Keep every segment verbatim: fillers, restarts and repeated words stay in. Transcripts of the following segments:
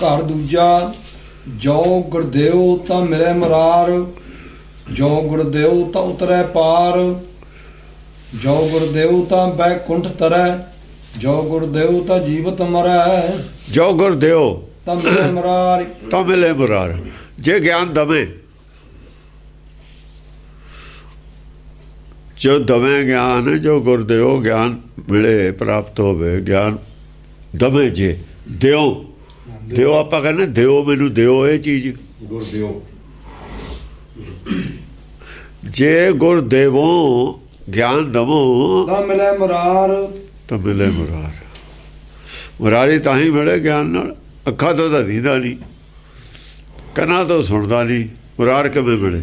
ਘਰ ਦੂਜਾ। ਜੋ ਗੁਰਦੇਵ ਤਾਂ ਮਿਲੇ ਮੁਰਾਰ, ਜੋ ਗੁਰਦੇਵ ਤਾਂ ਉਤਰੈ ਪਾਰ। ਜੋ ਗੁਰਦੇਵ ਤਾਂ ਬੈਕੁੰਠ ਤਰੈ, ਜੋ ਗੁਰਦੇਵ ਤਾਂ ਜੀਵਤ ਮਰੈ। ਜੋ ਗੁਰਦੇਵ ਤਾਂ ਮਿਲੇ ਮੁਰਾਰ, ਤਾਂ ਮਿਲੇ ਮੁਰਾਰ। ਜੇ ਗਿਆਨ ਦਵੇ, ਜੋ ਦਵੇ ਗਿਆਨ, ਜੋ ਗੁਰਦੇਵ ਗਿਆਨ ਮਿਲੇ ਪ੍ਰਾਪਤ ਹੋਵੇ, ਗਿਆਨ ਦਵੇ ਜੇ ਦਿਓ। ਦਿਓ ਆਪਾਂ ਕਹਿੰਦੇ ਦਿਓ, ਮੈਨੂੰ ਦਿਓ ਇਹ ਚੀਜ਼ ਗੁਰਦੇਵ। ਜੇ ਗੁਰਦੇਵੋਂ ਗਿਆਨ ਦਵੋ ਤਾਂ ਮਿਲੇ ਮੁਰਾਰ, ਤਾਂ ਮਿਲੇ ਮੁਰਾਰ। ਮੁਰਾਰੀ ਤਾਂ ਹੀ ਮਿਲੇ ਗਿਆਨ ਨਾਲ। ਅੱਖਾਂ ਤੋਂ ਤਾਂ ਦੀਦਾ ਨਹੀਂ, ਕੰਨਾਂ ਤੋਂ ਸੁਣਦਾ ਨਹੀਂ, ਮੁਰਾਰ ਕਿਵੇਂ ਮਿਲੇ?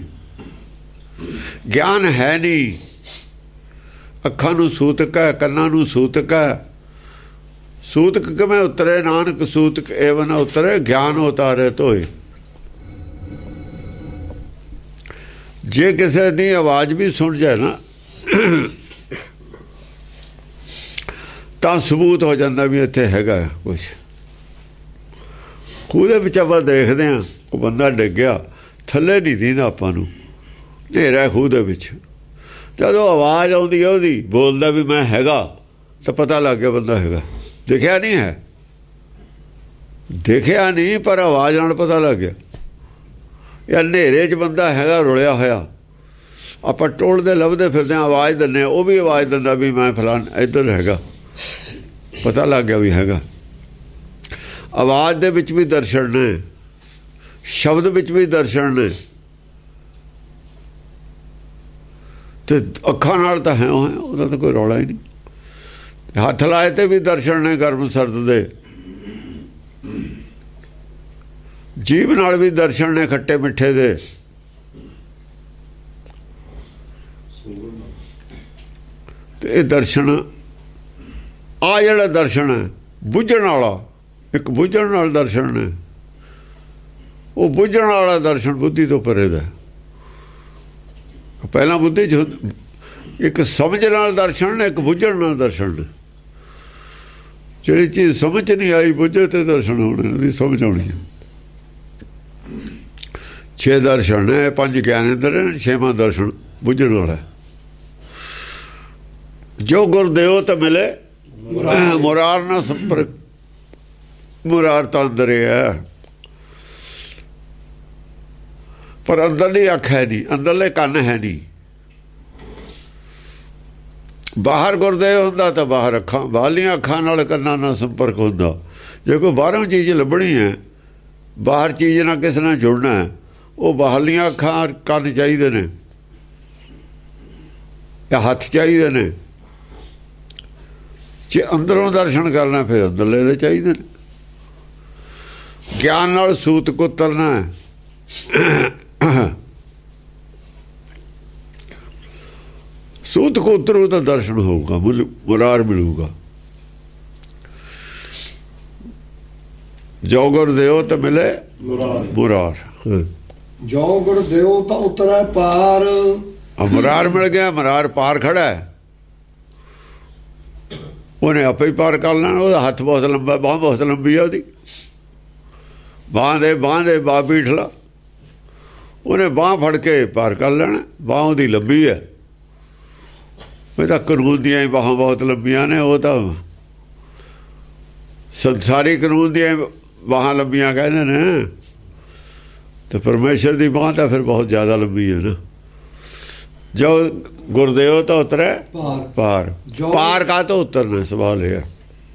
ਗਿਆਨ ਹੈ ਨਹੀਂ। ਅੱਖਾਂ ਨੂੰ ਸੂਤਕ ਹੈ, ਕੰਨਾਂ ਨੂੰ ਸੂਤਕ ਹੈ। ਸੂਤਕ ਕਿਵੇਂ ਉਤਰੇ? ਨਾਨਕ ਸੂਤਕ ਏਵਨ ਉਤਰੇ, ਗਿਆਨ ਉਤਾਰੇ ਧੋਏ। ਜੇ ਕਿਸੇ ਦੀ ਆਵਾਜ਼ ਵੀ ਸੁਣ ਜਾਏ ਨਾ ਤਾਂ ਸਬੂਤ ਹੋ ਜਾਂਦਾ ਵੀ ਇੱਥੇ ਹੈਗਾ ਕੁਛ। ਖੂਹ ਦੇ ਵਿੱਚ ਆਪਾਂ ਦੇਖਦੇ ਹਾਂ, ਉਹ ਬੰਦਾ ਡਿੱਗ ਗਿਆ, ਥੱਲੇ ਨਹੀਂ ਦੀਂਦਾ ਆਪਾਂ ਨੂੰ, ਹਨੇਰਾ ਖੂਹ ਦੇ ਵਿੱਚ। ਜਦੋਂ ਆਵਾਜ਼ ਆਉਂਦੀ ਹੈ ਉਹਦੀ, ਬੋਲਦਾ ਵੀ ਮੈਂ ਹੈਗਾ, ਤਾਂ ਪਤਾ ਲੱਗ ਗਿਆ ਬੰਦਾ ਹੈਗਾ। ਦਿਖਿਆ ਨਹੀਂ ਹੈ, ਦਿਖਿਆ ਨਹੀਂ, ਪਰ ਆਵਾਜ਼ ਨਾਲ ਪਤਾ ਲੱਗ ਗਿਆ ਯਾਰ ਹਨੇਰੇ 'ਚ ਬੰਦਾ ਹੈਗਾ ਰੁਲਿਆ ਹੋਇਆ। ਆਪਾਂ ਟੋਲਦੇ ਲੱਭਦੇ ਫਿਰਦੇ ਹਾਂ, ਆਵਾਜ਼ ਦਿੰਦੇ, ਉਹ ਵੀ ਆਵਾਜ਼ ਦਿੰਦਾ ਵੀ ਮੈਂ ਫਲਾਣ ਇੱਧਰ ਹੈਗਾ, ਪਤਾ ਲੱਗ ਗਿਆ ਵੀ ਹੈਗਾ। ਆਵਾਜ਼ ਦੇ ਵਿੱਚ ਵੀ ਦਰਸ਼ਨ ਨੇ, ਸ਼ਬਦ ਵਿੱਚ ਵੀ ਦਰਸ਼ਨ ਨੇ, ਤੇ ਅੱਖਾਂ ਨਾਲ ਤਾਂ ਹੈ ਉਹ, ਉਹਦਾ ਤਾਂ ਕੋਈ ਰੌਲਾ ਹੀ ਨਹੀਂ। ਹੱਥ ਲਾਏ ਤੇ ਵੀ ਦਰਸ਼ਨ ਨੇ, ਗਰਮ ਸਰਦ ਦੇ। ਜੀਭ ਨਾਲ ਵੀ ਦਰਸ਼ਨ ਨੇ, ਖੱਟੇ ਮਿੱਠੇ ਦੇ। ਤੇ ਇਹ ਦਰਸ਼ਨ, ਆ ਜਿਹੜਾ ਦਰਸ਼ਨ ਹੈ ਬੁੱਝਣ ਵਾਲਾ, ਇੱਕ ਬੁੱਝਣ ਨਾਲ ਦਰਸ਼ਨ ਨੇ। ਉਹ ਬੁੱਝਣ ਵਾਲਾ ਦਰਸ਼ਨ ਬੁੱਧੀ ਤੋਂ ਪਰੇ ਦਾ। ਪਹਿਲਾਂ ਬੁੱਧੀ 'ਚ ਇੱਕ ਸਮਝ ਨਾਲ ਦਰਸ਼ਨ ਨੇ, ਇੱਕ ਬੁੱਝਣ ਨਾਲ ਦਰਸ਼ਨ ਨੇ। ਜਿਹੜੀ ਚੀਜ਼ ਸਮਝ ਨਹੀਂ ਆਈ, ਬੁੱਝੇ ਤੇ ਦਰਸ਼ਨ ਹੋਣੇ, ਉਹਦੀ ਸਮਝ ਆਉਣੀ ਹੈ। ਛੇ ਦਰਸ਼ਨ ਨੇ, ਪੰਜ ਗਿਆਨ ਇੰਦਰ, ਛੇਵਾਂ ਦਰਸ਼ਨ ਬੁੱਝਣ ਵਾਲਾ। ਜੋ ਗੁਰਦੇਵ ਤਾਂ ਮਿਲੇ ਮੁਰਾਰ ਨਾ ਸੰਪਰਕ। ਮੁਰਾਰ ਤਾਂ ਅੰਦਰ ਹੈ, ਪਰ ਅੰਦਰਲੀ ਅੱਖ ਹੈ ਨਹੀਂ, ਅੰਦਰਲੇ ਕੰਨ ਹੈ ਨਹੀਂ। ਬਾਹਰ ਗੁਰਦੇਵ ਹੁੰਦਾ ਤਾਂ ਬਾਹਰ ਅੱਖਾਂ, ਬਾਹਰਲੀਆਂ ਅੱਖਾਂ ਨਾਲ ਕੰਨਾਂ ਨਾਲ ਸੰਪਰਕ ਹੁੰਦਾ। ਜੇ ਕੋਈ ਬਾਹਰੋਂ ਚੀਜ਼ ਲੱਭਣੀ ਹੈ, ਬਾਹਰ ਚੀਜ਼ ਨਾਲ ਕਿਸੇ ਨਾਲ ਜੁੜਨਾ ਹੈ, ਉਹ ਬਾਹਰਲੀਆਂ ਅੱਖਾਂ ਕੰਨ ਚਾਹੀਦੇ ਨੇ, ਜਾਂ ਹੱਥ ਚਾਹੀਦੇ ਨੇ। ਜੇ ਅੰਦਰੋਂ ਦਰਸ਼ਨ ਕਰਨਾ, ਫਿਰ ਅੰਦਰਲੇ ਦੇ ਚਾਹੀਦੇ ਨੇ। ਗਿਆਨ ਨਾਲ ਸੂਤਕ ਉਤਰਨਾ ਹੈ। ਸੂਤਕ ਉਤਰੂ ਤਾਂ ਦਰਸ਼ਨ ਹੋਊਗਾ, ਮੁਰਾਰ ਮਿਲੂਗਾ। ਜੋ ਗੁਰਦੇਵ ਤਾਂ ਮਿਲੇ ਮੁਰਾਰ। ਜੋ ਗੁਰਦੇਵ ਤਾਂ ਉਤਰੈ ਪਾਰ। ਮੁਰਾਰ ਮਿਲ ਗਿਆ, ਮੁਰਾਰ ਪਾਰ ਖੜਾ ਹੈ। ਉਹਨੇ ਆਪੇ ਹੀ ਪਾਰ ਕਰ ਲੈਣਾ। ਉਹਦਾ ਹੱਥ ਬਹੁਤ ਲੰਬਾ, ਬਾਂਹ ਬਹੁਤ ਲੰਬੀ ਆ ਉਹਦੀ। ਬਾਂਹ ਦੇ ਬਾਂਹ ਦੇ ਬਾਹ ਬੀਠਲਾ, ਉਹਨੇ ਬਾਂਹ ਫੜ ਕੇ ਪਾਰ ਕਰ ਲੈਣਾ। ਬਾਂਹ ਉਹਦੀ ਲੰਬੀ ਹੈ। ਇਹ ਤਾਂ ਕਾਨੂੰਨ ਦੀਆਂ ਹੀ ਬਾਹਾਂ ਬਹੁਤ ਲੰਬੀਆਂ ਨੇ। ਉਹ ਤਾਂ ਸੰਸਾਰੀ ਕਾਨੂੰਨ ਦੀਆਂ ਬਾਹਾਂ ਲੰਬੀਆਂ ਕਹਿੰਦੇ ਨੇ, ਤੇ ਪਰਮੇਸ਼ਰ ਦੀ ਬਾਂਹ ਤਾਂ ਫਿਰ ਬਹੁਤ ਜ਼ਿਆਦਾ ਲੰਬੀ ਹੈ ਨਾ। ਜੋ ਗੁਰਦੇਵ ਤਾਂ ਉਤਰੇ ਪਾਰ। ਪਾਰ ਕਾ ਤੋਂ ਉਤਰਨਾ ਸਵਾਲ ਹੈ।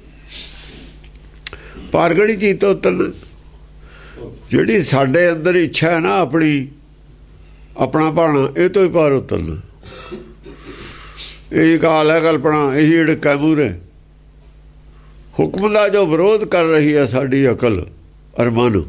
ਪਾਰ ਕਿਹੜੀ ਚੀਜ਼ ਤੋਂ ਉਤਰਨਾ? ਜਿਹੜੀ ਸਾਡੇ ਅੰਦਰ ਇੱਛਾ ਹੈ ਨਾ, ਆਪਣੀ ਆਪਣਾ ਭਾਣਾ, ਇਹ ਤੋਂ ਹੀ ਪਾਰ ਉਤਰਨਾ। ਇਹੀ ਕਾਲ ਹੈ, ਕਲਪਨਾ, ਇਹੀ ਢਿੱਕਾ ਮੂਹਰੇ। ਹੁਕਮ ਦਾ ਜੋ ਵਿਰੋਧ ਕਰ ਰਹੀ ਹੈ ਸਾਡੀ ਅਕਲ ਔਰ ਮਨ,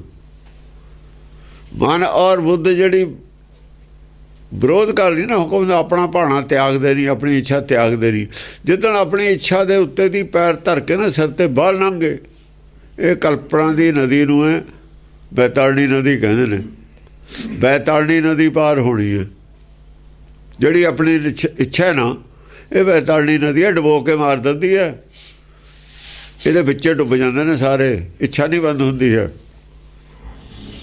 ਮਨ ਔਰ ਬੁੱਧ ਜਿਹੜੀ ਵਿਰੋਧ ਕਰ ਰਹੀ ਨਾ ਹੁਕਮ ਦਾ, ਆਪਣਾ ਭਾਣਾ ਤਿਆਗਦੇ ਨਹੀਂ, ਆਪਣੀ ਇੱਛਾ ਤਿਆਗਦੇ ਨਹੀਂ। ਜਿੱਦਣ ਆਪਣੀ ਇੱਛਾ ਦੇ ਉੱਤੇ ਦੀ ਪੈਰ ਧਰ ਕੇ ਨਾ ਸਿਰ ਤੇ ਬਾਹਰ ਲੰਘੇ, ਇਹ ਕਲਪਨਾ ਦੀ ਨਦੀ ਨੂੰ ਹੈ ਬੈਤਾਲਣੀ ਨਦੀ ਕਹਿੰਦੇ ਨੇ। ਬੈਤਾਲਣੀ ਨਦੀ ਪਾਰ ਹੋਣੀ ਹੈ। ਜਿਹੜੀ ਆਪਣੀ ਇੱਛਾ ਨਾ, ਇਹ ਬੈਤਾਲਣੀ ਨਦੀ ਹੈ, ਡੁਬੋ ਕੇ ਮਾਰ ਦਿੰਦੀ ਹੈ। ਇਹਦੇ ਵਿੱਚੇ ਡੁੱਬ ਜਾਂਦੇ ਨੇ ਸਾਰੇ। ਇੱਛਾ ਨਹੀਂ ਬੰਦ ਹੁੰਦੀ ਹੈ।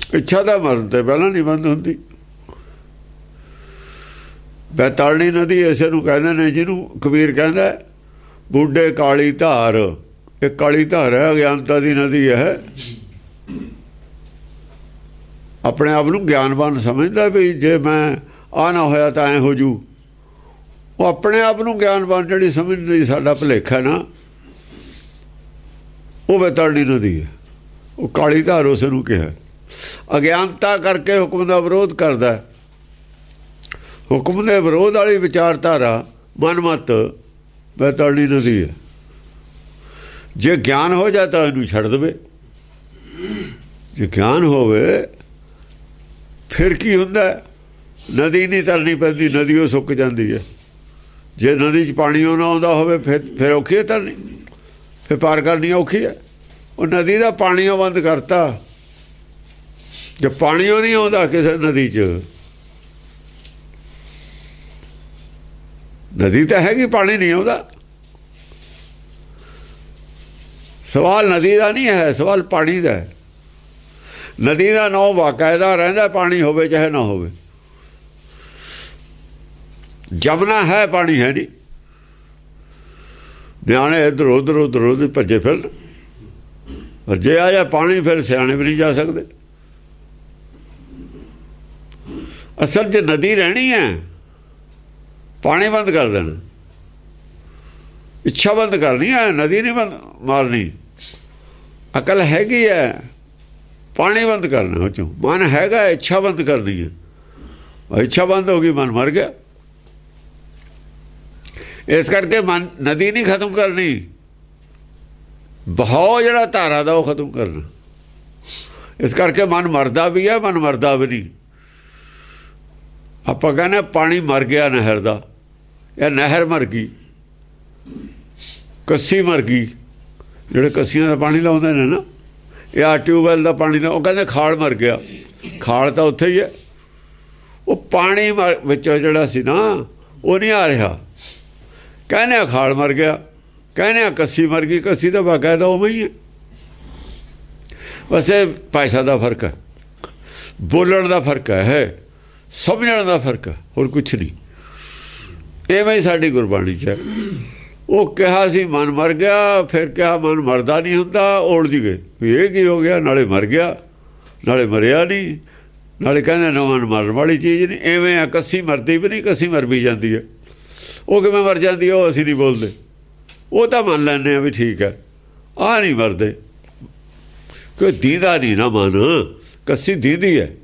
ਇੱਛਾ ਦਾ ਮਰਨ ਤੇ ਪਹਿਲਾਂ ਨਹੀਂ ਬੰਦ ਹੁੰਦੀ। ਬੈਤਾਲਣੀ ਨਦੀ ਇਸੇ ਨੂੰ ਕਹਿੰਦੇ ਨੇ, ਜਿਹਨੂੰ ਕਬੀਰ ਕਹਿੰਦਾ ਬੁੱਢੇ ਕਾਲੀ ਧਾਰ। ਇਹ ਕਾਲੀ ਧਾਰ ਹੈ, ਅਗਿਆਨਤਾ ਦੀ ਨਦੀ ਹੈ। ਆਪਣੇ ਆਪ ਨੂੰ ਗਿਆਨਵਾਨ ਸਮਝਦਾ ਵੀ ਜੇ ਮੈਂ ਆ ਨਾ ਹੋਇਆ ਤਾਂ ਐਂ ਹੋ ਜੂ। ਉਹ ਆਪਣੇ ਆਪ ਨੂੰ ਗਿਆਨਵਾਨ ਜਿਹੜੀ ਸਮਝਦੀ ਸਾਡਾ ਭੁਲੇਖਾ ਨਾ, ਉਹ ਬੈਤਾਲਣੀ ਨਦੀ ਹੈ। ਉਹ ਕਾਲੀ ਧਾਰ ਉਸ ਨੂੰ ਕਿਹਾ। ਅਗਿਆਨਤਾ ਕਰਕੇ ਹੁਕਮ ਦਾ ਵਿਰੋਧ ਕਰਦਾ। ਹੁਕਮ ਦੇ ਵਿਰੋਧ ਵਾਲੀ ਵਿਚਾਰਧਾਰਾ ਮਨਮਤ ਬੈਤਾਲਣੀ ਨਦੀ ਹੈ। ਜੇ ਗਿਆਨ ਹੋ ਜਾ ਤਾਂ ਇਹਨੂੰ ਛੱਡ ਦੇਵੇ। ਜੇ ਗਿਆਨ ਹੋਵੇ ਫਿਰ ਕੀ ਹੁੰਦਾ? ਨਦੀ ਨਹੀਂ ਤਰਨੀ ਪੈਂਦੀ, ਨਦੀ ਉਹ ਸੁੱਕ ਜਾਂਦੀ ਹੈ। ਜੇ ਨਦੀ 'ਚ ਪਾਣੀ ਉਹ ਨਾ ਆਉਂਦਾ ਹੋਵੇ ਫਿਰ ਫਿਰ ਔਖੀ ਹੈ ਤਰਨੀ, ਫਿਰ ਪਾਰ ਕਰਨੀ ਔਖੀ ਹੈ। ਉਹ ਨਦੀ ਦਾ ਪਾਣੀ ਉਹ ਬੰਦ ਕਰਤਾ। ਜੇ ਪਾਣੀ ਉਹ ਨਹੀਂ ਆਉਂਦਾ ਕਿਸੇ ਨਦੀ 'ਚ, ਨਦੀ ਤਾਂ ਹੈਗੀ, ਪਾਣੀ ਨਹੀਂ ਆਉਂਦਾ। ਸਵਾਲ ਨਦੀ ਦਾ ਨਹੀਂ ਹੈ, ਸਵਾਲ ਪਾਣੀ ਦਾ ਹੈ। ਨਦੀ ਦਾ ਨਾਂ ਬਾਕਾਇਦਾ ਰਹਿੰਦਾ, ਪਾਣੀ ਹੋਵੇ ਚਾਹੇ ਨਾ ਹੋਵੇ। ਜਮਨਾ ਹੈ, ਪਾਣੀ ਹੈ ਨਹੀਂ। ਨਿਆਣੇ ਇੱਧਰ ਉੱਧਰ ਉੱਧਰ ਉੱਧਰ ਭੱਜੇ ਫਿਰਨ, ਪਰ ਜੇ ਆ ਜਾ ਪਾਣੀ ਫਿਰ ਸਿਆਣੇ ਵੀ ਨਹੀਂ ਜਾ ਸਕਦੇ। ਅਸਲ 'ਚ ਨਦੀ ਰਹਿਣੀ ਹੈ, ਪਾਣੀ ਬੰਦ ਕਰ ਦੇਣਾ। ਇੱਛਾ ਬੰਦ ਕਰਨੀ ਹੈ, ਨਦੀ ਨਹੀਂ ਬੰਦ ਮਾਰਨੀ। ਅਕਲ ਹੈਗੀ ਹੈ, ਪਾਣੀ ਬੰਦ ਕਰਨਾ। ਉਹ 'ਚੋਂ ਮਨ ਹੈਗਾ, ਇੱਛਾ ਬੰਦ ਕਰਨੀ ਹੈ। ਇੱਛਾ ਬੰਦ ਹੋ ਗਈ, ਮਨ ਮਰ ਗਿਆ। ਇਸ ਕਰਕੇ ਮਨ ਨਦੀ ਨਹੀਂ ਖਤਮ ਕਰਨੀ, ਬਹਾਓ ਜਿਹੜਾ ਧਾਰਾ ਦਾ ਉਹ ਖਤਮ ਕਰਨਾ। ਇਸ ਕਰਕੇ ਮਨ ਮਰਦਾ ਵੀ ਹੈ, ਮਨ ਮਰਦਾ ਵੀ ਨਹੀਂ। ਆਪਾਂ ਕਹਿੰਦੇ ਪਾਣੀ ਮਰ ਗਿਆ ਨਹਿਰ ਦਾ, ਇਹ ਨਹਿਰ ਮਰ ਗਈ, ਕੱਸੀ ਮਰ ਗਈ। ਜਿਹੜੇ ਕੱਸੀਆਂ ਦਾ ਪਾਣੀ ਲਾਉਂਦੇ ਨੇ ਨਾ, ਇਹ ਆ ਟਿਊਬਵੈੱਲ ਦਾ ਪਾਣੀ ਲਾ, ਉਹ ਕਹਿੰਦੇ ਖਾਲ ਮਰ ਗਿਆ। ਖਾਲ ਤਾਂ ਉੱਥੇ ਹੀ ਹੈ। ਉਹ ਪਾਣੀ ਮਰ ਵਿੱਚੋਂ ਜਿਹੜਾ ਸੀ ਨਾ, ਉਹ ਨਹੀਂ ਆ ਰਿਹਾ। ਕਹਿੰਦੇ ਆ ਖਾਲ ਮਰ ਗਿਆ, ਕਹਿੰਦੇ ਆ ਕੱਸੀ ਮਰ ਗਈ। ਕੱਸੀ ਤਾਂ ਬਾਕਾਇਦਾ ਉਵੇਂ ਹੀ ਹੈ। ਬਸ ਇਹ ਭਾਸ਼ਾ ਦਾ ਫਰਕ ਹੈ, ਬੋਲਣ ਦਾ ਫਰਕ ਹੈ, ਸਮਝਣ ਦਾ ਫਰਕ ਹੈ, ਹੋਰ ਕੁਛ ਨਹੀਂ। ਇਵੇਂ ਹੀ ਸਾਡੀ ਗੁਰਬਾਣੀ 'ਚ ਹੈ। ਉਹ ਕਿਹਾ ਸੀ ਮਨ ਮਰ ਗਿਆ, ਫਿਰ ਕਿਹਾ ਮਨ ਮਰਦਾ ਨਹੀਂ ਹੁੰਦਾ। ਉਲਝ ਗਏ ਵੀ ਇਹ ਕੀ ਹੋ ਗਿਆ, ਨਾਲੇ ਮਰ ਗਿਆ ਨਾਲੇ ਮਰਿਆ ਨਹੀਂ, ਨਾਲੇ ਕਹਿੰਦੇ ਨਾ ਮਨ ਮਰਨ ਵਾਲੀ ਚੀਜ਼ ਨਹੀਂ। ਐਵੇਂ ਆ, ਕੱਸੀ ਮਰਦੀ ਵੀ ਨਹੀਂ, ਕੱਸੀ ਮਰ ਵੀ ਜਾਂਦੀ ਹੈ। ਉਹ ਕਿਵੇਂ ਮਰ ਜਾਂਦੀ ਹੈ, ਉਹ ਅਸੀਂ ਨਹੀਂ ਬੋਲਦੇ। ਉਹ ਤਾਂ ਮੰਨ ਲੈਂਦੇ ਹਾਂ ਵੀ ਠੀਕ ਹੈ, ਆਹ ਨਹੀਂ ਮਰਦੇ। ਕੋਈ ਦੀਦਾ ਨਹੀਂ ਨਾ ਮਨ, ਕੱਸੀ ਦੀਦੀ ਹੈ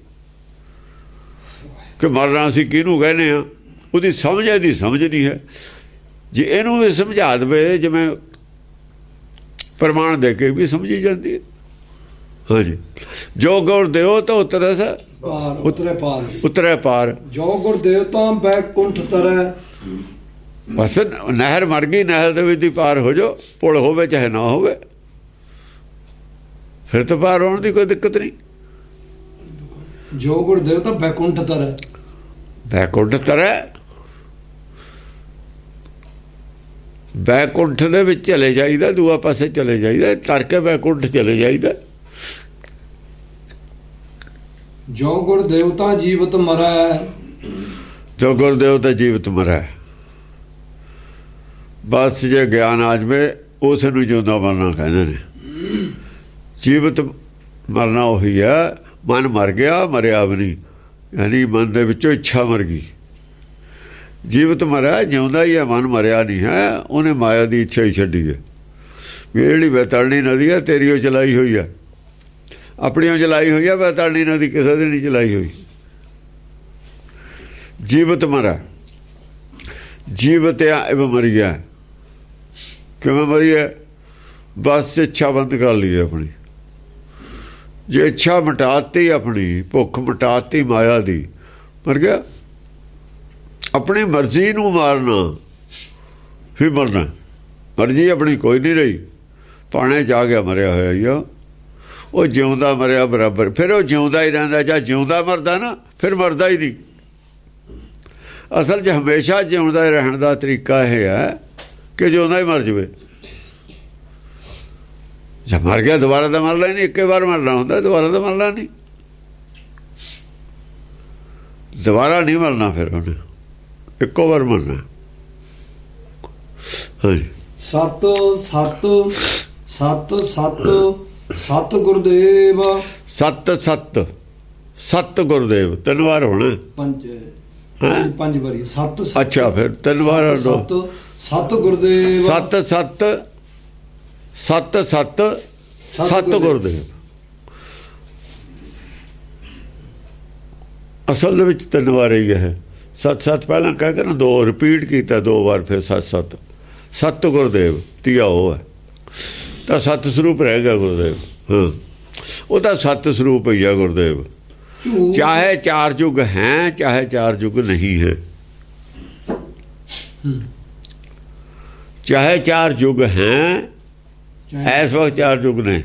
ਕਿ ਮਰਨਾ ਅਸੀਂ ਕਿਹਨੂੰ ਕਹਿੰਦੇ ਹਾਂ। ਉਹਦੀ ਸਮਝ ਇਹਦੀ ਸਮਝ ਨਹੀਂ ਹੈ। ਜੇ ਇਹਨੂੰ ਵੀ ਸਮਝਾ ਦੇਵੇ, ਜਿਵੇਂ ਪ੍ਰਮਾਣ ਦੇ ਕੇ ਵੀ ਸਮਝੀ ਜਾਂਦੀ ਹੈ। ਹਾਂਜੀ, ਜੋ ਗੁਰ ਦਿਓ ਤਾਂ ਉਤਰੈ ਪਾਰ, ਉਤਰੇ ਪਾਰ, ਉਤਰੇ ਪਾਰ। ਜੋ ਗੁਰ ਦਿਓ ਤਾਂ ਬੈਕੁੰਠ ਤਰੈ। ਬਸ ਨਹਿਰ ਮਰ ਗਈ, ਨਹਿਰ ਦੇ ਵਿੱਚ ਦੀ ਪਾਰ ਹੋ ਜਾਓ। ਪੁਲ ਹੋਵੇ ਚਾਹੇ ਨਾ ਹੋਵੇ, ਫਿਰ ਤਾਂ ਪਾਰ ਹੋਣ ਦੀ ਕੋਈ ਦਿੱਕਤ ਨਹੀਂ। ਜੋ ਗੁਰ ਦਿਓ ਤਾਂ ਬੈਕੁੰਠ ਤਰੈ। ਬੈਕੁੰਠ ਤਰੈ, ਬੈਕੁੰਠ ਦੇ ਵਿੱਚ ਚਲੇ ਜਾਈਦਾ, ਦੂਆ ਪਾਸੇ ਚਲੇ ਜਾਈਦਾ, ਤਰ ਕੇ ਬੈਕੁੰਠ ਚਲੇ ਜਾਈਦਾ। ਜੋ ਗੁਰ ਦੇਵਤਾ ਜੀਵਤ ਮਰੈ। ਜੋ ਗੁਰ ਦੇਵਤਾ ਜੀਵਤ ਮਰੈ। ਬਸ ਜੇ ਗਿਆਨ ਆ ਜਾਵੇ, ਉਸ ਨੂੰ ਜਿਉਂਦਾ ਮਰਨਾ ਕਹਿੰਦੇ ਨੇ। ਜੀਵਤ ਮਰਨਾ ਉਹੀ ਹੈ। ਮਨ ਮਰ ਗਿਆ, ਮਰਿਆ ਵੀ ਨਹੀਂ, ਯਾਨੀ ਮਨ ਦੇ ਵਿੱਚੋਂ ਇੱਛਾ ਮਰ ਗਈ। ਜੀਵਤ ਮਰਿਆ, ਜਿਉਂਦਾ ਹੀ ਹੈ, ਮਨ ਮਰਿਆ ਨਹੀਂ ਹੈ। ਉਹਨੇ ਮਾਇਆ ਦੀ ਇੱਛਾ ਹੀ ਛੱਡੀ ਹੈ। ਵੀ ਜਿਹੜੀ ਬੈਤਾਲਣੀ ਨਦੀ ਹੈ, ਤੇਰੀ ਉਹ ਚਲਾਈ ਹੋਈ ਹੈ, ਆਪਣੀ ਉਹ ਚਲਾਈ ਹੋਈ ਹੈ। ਬੈਤਾਲਣੀ ਨਦੀ ਕਿਸੇ ਦੀ ਨਹੀਂ ਚਲਾਈ ਹੋਈ। ਜੀਵਤ ਮਰਾ, ਜੀਵਤ ਆ ਮਰੀ ਗਿਆ। ਕਿਵੇਂ ਮਰੀ ਹੈ? ਬਸ ਇੱਛਾ ਬੰਦ ਕਰ ਲਈ ਆਪਣੀ। ਜੇ ਇੱਛਾ ਮਿਟਾਤੀ, ਆਪਣੀ ਭੁੱਖ ਮਿਟਾਤੀ ਮਾਇਆ ਦੀ, ਮਰ ਗਿਆ। ਆਪਣੀ ਮਰਜ਼ੀ ਨੂੰ ਮਾਰਨਾ ਫਿਰ ਮਰਨਾ। ਮਰਜ਼ੀ ਆਪਣੀ ਕੋਈ ਨਹੀਂ ਰਹੀ, ਪਾਣੇ 'ਚ ਆ ਗਿਆ, ਮਰਿਆ ਹੋਇਆ ਹੀ ਆ। ਉਹ ਜਿਉਂਦਾ ਮਰਿਆ ਬਰਾਬਰ। ਫਿਰ ਉਹ ਜਿਉਂਦਾ ਹੀ ਰਹਿੰਦਾ। ਜਾਂ ਜਿਉਂਦਾ ਮਰਦਾ ਨਾ, ਫਿਰ ਮਰਦਾ ਹੀ ਨਹੀਂ। ਅਸਲ 'ਚ ਹਮੇਸ਼ਾ ਜਿਉਂਦਾ ਰਹਿਣ ਦਾ ਤਰੀਕਾ ਇਹ ਹੈ ਕਿ ਜਿਉਂਦਾ ਹੀ ਮਰ ਜਾਵੇ। ਜੇ ਮਰ ਗਿਆ ਦੁਬਾਰਾ ਤਾਂ ਮਰਨਾ ਨਹੀਂ। ਇੱਕੇ ਵਾਰ ਮਰਨਾ ਹੁੰਦਾ, ਦੁਬਾਰਾ ਤਾਂ ਮਰਨਾ ਨਹੀਂ। ਦੁਬਾਰਾ ਨਹੀਂ ਮਰਨਾ, ਫਿਰ ਉਹਨੇ ਇੱਕੋ ਵਾਰ ਮਰਨਾ। ਹਾਂਜੀ। ਸਤ ਸਤ ਸਤ ਸਤ ਸਤ ਗੁਰਦੇਵ। ਸਤ ਸਤ ਸਤ ਗੁਰਦੇਵ ਤਿੰਨ ਵਾਰ ਹੋਣਾ। ਪੰਜ ਪੰਜ ਵਾਰੀ ਸਤ। ਅੱਛਾ, ਫਿਰ ਤਿੰਨ ਵਾਰ। ਸਤ ਸਤ ਗੁਰਦੇਵ। ਸਤ ਸਤ ਸਤ ਸਤ ਸਤ ਗੁਰਦੇਵ। ਅਸਲ ਦੇ ਵਿੱਚ ਤਿੰਨ ਵਾਰ ਹੀ ਹੈ। ਸਤ ਸਤ ਪਹਿਲਾਂ ਕਹਿ ਕੇ ਨਾ ਦੋ ਰਿਪੀਟ ਕੀਤਾ ਦੋ ਵਾਰ, ਫਿਰ ਸਤ ਸਤ ਸਤ ਗੁਰਦੇਵ ਤੀਆ ਉਹ ਹੈ। ਤਾਂ ਸਤ ਸਰੂਪ ਰਹਿ ਗਿਆ ਗੁਰਦੇਵ। ਹਾਂ, ਉਹ ਤਾਂ ਸਤ ਸਰੂਪ ਹੀ ਹੈ ਗੁਰਦੇਵ। ਚਾਹੇ ਚਾਰ ਯੁੱਗ ਹੈ, ਚਾਹੇ ਚਾਰ ਯੁੱਗ ਨਹੀਂ ਹੈ। ਚਾਹੇ ਚਾਰ ਯੁੱਗ ਹੈ, ਇਸ ਵਕਤ ਚਾਰ ਯੁੱਗ ਨੇ,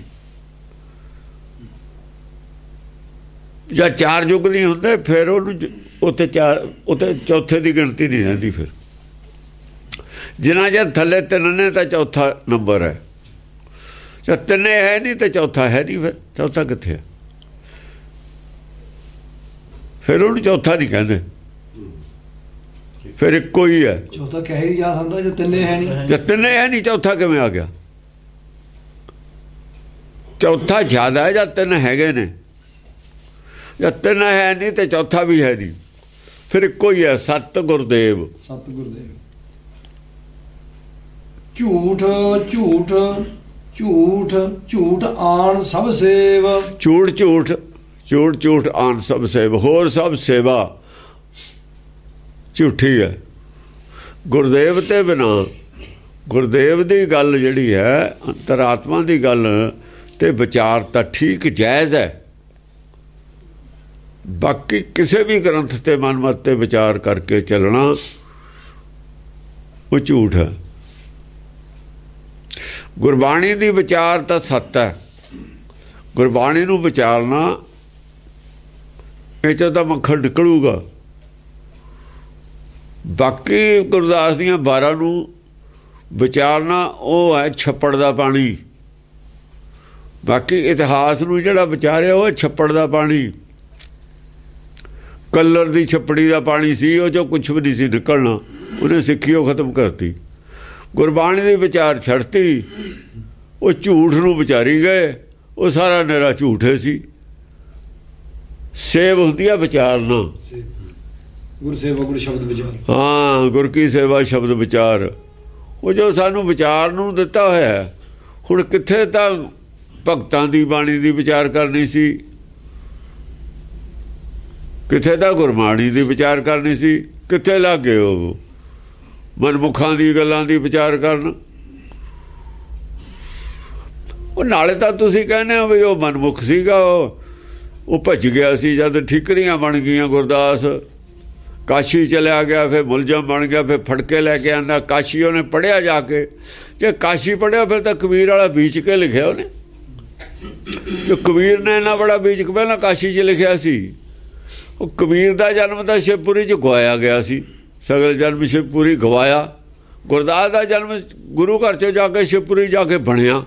ਜਾਂ ਚਾਰ ਯੁੱਗ ਨਹੀਂ ਹੁੰਦੇ ਫਿਰ ਉਹਨੂੰ ਉੱਥੇ ਚਾਰ ਉੱਥੇ ਚੌਥੇ ਦੀ ਗਿਣਤੀ ਨਹੀਂ ਰਹਿੰਦੀ। ਫਿਰ ਜਿੰਨਾ ਚਿਰ ਥੱਲੇ ਤਿੰਨ ਨੇ ਤਾਂ ਚੌਥਾ ਨੰਬਰ ਹੈ, ਜੇ ਤਿੰਨੇ ਹੈ ਨਹੀਂ ਤਾਂ ਚੌਥਾ ਹੈ ਨਹੀਂ। ਫਿਰ ਚੌਥਾ ਕਿੱਥੇ ਹੈ? ਫਿਰ ਉਹਨੂੰ ਚੌਥਾ ਨਹੀਂ ਕਹਿੰਦੇ, ਫਿਰ ਇੱਕੋ ਹੀ ਹੈ। ਚੌਥਾ ਕਹਿ ਹੀ ਜਾ ਸਕਦਾ ਜੇ ਤਿੰਨੇ ਹੈ ਨਹੀਂ। ਜੇ ਤਿੰਨੇ ਹੈ ਨਹੀਂ ਚੌਥਾ ਕਿਵੇਂ ਆ ਗਿਆ? ਚੌਥਾ ਜ਼ਿਆਦਾ ਹੈ ਜਾਂ ਤਿੰਨ ਹੈਗੇ ਨੇ? ਜਾਂ ਤਿੰਨ ਹੈ ਨਹੀਂ ਤੇ ਚੌਥਾ ਵੀ ਹੈ ਨਹੀਂ, ਫਿਰ ਇੱਕੋ ਹੀ ਹੈ। ਸਤ ਗੁਰਦੇਵ। ਸਤ ਗੁਰਦੇਵ। ਝੂਠ ਝੂਠ ਝੂਠ ਝੂਠ ਆਣ ਸਭ ਸੇਵ। ਝੂਠ ਝੂਠ ਝੂਠ ਝੂਠ ਆਣ ਸਭ ਸੇਵ। ਹੋਰ ਸਭ ਸੇਵਾ ਝੂਠੀ ਹੈ। ਗੁਰਦੇਵ ਤੇ ਬਿਨਾ, ਗੁਰਦੇਵ ਦੀ ਗੱਲ ਜਿਹੜੀ ਹੈ ਅੰਤਰਾਤਮਾ ਦੀ ਗੱਲ ਤੇ ਵਿਚਾਰ ਤਾਂ ਠੀਕ ਜਾਇਜ਼ ਹੈ। ਬਾਕੀ ਕਿਸੇ ਵੀ ਗ੍ਰੰਥ ਤੇ ਮਨਮਤ ਤੇ ਵਿਚਾਰ ਕਰਕੇ ਚੱਲਣਾ ਉਹ ਝੂਠ ਹੈ। ਗੁਰਬਾਣੀ ਦੀ ਵਿਚਾਰ ਤਾਂ ਸੱਤ ਹੈ। ਗੁਰਬਾਣੀ ਨੂੰ ਵਿਚਾਰਨਾ, ਇਹ 'ਚੋਂ ਤਾਂ ਮੱਖਣ ਨਿਕਲੂਗਾ। ਬਾਕੀ ਗੁਰਦਾਸ ਦੀਆਂ ਬਾਰਾਂ ਨੂੰ ਵਿਚਾਰਨਾ ਉਹ ਹੈ ਛੱਪੜ ਦਾ ਪਾਣੀ। ਬਾਕੀ ਇਤਿਹਾਸ ਨੂੰ ਜਿਹੜਾ ਵਿਚਾਰਿਆ ਉਹ ਛੱਪੜ ਦਾ ਪਾਣੀ, ਕੱਲਰ ਦੀ ਛੱਪੜੀ ਦਾ ਪਾਣੀ ਸੀ, ਉਹ 'ਚੋਂ ਕੁਛ ਵੀ ਨਹੀਂ ਸੀ ਨਿਕਲਣਾ। ਉਹਨੇ ਸਿੱਖੀ ਉਹ ਖਤਮ ਕਰਤੀ। ਗੁਰਬਾਣੀ ਦੇ ਵਿਚਾਰ ਛੱਡਤੀ, ਉਹ ਝੂਠ ਨੂੰ ਵਿਚਾਰੀ ਗਏ। ਉਹ ਸਾਰਾ ਨਿਰਾ ਝੂਠ ਸੀ। ਸੇਵ ਹੁੰਦੀ ਆ ਵਿਚਾਰਨਾ। ਗੁਰ ਸੇਵਾ ਗੁਰ ਸ਼ਬਦ ਵਿਚਾਰ। ਹਾਂ, ਗੁਰ ਕੀ ਸੇਵਾ ਸ਼ਬਦ ਵਿਚਾਰ। ਉਹ ਜੋ ਸਾਨੂੰ ਵਿਚਾਰ ਨੂੰ ਦਿੱਤਾ ਹੋਇਆ। ਹੁਣ ਕਿੱਥੇ ਤਾਂ ਭਗਤਾਂ ਦੀ ਬਾਣੀ ਦੀ ਵਿਚਾਰ ਕਰਨੀ ਸੀ, ਕਿੱਥੇ ਤਾਂ ਗੁਰਬਾਣੀ ਦੀ ਵਿਚਾਰ ਕਰਨੀ ਸੀ, ਕਿੱਥੇ ਲੱਗ ਗਏ ਉਹ ਮਨਮੁਖਾਂ ਦੀ ਗੱਲਾਂ ਦੀ ਵਿਚਾਰ ਕਰਨ। ਉਹ ਨਾਲੇ ਤਾਂ ਤੁਸੀਂ ਕਹਿੰਦੇ ਹੋ ਵੀ ਉਹ ਮਨਮੁਖ ਸੀਗਾ, ਉਹ ਉਹ ਭੱਜ ਗਿਆ ਸੀ ਜਦ ਠੀਕਰੀਆਂ ਬਣ ਗਈਆਂ। ਗੁਰਦਾਸ ਕਾਸ਼ੀ ਚਲਿਆ ਗਿਆ, ਫਿਰ ਮੁਲਜ਼ਮ ਬਣ ਗਿਆ, ਫਿਰ ਫੜ ਕੇ ਲੈ ਕੇ ਆਂਦਾ ਕਾਸ਼ੀ। ਉਹਨੇ ਪੜ੍ਹਿਆ ਜਾ ਕੇ, ਜੇ ਕਾਸ਼ੀ ਪੜ੍ਹਿਆ ਫਿਰ ਤਾਂ ਕਬੀਰ ਵਾਲਾ ਬੀਚ ਕੇ ਲਿਖਿਆ ਉਹਨੇ। ਜੋ ਕਬੀਰ ਨੇ ਇੰਨਾ ਬੜਾ ਬੀਚ ਪਹਿਲਾਂ ਕਾਸ਼ੀ 'ਚ ਲਿਖਿਆ ਸੀ। ਉਹ ਕਬੀਰ ਦਾ ਜਨਮ ਤਾਂ ਸ਼ਿਵਪੁਰੀ 'ਚ ਗਵਾਇਆ ਗਿਆ ਸੀ, ਸਗਲ ਜਨਮ ਸ਼ਿਵਪੁਰੀ ਗਵਾਇਆ। ਗੁਰਦਾਸ ਦਾ ਜਨਮ ਗੁਰੂ ਘਰ 'ਚੋਂ ਜਾ ਕੇ ਸ਼ਿਵਪੁਰੀ ਜਾ ਕੇ ਬਣਿਆ।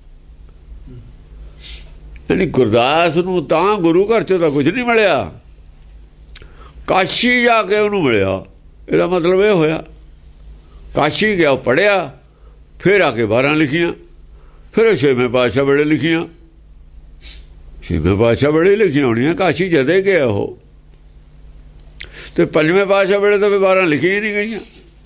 ਯਾਨੀ ਗੁਰਦਾਸ ਨੂੰ ਤਾਂ ਗੁਰੂ ਘਰ 'ਚੋਂ ਤਾਂ ਕੁਝ ਨਹੀਂ ਮਿਲਿਆ, ਕਾਸ਼ੀ ਜਾ ਕੇ ਉਹਨੂੰ ਮਿਲਿਆ। ਇਹਦਾ ਮਤਲਬ ਇਹ ਹੋਇਆ ਕਾਸ਼ੀ ਗਿਆ, ਪੜ੍ਹਿਆ, ਫਿਰ ਆ ਕੇ ਬਾਰਾਂ ਲਿਖੀਆਂ, ਫਿਰ ਛੇਵੇਂ ਪਾਤਸ਼ਾਹ ਵੇਲੇ ਲਿਖੀਆਂ। ਛੇਵੇਂ ਪਾਤਸ਼ਾਹ ਵੇਲੇ ਲਿਖੀਆਂ ਹੋਣੀਆਂ, ਕਾਸ਼ੀ ਜਦੇ ਗਿਆ ਉਹ। ਤੇ ਪੰਜਵੇਂ ਪਾਤਸ਼ਾਹ ਵੇਲੇ ਤਾਂ ਬਾਰਾਂ ਲਿਖੀਆਂ ਹੀ ਨਹੀਂ ਗਈਆਂ।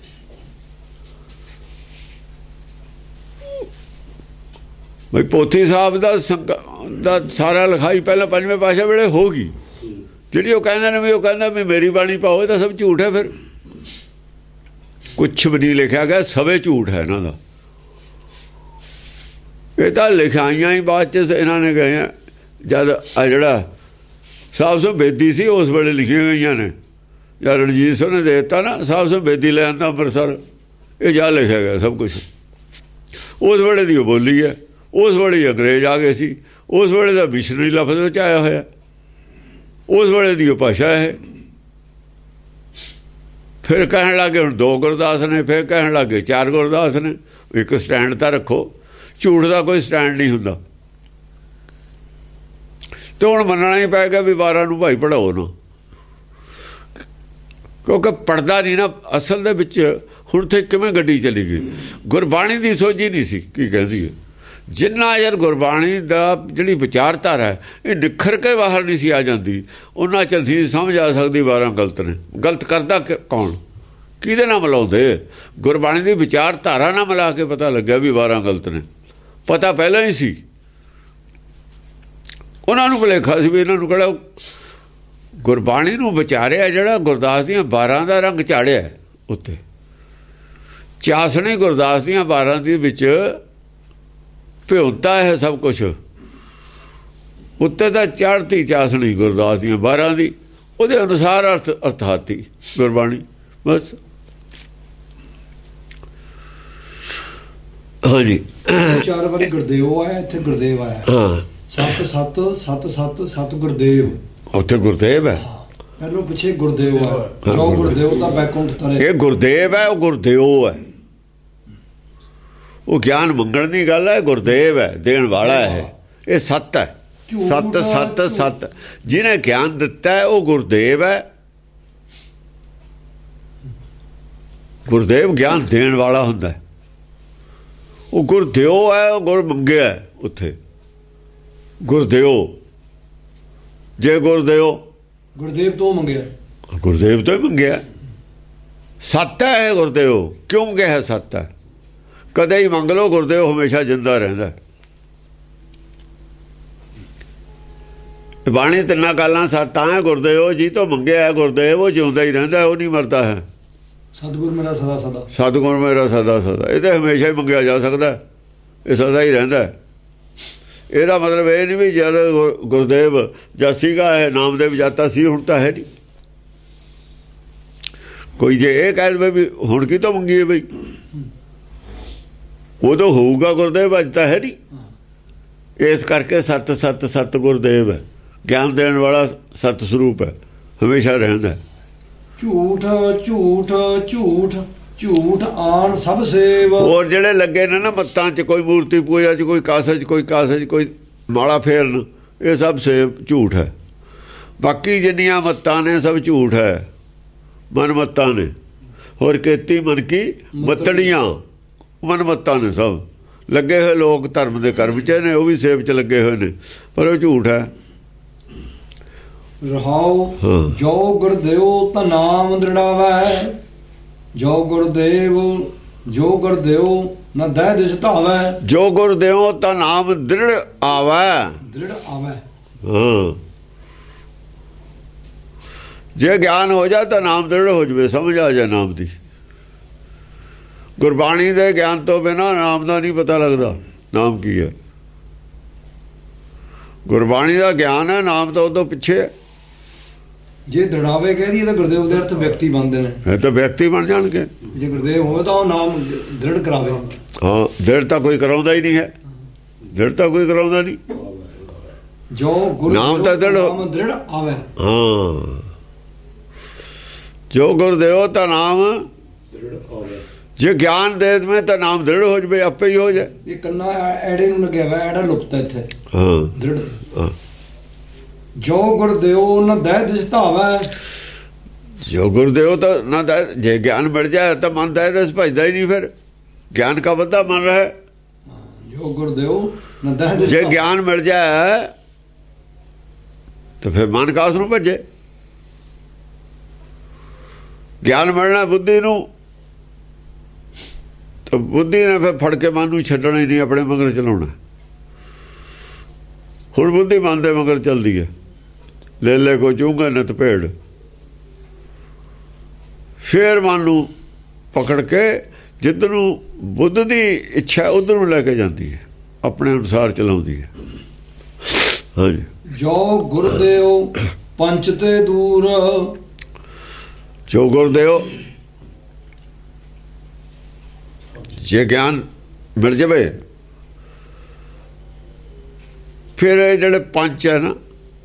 ਬਈ ਪੋਥੀ ਸਾਹਿਬ ਦਾ ਦਾ ਸਾਰਾ ਲਿਖਾਈ ਪਹਿਲਾਂ ਪੰਜਵੇਂ ਪਾਤਸ਼ਾਹ ਵੇਲੇ ਹੋ ਗਈ। ਜਿਹੜੀ ਉਹ ਕਹਿੰਦੇ ਨੇ ਵੀ ਉਹ ਕਹਿੰਦਾ ਵੀ ਮੇਰੀ ਬਾਣੀ ਪਾਓ, ਇਹ ਤਾਂ ਸਭ ਝੂਠ ਹੈ। ਫਿਰ ਕੁਛ ਵੀ ਨਹੀਂ ਲਿਖਿਆ ਗਿਆ, ਸਭੇ ਝੂਠ ਹੈ ਇਹਨਾਂ ਦਾ। ਇਹ ਤਾਂ ਲਿਖਾਈਆਂ ਹੀ ਬਾਅਦ 'ਚ ਇਹਨਾਂ ਨੇ ਗਏ ਆ। ਜਦ ਆ ਜਿਹੜਾ ਸਾਹਿਬ ਸੋ ਬੇਦੀ ਸੀ ਉਸ ਵੇਲੇ ਲਿਖੀਆਂ ਗਈਆਂ ਨੇ। ਜਦ ਰਣਜੀਤ ਸਿੰਘ ਨੇ ਦੇ ਦਿੱਤਾ ਨਾ ਸਾਹਿਬ ਸੋ ਬੇਦੀ ਲੈ ਆਂਦਾ ਅੰਮ੍ਰਿਤਸਰ, ਇਹ ਜਾ ਲਿਖਿਆ ਗਿਆ ਸਭ ਕੁਛ। ਉਸ ਵੇਲੇ ਦੀ ਉਹ ਬੋਲੀ ਹੈ, ਉਸ ਵੇਲੇ ਅੰਗਰੇਜ਼ ਆ ਗਏ ਸੀ, ਉਸ ਵੇਲੇ ਦਾ ਮਿਸ਼ਨਰੀ ਲਫ਼ਜ਼ ਵਿੱਚ ਆਇਆ ਹੋਇਆ, ਉਸ ਵੇਲੇ ਦੀ ਉਹ ਭਾਸ਼ਾ ਹੈ। ਫਿਰ ਕਹਿਣ ਲੱਗੇ ਹੁਣ ਦੋ ਗੁਰਦਾਸ ਨੇ, ਫਿਰ ਕਹਿਣ ਲੱਗੇ ਚਾਰ ਗੁਰਦਾਸ ਨੇ। ਇੱਕ ਸਟੈਂਡ ਤਾਂ ਰੱਖੋ, ਝੂਠ ਦਾ ਕੋਈ ਸਟੈਂਡ ਨਹੀਂ ਹੁੰਦਾ। ਤੇ ਹੁਣ ਮੰਨਣਾ ਹੀ ਪਏਗਾ ਵੀ ਬਾਰਾਂ ਨੂੰ ਭਾਈ ਪੜ੍ਹਾਓ ਨਾ। ਕਿਉਂਕਿ ਪੜਦਾ ਨਹੀਂ ਨਾ ਅਸਲ ਦੇ ਵਿੱਚ। ਹੁਣ ਤੇ ਕਿਵੇਂ ਗੱਡੀ ਚਲੀ ਗਈ, ਗੁਰਬਾਣੀ ਦੀ ਸੋਝੀ ਨਹੀਂ ਸੀ ਕੀ ਕਹਿੰਦੀ ਹੈ। ਜਿੰਨਾ ਯਾਰ ਗੁਰਬਾਣੀ ਦਾ ਜਿਹੜੀ ਵਿਚਾਰਧਾਰਾ ਹੈ ਇਹ ਨਿਖਰ ਕੇ ਬਾਹਰ ਨਹੀਂ ਸੀ ਆ ਜਾਂਦੀ, ਉਹਨਾਂ ਚਿਰ ਸੀ ਸਮਝ ਆ ਸਕਦੀ ਬਾਰਾਂ ਗਲਤ ਨੇ। ਗਲਤ ਕਰਦਾ ਕੌਣ, ਕਿਹਦੇ ਨਾਲ ਮਿਲਾਉਂਦੇ? ਗੁਰਬਾਣੀ ਦੀ ਵਿਚਾਰਧਾਰਾ ਨਾਲ ਮਿਲਾ ਕੇ ਪਤਾ ਲੱਗਿਆ ਵੀ ਬਾਰਾਂ ਗਲਤ ਨੇ। ਪਤਾ ਪਹਿਲਾਂ ਹੀ ਸੀ, ਉਹਨਾਂ ਨੂੰ ਭੁਲੇਖਾ ਸੀ ਵੀ ਇਹਨਾਂ ਨੂੰ ਕਿਹੜਾ ਗੁਰਬਾਣੀ ਨੂੰ ਵਿਚਾਰਿਆ ਜਿਹੜਾ ਗੁਰਦਾਸ ਦੀਆਂ ਬਾਰਾਂ ਦਾ ਰੰਗ ਚਾੜਿਆ ਉੱਤੇ। ਚਾਸਣੀ ਗੁਰਦਾਸ ਦੀਆਂ ਬਾਰਾਂ ਦੇ ਵਿੱਚ ਭਿਉਂਤਾ ਹੈ ਸਭ ਕੁਛ, ਉੱਤੇ ਤਾਂ ਚੜ੍ਹਤੀ ਚਾਸਣੀ ਗੁਰਦਾਸ ਦੀਆਂ ਬਾਰਾਂ ਦੀ, ਉਹਦੇ ਅਨੁਸਾਰ ਅਰਥ ਅਰਥਾਤੀ ਗੁਰਬਾਣੀ ਬਸ। ਹਾਂਜੀ ਚਾਰ ਵਾਰੀ ਗੁਰਦੇਵ ਆਇਆ, ਇੱਥੇ ਗੁਰਦੇਵ ਆਇਆ। ਹਾਂ ਸੱਤ ਸੱਤ ਸੱਤ ਸੱਤ ਸੱਤ ਗੁਰਦੇਵ, ਉੱਥੇ ਗੁਰਦੇਵ ਹੈ, ਪਹਿਲੋਂ ਪਿੱਛੇ ਗੁਰਦੇਵ ਆ। ਜੋ ਗੁਰਦੇਵ ਦਾ ਬੈਕੁੰਠ ਤਰੇ, ਇਹ ਗੁਰਦੇਵ ਹੈ, ਉਹ ਗੁਰਦੇਵ ਹੈ। ਉਹ ਗਿਆਨ ਮੰਗਣ ਦੀ ਗੱਲ ਹੈ, ਗੁਰਦੇਵ ਹੈ, ਦੇਣ ਵਾਲਾ ਹੈ। ਇਹ ਸੱਤ ਹੈ, ਸੱਤ ਸੱਤ ਸੱਤ। ਜਿਹਨੇ ਗਿਆਨ ਦਿੱਤਾ ਹੈ ਉਹ ਗੁਰਦੇਵ ਹੈ। ਗੁਰਦੇਵ ਗਿਆਨ ਦੇਣ ਵਾਲਾ ਹੁੰਦਾ ਹੈ, ਉਹ ਗੁਰਦੇਵ ਹੈ, ਉਹ ਗੁਰ ਮੰਗਿਆ ਉੱਥੇ ਗੁਰਦੇਵ। ਜੇ ਗੁਰਦੇਵ ਗੁਰਦੇਵ ਤੋਂ ਮੰਗਿਆ, ਗੁਰਦੇਵ ਤੋਂ ਹੀ ਮੰਗਿਆ। ਸੱਤ ਹੈ ਗੁਰਦੇਵ, ਕਿਉਂ ਮੰਗਿਆ ਹੈ? ਸੱਤ ਹੈ, ਕਦੇ ਹੀ ਮੰਗ ਲਓ, ਗੁਰਦੇਵ ਹਮੇਸ਼ਾ ਜਿੰਦਾ ਰਹਿੰਦਾ। ਬਾਣੀ ਤਿੰਨਾਂ ਗੱਲਾਂ ਸੱਤਾਂ ਹੈ। ਗੁਰਦੇਵ ਜੀ ਤੋਂ ਮੰਗਿਆ ਹੈ, ਗੁਰਦੇਵ ਉਹ ਜਿਉਂਦਾ ਹੀ ਰਹਿੰਦਾ, ਉਹ ਨਹੀਂ ਮਰਦਾ ਹੈ। ਸਤਿਗੁਰ ਮੇਰਾ ਸਦਾ ਸਦਾ, ਸਤਿਗੁਰ ਮੇਰਾ ਸਦਾ ਸਦਾ, ਇਹ ਤਾਂ ਹਮੇਸ਼ਾ ਹੀ ਮੰਗਿਆ ਜਾ ਸਕਦਾ, ਇਹ ਸਦਾ ਹੀ ਰਹਿੰਦਾ। ਇਹਦਾ ਮਤਲਬ ਇਹ ਨਹੀਂ ਵੀ ਜਦ ਗੁਰਦੇਵ ਜਾਂ ਸੀਗਾ ਇਹ ਨਾਮਦੇਵ ਜਾਤਾ ਸੀ, ਹੁਣ ਤਾਂ ਹੈ ਨਹੀਂ। ਕੋਈ ਜੇ ਇਹ ਕਹਿ ਦੇਵੇ ਵੀ ਹੁਣ ਕੀ ਤੋਂ ਮੰਗੀਏ ਬਈ, ਉਦੋਂ ਹੋਊਗਾ ਗੁਰਦੇਵ, ਅੱਜ ਤਾਂ ਹੈ ਨਹੀਂ। ਇਸ ਕਰਕੇ ਸੱਤ ਸੱਤ ਸੱਤ ਗੁਰਦੇਵ ਹੈ, ਗਿਆਨ ਦੇਣ ਵਾਲਾ ਸੱਤ ਸਰੂਪ ਹੈ, ਹਮੇਸ਼ਾ ਰਹਿੰਦਾ। ਝੂਠ ਝੂਠ ਝੂਠ ਝੂਠ ਆਣ ਸਭ ਸੇਵ। ਹੋਰ ਜਿਹੜੇ ਲੱਗੇ ਨੇ ਨਾ ਮੱਤਾਂ 'ਚ, ਕੋਈ ਮੂਰਤੀ ਪੂਜਾ 'ਚ, ਕੋਈ ਕਾਸੇ 'ਚ, ਕੋਈ ਕਾਸੇ 'ਚ, ਕੋਈ ਮਾਲਾ ਫੇਰਨ, ਇਹ ਸਭ ਸੇਵ ਝੂਠ ਹੈ। ਬਾਕੀ ਜਿੰਨੀਆਂ ਮੱਤਾਂ ਨੇ ਸਭ ਝੂਠ ਹੈ, ਮਨ ਮੱਤਾਂ ਨੇ। ਹੋਰ ਕੀਤੀ ਮਨ ਕੀ ਮੱਤੜੀਆਂ, ਮਨ ਮੱਤਾਂ ਨੇ ਸਭ। ਲੱਗੇ ਹੋਏ ਲੋਕ ਧਰਮ ਦੇ ਕਰਮ 'ਚ ਨੇ, ਉਹ ਵੀ ਸੇਵ 'ਚ ਲੱਗੇ ਹੋਏ ਨੇ, ਪਰ ਉਹ ਝੂਠ ਹੈ। ਰਹਾਉ ਜੋ ਗੁਰਦੇਵ ਤਾਂ ਨਾਮ ਦ੍ਰਿੜਾਵੈ, ਜੋ ਗੁਰਦੇਵ ਜੋ ਗੁਰਦੇਵ ਨਾ ਦਹਿ ਦਿਸ ਧਾਵੈ। ਜੋ ਗੁਰਦੇਵ ਤਾਂ ਨਾਮ ਦ੍ਰਿੜ ਆਵੈ, ਦ੍ਰਿੜ ਆਵੈ। ਹਾਂ, ਜੇ ਗਿਆਨ ਹੋ ਜਾ ਤਾਂ ਨਾਮ ਦ੍ਰਿੜ ਹੋ ਜਵੇ, ਸਮਝ ਆ ਜਾ ਨਾਮ ਦੀ। ਗੁਰਬਾਣੀ ਦੇ ਗਿਆਨ ਤੋਂ ਬਿਨਾਂ ਨਾਮ ਦਾ ਨਹੀਂ ਪਤਾ ਲੱਗਦਾ ਨਾਮ ਕੀ ਹੈ। ਗੁਰਬਾਣੀ ਦਾ ਗਿਆਨ ਹੈ, ਨਾਮ ਤਾਂ ਉਦੋਂ ਪਿੱਛੇ ਹੈ। ਜੇ ਦੜਾਵੇ ਕਹਿ ਦਈਏ ਤਾਂ ਗੁਰਦੇਵ ਦੇ ਅਰਥ ਵਿਅਕਤੀ ਬਣਦੇ ਨੇ, ਇਹ ਤਾਂ ਵਿਅਕਤੀ ਬਣ ਜਾਣਗੇ। ਜੇ ਗੁਰਦੇਵ ਹੋਵੇ ਤਾਂ ਉਹ ਨਾਮ ਦ੍ਰਿੜ ਕਰਾਵੇ। ਹਾਂ, ਦ੍ਰਿੜ ਤਾਂ ਕੋਈ ਕਰਾਉਂਦਾ ਹੀ ਨਹੀਂ ਹੈ, ਦ੍ਰਿੜ ਤਾਂ ਕੋਈ ਕਰਾਉਂਦਾ ਨਹੀਂ। ਜੋ ਗੁਰੂ ਨਾਮ ਤਾਂ ਦ੍ਰਿੜ ਦ੍ਰਿੜ ਆਵੇ। ਹਾਂ, ਜੋ ਗੁਰਦੇਵ ਤਾਂ ਨਾਮ ਦ੍ਰਿੜ ਆਵੇ। ਜੇ ਗਿਆਨ ਦੇ ਦੇਵੇਂ ਤਾਂ ਨਾਮ ਦ੍ਰਿੜ ਹੋ ਜਵੇ, ਆਪੇ ਹੀ ਹੋ ਜਾਏ। ਇਹ ਕੰਨਾ ਐੜੇ ਨੂੰ ਲੱਗਿਆ ਵਾ, ਐੜਾ ਲੁਪਤ ਇੱਥੇ। ਹਾਂ, ਦ੍ਰਿੜ। ਹਾਂ, ਜੋ ਗੁਰਦੇਵ ਨਾ ਦਹਿ ਦਿਸ ਧਾਵੈ। ਜੋ ਗੁਰਦੇਵ ਤਾਂ ਨਾ ਦਹਿ, ਜੇ ਗਿਆਨ ਮਿਲ ਜਾਏ ਤਾਂ ਮਨ ਦਹਿ ਦਿਸ ਭਜਦਾ ਹੀ ਨਹੀਂ। ਫਿਰ ਗਿਆਨ ਕਾ ਵੱਧਾ ਮਨ ਰਹੇ। ਜੋ ਗੁਰਦੇਵ ਨਾ ਦਹਿ ਦਿਸ, ਜੇ ਗਿਆਨ ਮਿਲ ਜਾਏ ਤਾਂ ਫਿਰ ਮਨ ਕਾਸ ਨੂੰ ਭਜੇ। ਗਿਆਨ ਮਿਲਣਾ ਬੁੱਧੀ ਨੂੰ, ਤਾਂ ਬੁੱਧੀ ਨੇ ਫਿਰ ਫੜ ਕੇ ਮਨ ਨੂੰ ਛੱਡਣਾ ਹੀ ਨਹੀਂ, ਆਪਣੇ ਮਗਰ ਚਲਾਉਣਾ। ਹੁਣ ਬੁੱਧੀ ਮਨ ਦੇ ਮਗਰ ਚੱਲਦੀ ਹੈ, ਲੈ ਲੈ ਕੋ ਚੂੰਗਾ ਨਤ ਭੇੜ। ਫਿਰ ਮਨ ਨੂੰ ਪਕੜ ਕੇ ਜਿੱਧਰ ਨੂੰ ਬੁੱਧ ਦੀ ਇੱਛਾ ਉਧਰ ਨੂੰ ਲੈ ਕੇ ਜਾਂਦੀ ਹੈ, ਆਪਣੇ ਅਨੁਸਾਰ ਚਲਾਉਂਦੀ ਹੈ। ਹਾਂਜੀ, ਜੋ ਗੁਰਦੇਵ ਪੰਚ ਤੇ ਦੂਰ। ਜੋ ਗੁਰਦੇਵ ਜੇ ਗਿਆਨ ਮਿਲ ਜਾਵੇ, ਫਿਰ ਇਹ ਜਿਹੜੇ ਪੰਜ ਹੈ ਨਾ,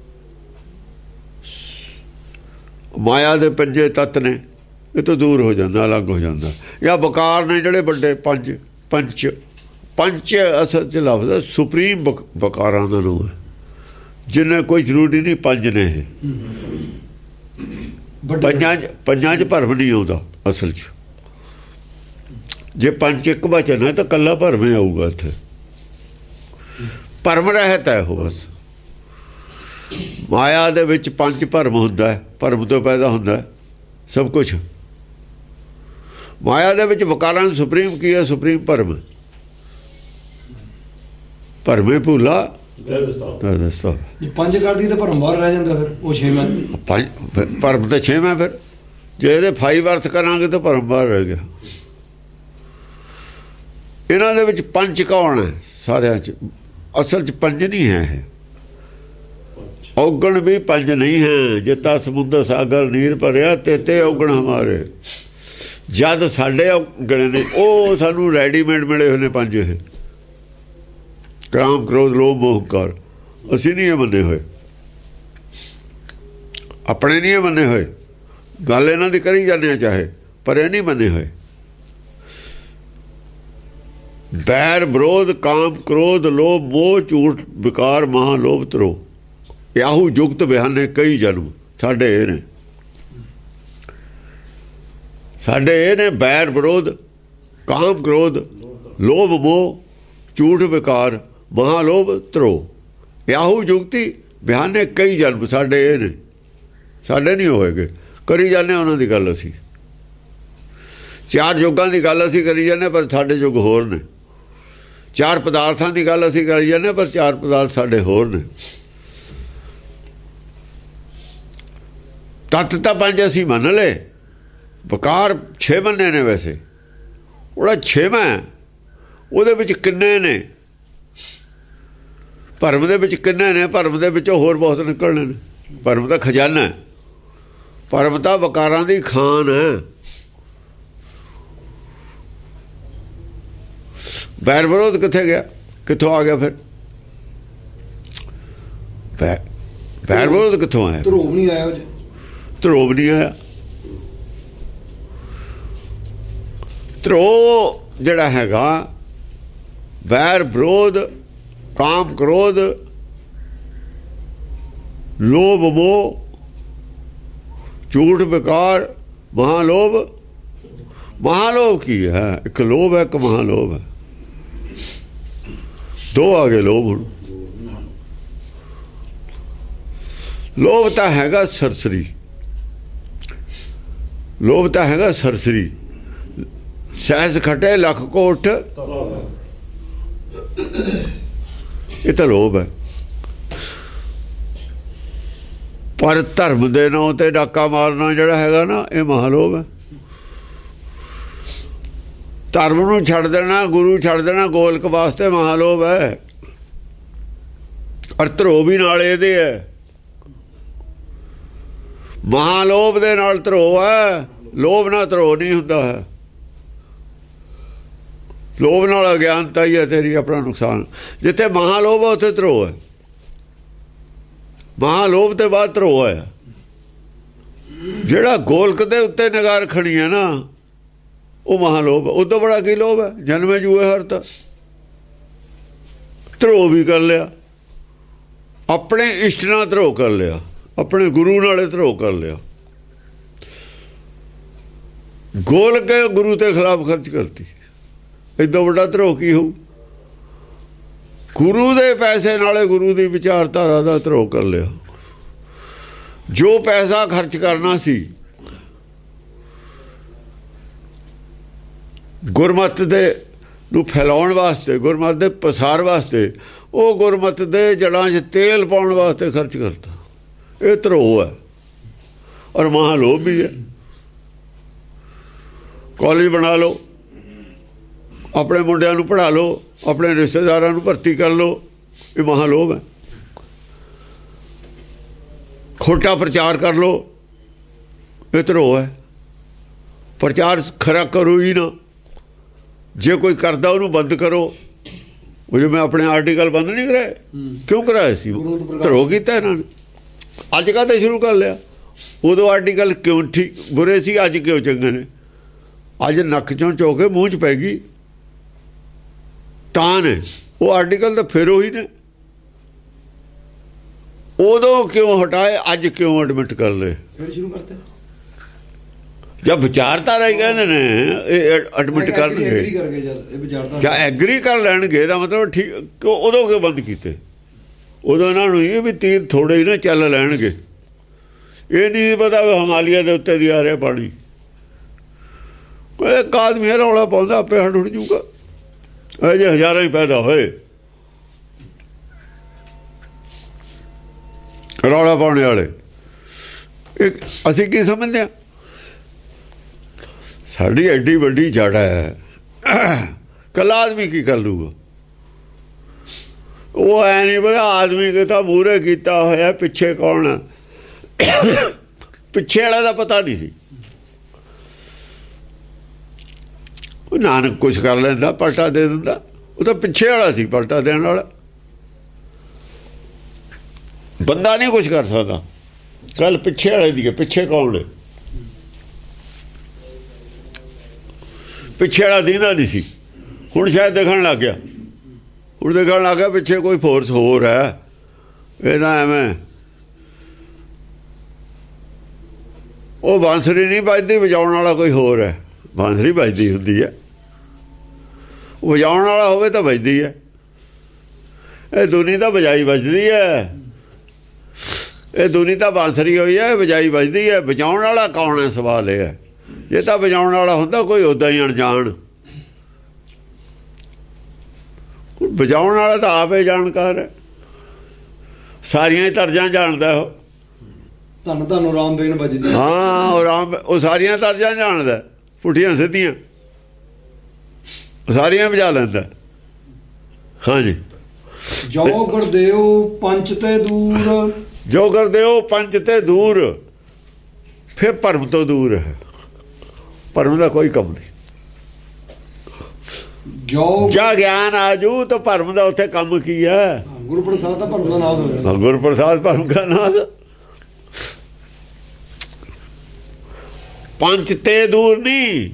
ਮਾਇਆ ਦੇ ਪੰਜੇ ਤੱਤ ਨੇ, ਇਹ ਤੋਂ ਦੂਰ ਹੋ ਜਾਂਦਾ, ਅਲੱਗ ਹੋ ਜਾਂਦਾ। ਜਾਂ ਬਕਾਰ ਨੇ ਜਿਹੜੇ ਵੱਡੇ ਪੰਜ ਪੰਚ ਪੰਚ ਅਸਲ 'ਚ ਲਫ਼ਜ਼ ਸੁਪਰੀਮ ਬਕਾਰਾਂ ਦਾ ਨਾਮ ਹੈ, ਜਿਹਨੇ ਕੋਈ ਜ਼ਰੂਰੀ ਨਹੀਂ ਪੰਜ ਨੇ ਇਹ। ਪੰਜਾਂ 'ਚ ਪੰਜਾਂ 'ਚ ਭਰਮ ਨਹੀਂ ਆਉਂਦਾ ਅਸਲ 'ਚ। ਜੇ ਪੰਜ ਇੱਕ ਵਚਨ ਹੈ ਤਾਂ ਕੱਲਾ ਭਰਮ ਹੀ ਆਊਗਾ ਇੱਥੇ। ਭਰਮ ਰਹਿਤ ਹੈ ਉਹ ਬਸ। ਮਾਇਆ ਦੇ ਵਿੱਚ ਪੰਜ ਭਰਮ ਹੁੰਦਾ ਹੈ, ਭਰਮ ਤੋਂ ਪੈਦਾ ਹੁੰਦਾ ਸਭ ਕੁਛ। ਮਾਇਆ ਦੇ ਵਿੱਚ ਵਿਕਾਰਾਂ ਨੂੰ ਸੁਪਰੀਮ ਕੀ ਹੈ? ਸੁਪਰੀਮ ਭਰਮ। ਭਰਮੇ ਭੂਲਾ ਦੱਸੋ ਪੰਜ ਕਰਦੀ ਤਾਂ ਭਰਮ ਬਾਹਰ ਰਹਿ ਜਾਂਦਾ, ਫਿਰ ਉਹ ਛੇਵਾਂ। ਪੰਜ ਭਰਮ ਤਾਂ ਛੇਵਾਂ। ਫਿਰ ਜੇ ਇਹਦੇ ਫਾਈਵ ਅਰਥ ਕਰਾਂਗੇ ਤਾਂ ਭਰਮ ਬਾਹਰ ਰਹਿ ਗਿਆ। ਇਹਨਾਂ ਦੇ ਵਿੱਚ ਪੰਜ ਕੌਣ ਹੈ? ਸਾਰਿਆਂ 'ਚ ਅਸਲ 'ਚ ਪੰਜ ਨਹੀਂ ਹੈ ਇਹ। ਔਗਣ ਵੀ ਪੰਜ ਨਹੀਂ ਹੈ। ਜਿੱਤਾ ਸਮੁੰਦਰ ਸਾਗਰ ਨੀਰ ਭਰਿਆ ਤੇਤੇ ਔਗਣ ਹਮਾਰੇ। ਜਦ ਸਾਡੇ ਔਗਣ ਨੇ ਉਹ ਸਾਨੂੰ ਰੈਡੀਮੇਡ ਮਿਲੇ ਹੋਏ ਨੇ ਪੰਜ। ਇਹ ਕਾਮ ਕ੍ਰੋਧ ਲੋਭ ਮੋਹ ਹੰਕਾਰ। ਅਸੀਂ ਨਹੀਂ ਇਹ ਮੰਨੇ ਹੋਏ, ਆਪਣੇ ਨਹੀਂ ਇਹ ਮੰਨੇ ਹੋਏ। ਗੱਲ ਇਹਨਾਂ ਦੀ ਕਰੀ ਜਾਂਦੇ ਆ ਚਾਹੇ, ਪਰ ਇਹ ਨਹੀਂ ਮੰਨੇ ਹੋਏ। ਬੈਰ ਵਿਰੋਧ ਕਾਮ ਕ੍ਰੋਧ ਲੋਭ ਮੋਹ ਝੂਠ ਵਿਕਾਰ ਮਹਾ ਲੋਭ ਤਰੋ। ਯਾਹੂ ਜੁਗਤ ਬਿਆਨੇ ਕਈ ਜਨਮ। ਸਾਡੇ ਇਹ ਨੇ, ਸਾਡੇ ਇਹ ਨੇ ਬੈਰ ਵਿਰੋਧ ਕਾਮ ਕ੍ਰੋਧ ਲੋਭ ਮੋਹ ਝੂਠ ਵਿਕਾਰ ਮਹਾ ਲੋਭ ਤਰੋ। ਯਾਹੂ ਜੁਗਤੀ ਬਿਆਨੇ ਕਈ ਜਨਮ। ਸਾਡੇ ਇਹ ਨੇ, ਸਾਡੇ ਨਹੀਂ ਹੋਏਗੇ। ਕਰੀ ਜਾਂਦੇ ਉਹਨਾਂ ਦੀ ਗੱਲ ਅਸੀਂ। ਚਾਰ ਯੁੱਗਾਂ ਦੀ ਗੱਲ ਅਸੀਂ ਕਰੀ ਜਾਂਦੇ, ਪਰ ਸਾਡੇ ਯੁੱਗ ਹੋਰ ਨੇ। ਚਾਰ ਪਦਾਰਥਾਂ ਦੀ ਗੱਲ ਅਸੀਂ ਕਰੀ ਜਾਂਦੇ, ਪਰ ਚਾਰ ਪਦਾਰਥ ਸਾਡੇ ਹੋਰ ਨੇ। ਤੱਤ ਤਾਂ ਪੰਜ ਅਸੀਂ ਮੰਨ ਲਏ, ਵਿਕਾਰ ਛੇ ਮੰਨੇ ਨੇ। ਵੈਸੇ ਉਹਦਾ ਛੇਵਾਂ ਉਹਦੇ ਵਿੱਚ ਕਿੰਨੇ ਨੇ? ਭਰਮ ਦੇ ਵਿੱਚ ਕਿੰਨੇ ਨੇ? ਭਰਮ ਦੇ ਵਿੱਚੋਂ ਹੋਰ ਬਹੁਤ ਨਿਕਲਣੇ ਨੇ। ਭਰਮ ਦਾ ਖਜ਼ਾਨਾ। ਭਰਮ ਤਾਂ ਵਿਕਾਰਾਂ ਦੀ ਖਾਨ ਹੈ। ਬੈਰ ਵਿਰੋਧ ਕਿੱਥੇ ਗਿਆ? ਕਿੱਥੋਂ ਆ ਗਿਆ? ਫਿਰ ਬੈਰ ਵਿਰੋਧ ਕਿੱਥੋਂ ਆਇਆ? ਧਰੋਬ ਨਹੀਂ ਆਇਆ। ਧਰੋਬ ਨਹੀਂ ਆਇਆ। ਧਰੋ ਜਿਹੜਾ ਹੈਗਾ ਵੈਰ ਵਿਰੋਧ ਕਾਮ ਕ੍ਰੋਧ ਲੋਭ ਮੋਹ ਝੂਠ ਵਿਕਾਰ ਮਹਾਲੋਭ। ਮਹਾਲੋਭ ਕੀ ਹੈ? ਇੱਕ ਲੋਭ ਹੈ, ਇੱਕ ਮਹਾਲੋਭ ਹੈ। ਦੋ ਆ ਗਏ ਲੋਭ। ਹੁਣ ਲੋਭ ਤਾਂ ਹੈਗਾ ਸਰਸਰੀ। ਲੋਭ ਤਾਂ ਹੈਗਾ ਸਰਸਰੀ। ਸਹਿਜ ਖਟੇ ਲੱਖ ਕੋਟ। ਇਹ ਤਾਂ ਲੋਭ ਹੈ। ਪਰ ਧਰਮ ਦੇ ਨਾਂ ਤੇ ਡਾਕਾ ਮਾਰਨਾ ਜਿਹੜਾ ਹੈਗਾ ਨਾ, ਇਹ ਮਹਾਲੋਭ ਹੈ। ਧਰਮ ਨੂੰ ਛੱਡ ਦੇਣਾ, ਗੁਰੂ ਛੱਡ ਦੇਣਾ ਗੋਲਕ ਵਾਸਤੇ ਮਹਾਲੋਭ ਹੈ। ਔਰ ਧਰੋ ਵੀ ਨਾਲ ਇਹਦੇ ਹੈ। ਮਹਾਲੋਭ ਦੇ ਨਾਲ ਧਰੋ ਹੈ। ਲੋਭ ਨਾਲ ਧਰੋ ਨਹੀਂ ਹੁੰਦਾ ਹੈ। ਲੋਭ ਨਾਲ ਅਗਿਆਨਤਾ ਹੀ ਹੈ ਤੇਰੀ, ਆਪਣਾ ਨੁਕਸਾਨ। ਜਿੱਥੇ ਮਹਾਲੋਭ ਹੈ ਉੱਥੇ ਧਰੋ ਹੈ। ਮਹਾਲੋਭ ਤੇ ਬਾਅਦ ਧਰੋ ਹੈ। ਜਿਹੜਾ ਗੋਲਕ ਦੇ ਉੱਤੇ ਨਿਗਾਹ ਰੱਖਣੀ ਹੈ ਨਾ, ਉਹ ਮਹਾਲੋਭ। ਉਦੋਂ ਬੜਾ ਕੀ ਲੋਭ ਹੈ? ਜਨਮੇ ਜੂਏ ਹਰਤਾ। ਧਰੋ ਵੀ ਕਰ ਲਿਆ, ਆਪਣੇ ਇਸ਼ਟ ਨਾਲ ਧਰੋ ਕਰ ਲਿਆ, ਆਪਣੇ ਗੁਰੂ ਨਾਲੇ ਧਰੋ ਕਰ ਲਿਆ। ਗੋਲ ਕੇ ਗੁਰੂ ਦੇ ਖਿਲਾਫ ਖਰਚ ਕਰਤੀ। ਏਦਾਂ ਵੱਡਾ ਧਰੋ ਕੀ ਹੋਊ? ਗੁਰੂ ਦੇ ਪੈਸੇ ਨਾਲੇ ਗੁਰੂ ਦੀ ਵਿਚਾਰਧਾਰਾ ਦਾ ਧਰੋ ਕਰ ਲਿਆ। ਜੋ ਪੈਸਾ ਖਰਚ ਕਰਨਾ ਸੀ ਗੁਰਮਤ ਦੇ ਨੂੰ ਫੈਲਾਉਣ ਵਾਸਤੇ, ਗੁਰਮਤ ਦੇ ਪਸਾਰ ਵਾਸਤੇ, ਉਹ ਗੁਰਮਤ ਦੇ ਜੜਾਂ 'ਚ ਤੇਲ ਪਾਉਣ ਵਾਸਤੇ ਖਰਚ ਕਰਤਾ। ਇਹ ਧਰੋ ਹੈ ਔਰ ਮਹਾਲੋਭ ਵੀ ਹੈ। ਕਾਲਜ ਬਣਾ ਲਓ, ਆਪਣੇ ਮੁੰਡਿਆਂ ਨੂੰ ਪੜ੍ਹਾ ਲਓ, ਆਪਣੇ ਰਿਸ਼ਤੇਦਾਰਾਂ ਨੂੰ ਭਰਤੀ ਕਰ ਲਓ, ਇਹ ਮਹਾਲੋਭ ਹੈ। ਖੋਟਾ ਪ੍ਰਚਾਰ ਕਰ ਲਓ, ਇਹ ਧਰੋ ਹੈ। ਪ੍ਰਚਾਰ ਖਰਾ ਕਰੋ ਹੀ ਨਾ। ਜੇ ਕੋਈ ਕਰਦਾ ਉਹਨੂੰ ਬੰਦ ਕਰੋ। ਉਹ ਜੋ ਮੈਂ ਆਪਣੇ ਆਰਟੀਕਲ ਬੰਦ ਨਹੀਂ ਕਰਾਏ, ਕਿਉਂ ਕਰਾਏ ਸੀ? ਧਰੋ ਕੀਤਾ ਇਹਨਾਂ ਨੇ। ਅੱਜ ਕਾਹਤੇ ਸ਼ੁਰੂ ਕਰ ਲਿਆ? ਉਦੋਂ ਆਰਟੀਕਲ ਕਿਉਂ ਠੀਕ ਬੁਰੇ ਸੀ, ਅੱਜ ਕਿਉਂ ਚੰਗੇ ਨੇ? ਅੱਜ ਨੱਕ ਚੋਂ ਚੋ ਕੇ ਮੂੰਹ 'ਚ ਪੈ ਗਈ ਤਾਂ ਨੇ ਉਹ ਆਰਟੀਕਲ। ਤਾਂ ਫਿਰ ਉਹੀ ਨੇ। ਉਦੋਂ ਕਿਉਂ ਹਟਾਏ, ਅੱਜ ਕਿਉਂ ਐਡਮਿਟ ਕਰ ਲਏ? ਫਿਰ ਸ਼ੁਰੂ ਕਰਤੇ। ਜਾਂ ਵਿਚਾਰਧਾਰਾ ਹੀ ਕਹਿੰਦੇ ਨੇ, ਇਹ ਐਡਮਿਟ ਕਰਨਗੇ ਜਾਂ ਐਗਰੀ ਕਰ ਲੈਣਗੇ। ਇਹਦਾ ਮਤਲਬ ਠੀਕ ਉਦੋਂ ਕਿਉਂ ਬੰਦ ਕੀਤੇ? ਉਦੋਂ ਇਹਨਾਂ ਨੂੰ ਇਹ ਵੀ ਤੀਰ ਥੋੜੇ ਹੀ ਨਾ ਚੱਲ ਲੈਣਗੇ। ਇਹ ਨਹੀਂ ਪਤਾ ਵੀ ਹਿਮਾਲਿਆ ਦੇ ਉੱਤੇ ਦੀ ਆ ਰਿਹਾ ਪਾਣੀ। ਇੱਕ ਆਦਮੀ ਰੌਲਾ ਪਾਉਂਦਾ ਆਪੇ ਹਟ ਉੱਡ ਜੂਗਾ। ਇਹ ਜੇ ਹਜ਼ਾਰਾਂ ਹੀ ਪੈਦਾ ਹੋਏ ਰੌਲਾ ਪਾਉਣੇ ਵਾਲੇ, ਇੱਕ ਅਸੀਂ ਕੀ ਸਮਝਦੇ ਹਾਂ? ਸਾਡੀ ਐਡੀ ਵੱਡੀ ਜੜ ਹੈ, ਕੱਲਾ ਆਦਮੀ ਕੀ ਕਰ ਲੂਗਾ? ਉਹ ਐ ਨਹੀਂ ਪਤਾ ਆਦਮੀ ਕਿ ਤਾਂ ਮੂਹਰੇ ਕੀਤਾ ਹੋਇਆ, ਪਿੱਛੇ ਕੌਣ ਆ? ਪਿੱਛੇ ਵਾਲਾ ਦਾ ਪਤਾ ਨਹੀਂ ਸੀ। ਉਹ ਨਾਨਕ ਕੁਛ ਕਰ ਲੈਂਦਾ, ਪਲਟਾ ਦੇ ਦਿੰਦਾ। ਉਹ ਤਾਂ ਪਿੱਛੇ ਵਾਲਾ ਸੀ, ਪਲਟਾ ਦੇਣ ਵਾਲਾ। ਬੰਦਾ ਨਹੀਂ ਕੁਛ ਕਰ ਸਕਦਾ। ਗੱਲ ਪਿੱਛੇ ਵਾਲੇ ਦੀ ਹੈ। ਪਿੱਛੇ ਕੌਣ ਹੈ? ਪਿੱਛੇ ਵਾਲਾ ਦੀਂਦਾ ਨਹੀਂ ਸੀ, ਹੁਣ ਸ਼ਾਇਦ ਦਿਖਣ ਲੱਗ ਗਿਆ। ਹੁਣ ਦਿਖਣ ਲੱਗ ਗਿਆ ਪਿੱਛੇ ਕੋਈ ਫੋਰਸ ਹੋਰ ਹੈ। ਇਹਦਾ ਐਵੇਂ ਉਹ ਬਾਂਸਰੀ ਨਹੀਂ ਵੱਜਦੀ, ਵਜਾਉਣ ਵਾਲਾ ਕੋਈ ਹੋਰ ਹੈ। ਬਾਂਸਰੀ ਵੱਜਦੀ ਹੁੰਦੀ ਹੈ, ਵਜਾਉਣ ਵਾਲਾ ਹੋਵੇ ਤਾਂ ਵੱਜਦੀ ਹੈ। ਇਹ ਦੁਨੀ ਤਾਂ ਵਜਾਈ ਵੱਜਦੀ ਹੈ। ਇਹ ਦੁਨੀ ਤਾਂ ਬਾਂਸਰੀ ਹੋਈ ਹੈ, ਵਜਾਈ ਵੱਜਦੀ ਹੈ। ਵਜਾਉਣ ਵਾਲਾ ਕੌਣ ਹੈ? ਸਵਾਲ ਇਹ ਹੈ। ਜੇ ਤਾਂ ਵਜਾਉਣ ਵਾਲਾ ਹੁੰਦਾ ਕੋਈ ਉੱਦਾਂ ਹੀ ਅਣਜਾਣ। ਵਜਾਉਣ ਵਾਲਾ ਤਾਂ ਆਪੇ ਜਾਣਕਾਰ ਹੈ, ਸਾਰੀਆਂ ਹੀ ਤਰਜ਼ਾਂ ਜਾਣਦਾ। ਉਹ ਧੰਨ ਧੰਨ ਰਾਮ ਬੇਨ ਵੱਜਦੀ। ਹਾਂ, ਉਹ ਰਾਮ ਉਹ ਸਾਰੀਆਂ ਤਰਜ਼ਾਂ ਜਾਣਦਾ, ਪੁੱਠੀਆਂ ਸਿੱਧੀਆਂ ਸਾਰੀਆਂ ਵਜਾ ਲੈਂਦਾ। ਹਾਂਜੀ। ਜੋ ਗੁਰਦੇਵ ਪੰਚ ਤੇ ਦੂਰ, ਜੋ ਗੁਰਦੇਵ ਪੰਚ ਤੇ ਦੂਰ, ਫਿਰ ਭਰਮ ਤੋਂ ਦੂਰ ਹੈ। ਭਰਮ ਦਾ ਕੋਈ ਕੰਮ ਨਹੀਂ। ਜੋ ਜਾਂ ਗਿਆਨ ਆਜੂ ਤਾਂ ਭਰਮ ਦਾ ਉੱਥੇ ਕੰਮ ਕੀ ਹੈ? ਗੁਰੂ ਪ੍ਰਸਾਦ ਦਾ ਭਰਮ ਦਾ ਨਾਮ ਹੋ ਜਾਂਦਾ। ਗੁਰੂ ਪ੍ਰਸਾਦ ਭਰਮ ਦਾ ਨਾਮ। ਪੰਚ ਤੇ ਦੂਰ ਨਹੀਂ,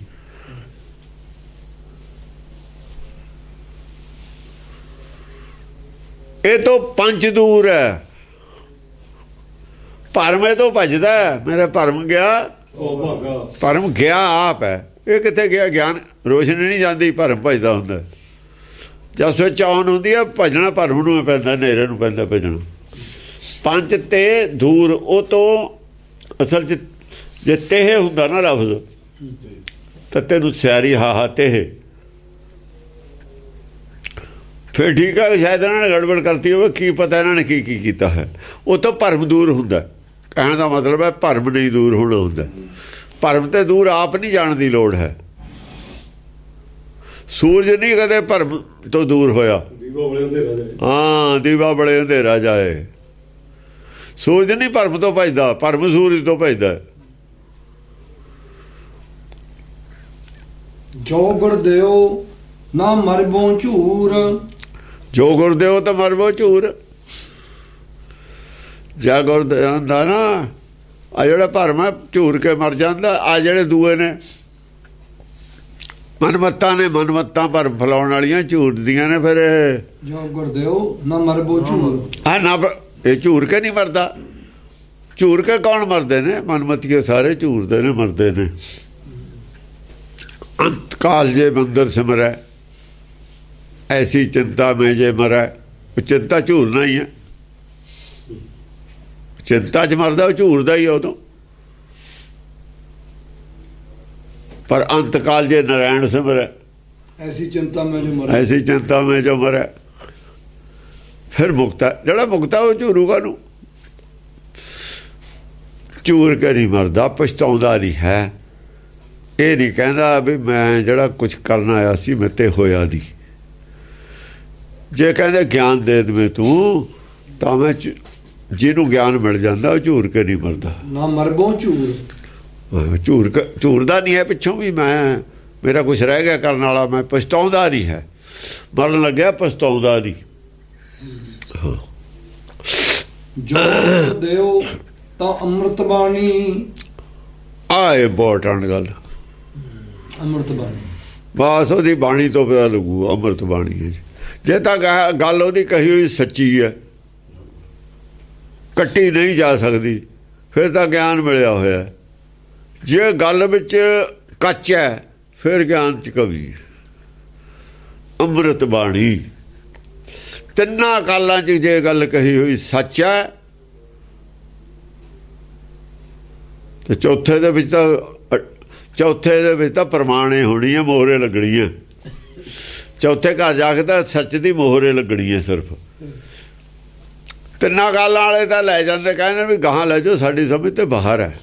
ਇਹ ਤੋਂ ਪੰਚ ਦੂਰ ਹੈ। ਭਰਮੇ ਤੋਂ ਭਜਦਾ। ਮੇਰੇ ਭਰਮ ਗਿਆ, ਭਰਮ ਗਿਆ ਆਪ ਹੈ। ਇਹ ਕਿੱਥੇ ਗਿਆ? ਗਿਆਨ ਰੋਸ਼ਨੀ ਨਹੀਂ ਜਾਂਦੀ, ਭਰਮ ਭਜਦਾ ਹੁੰਦਾ। ਜਦ ਸਵਿਚ ਆਨ ਹੁੰਦੀ ਹੈ, ਭਜਣਾ ਭਰਮ ਨੂੰ ਪੈਂਦਾ, ਹਨੇਰੇ ਨੂੰ ਪੈਂਦਾ ਭਜਣਾ। ਪੰਜ ਤੇ ਦੂਰ, ਉਹ ਤੋਂ ਅਸਲ 'ਚ ਜੇ ਤੇਹ ਹੁੰਦਾ ਨਾ ਲਫ਼ਜ਼, ਤਾਂ ਤੈਨੂੰ ਸਿਆਰੀ ਹਾ ਹਾ ਤੇਹ, ਫਿਰ ਠੀਕ ਹੈ। ਸ਼ਾਇਦ ਇਹਨਾਂ ਨੇ ਗੜਬੜ ਕਰਤੀ ਹੋਵੇ, ਕੀ ਪਤਾ ਇਹਨਾਂ ਨੇ ਕੀ ਕੀ ਕੀਤਾ ਹੈ। ਉਹ ਤੋਂ ਭਰਮ ਦੂਰ ਹੁੰਦਾ। ਕਹਿਣ ਦਾ ਮਤਲਬ ਹੈ ਭਰਮ ਨਹੀਂ ਦੂਰ ਹੋਣਾ ਹੁੰਦਾ। ਭਰਮ ਤੇ ਦੂਰ ਆਪ ਨਹੀਂ ਜਾਣ ਦੀ ਲੋੜ ਹੈ। ਸੂਰਜ ਨਹੀਂ ਕਦੇ ਭਰਮ ਤੋਂ ਦੂਰ ਹੋਇਆ। ਹਾਂ, ਦੀਵਾ ਬੜੇ ਅੰਧੇਰਾ ਜਾਏ। ਸੂਰਜ ਨਹੀਂ ਭਰਮ ਤੋਂ ਭਜਦਾ, ਭਰਮ ਸੂਰਜ ਤੋਂ ਭਜਦਾ। ਜੋ ਗੁਰਦੇਵ ਨਾ ਮਰਬੋਂ ਝੂਰ, ਜੋ ਗੁਰਦੇਵ ਤਾਂ ਮਰਬੋ ਝੂਰ। ਜਾ ਗੁਰਦੇਵ ਦਾ ਨਾ ਆ ਜਿਹੜਾ ਭਰਮ ਹੈ ਝੂਰ ਕੇ ਮਰ ਜਾਂਦਾ। ਆ ਜਿਹੜੇ ਦੂਏ ਨੇ ਮਨਮੱਤਾਂ ਨੇ, ਮਨਮੱਤਾਂ ਭਰਮ ਫੈਲਾਉਣ ਵਾਲੀਆਂ ਝੂਰਦੀਆਂ ਨੇ। ਫਿਰ ਜੋ ਗੁਰਦੇਵ ਨਾ ਮਰਬੋ ਝੂਰ, ਆ ਨਾ ਇਹ ਝੂਰ ਕੇ ਨਹੀਂ ਮਰਦਾ। ਝੂਰ ਕੇ ਕੌਣ ਮਰਦੇ ਨੇ? ਮਨਮੱਤੀਏ ਸਾਰੇ ਝੂਰਦੇ ਨੇ, ਮਰਦੇ ਨੇ। ਅੰਤ ਕਾਲ ਜੇ ਮੰਦਰ ਸਿਮਰੈ, ਐਸੀ ਚਿੰਤਾ ਮੈਂ ਜੇ ਮਰੈ। ਉਹ ਚਿੰਤਾ ਝੂਰਨਾ ਹੀ ਹੈ। ਚਿੰਤਾ 'ਚ ਮਰਦਾ, ਉਹ ਝੂਰਦਾ ਹੀ ਉਦੋਂ। ਪਰ ਅੰਤ ਕਾਲ ਜੇ ਨਾਰਾਇਣ ਸਿਮਰੈ, ਐਸੀ ਚਿੰਤਾ ਮੈਂ ਜੋ ਮਰੈ, ਐਸੀ ਚਿੰਤਾ ਮੈਂ ਜੋ ਮਰੈ। ਫਿਰ ਮੁਕਤਾ, ਜਿਹੜਾ ਮੁਕਤਾ ਉਹ ਝੂਰੂਗਾ ਨੂੰ। ਝੂਰ ਕੇ ਨਹੀਂ ਮਰਦਾ, ਪਛਤਾਉਂਦਾ ਨਹੀਂ ਹੈ। ਇਹ ਨਹੀਂ ਕਹਿੰਦਾ ਵੀ ਮੈਂ ਜਿਹੜਾ ਕੁਛ ਕਰਨ ਆਇਆ ਸੀ ਮੇਰੇ ਤੇ ਹੋਇਆ ਨਹੀਂ। ਜੇ ਕਹਿੰਦੇ ਗਿਆਨ ਦੇ ਦੇਵੇਂ ਤੂੰ, ਤਾਂ ਮੈਂ ਜਿਹਨੂੰ ਗਿਆਨ ਮਿਲ ਜਾਂਦਾ ਉਹ ਝੂਰ ਕੇ ਨਹੀਂ ਮਰਦਾ। ਨਾ ਮਰਬੋਂ ਝੂਰ, ਝੂਰ ਝੂਰਦਾ ਨਹੀਂ ਹੈ ਪਿੱਛੋਂ ਵੀ। ਮੈਂ ਮੇਰਾ ਕੁਛ ਰਹਿ ਗਿਆ ਕਰਨ ਵਾਲਾ, ਮੈਂ ਪਛਤਾਉਂਦਾ ਨਹੀਂ ਹੈ। ਮਰਨ ਲੱਗਿਆ ਪਛਤਾਉਂਦਾ ਨਹੀਂ। ਜੋ ਦੇਵ ਤਾਂ ਅੰਮ੍ਰਿਤ ਬਾਣੀ, ਆ ਇੰਪੋਰਟੈਂਟ ਗੱਲ। ਅੰਮ੍ਰਿਤ ਬਾਣੀ ਬਸ ਉਹਦੀ ਬਾਣੀ ਤੋਂ ਪਤਾ ਲੱਗੂ ਅੰਮ੍ਰਿਤ ਬਾਣੀ ਹੈ। ਜੇ ਤਾਂ ਗੱਲ ਉਹਦੀ ਕਹੀ ਹੋਈ ਸੱਚੀ ਹੈ, ਕੱਟੀ ਨਹੀਂ ਜਾ ਸਕਦੀ, ਫਿਰ ਤਾਂ ਗਿਆਨ ਮਿਲਿਆ ਹੋਇਆ। ਜੇ ਗੱਲ ਵਿੱਚ ਕੱਚ ਹੈ ਫਿਰ ਗਿਆਨ 'ਚ ਕਵੀ। ਅੰਮ੍ਰਿਤ ਬਾਣੀ ਤਿੰਨਾਂ ਕਾਲਾਂ 'ਚ ਜੇ ਗੱਲ ਕਹੀ ਹੋਈ ਸੱਚ ਹੈ ਤੇ ਚੌਥੇ ਦੇ ਵਿੱਚ ਤਾਂ ਚੌਥੇ ਦੇ ਵਿੱਚ ਤਾਂ ਪ੍ਰਮਾਣੇ ਹੋਣੀ ਹੈ, ਮੋਹਰੇ ਲੱਗਣੀ ਹੈ। ਚੌਥੇ ਘਰ ਜਾ ਕੇ ਤਾਂ ਸੱਚ ਦੀ ਮੋਹਰੇ ਲੱਗਣੀ ਹੈ ਸਿਰਫ। ਤਿੰਨਾਂ ਗੱਲਾਂ ਵਾਲੇ ਤਾਂ ਲੈ ਜਾਂਦੇ, ਕਹਿੰਦੇ ਵੀ ਗਾਹਾਂ ਲੈ ਜਾਓ, ਸਾਡੀ ਸਮਝ ਤੇ ਬਾਹਰ ਹੈ।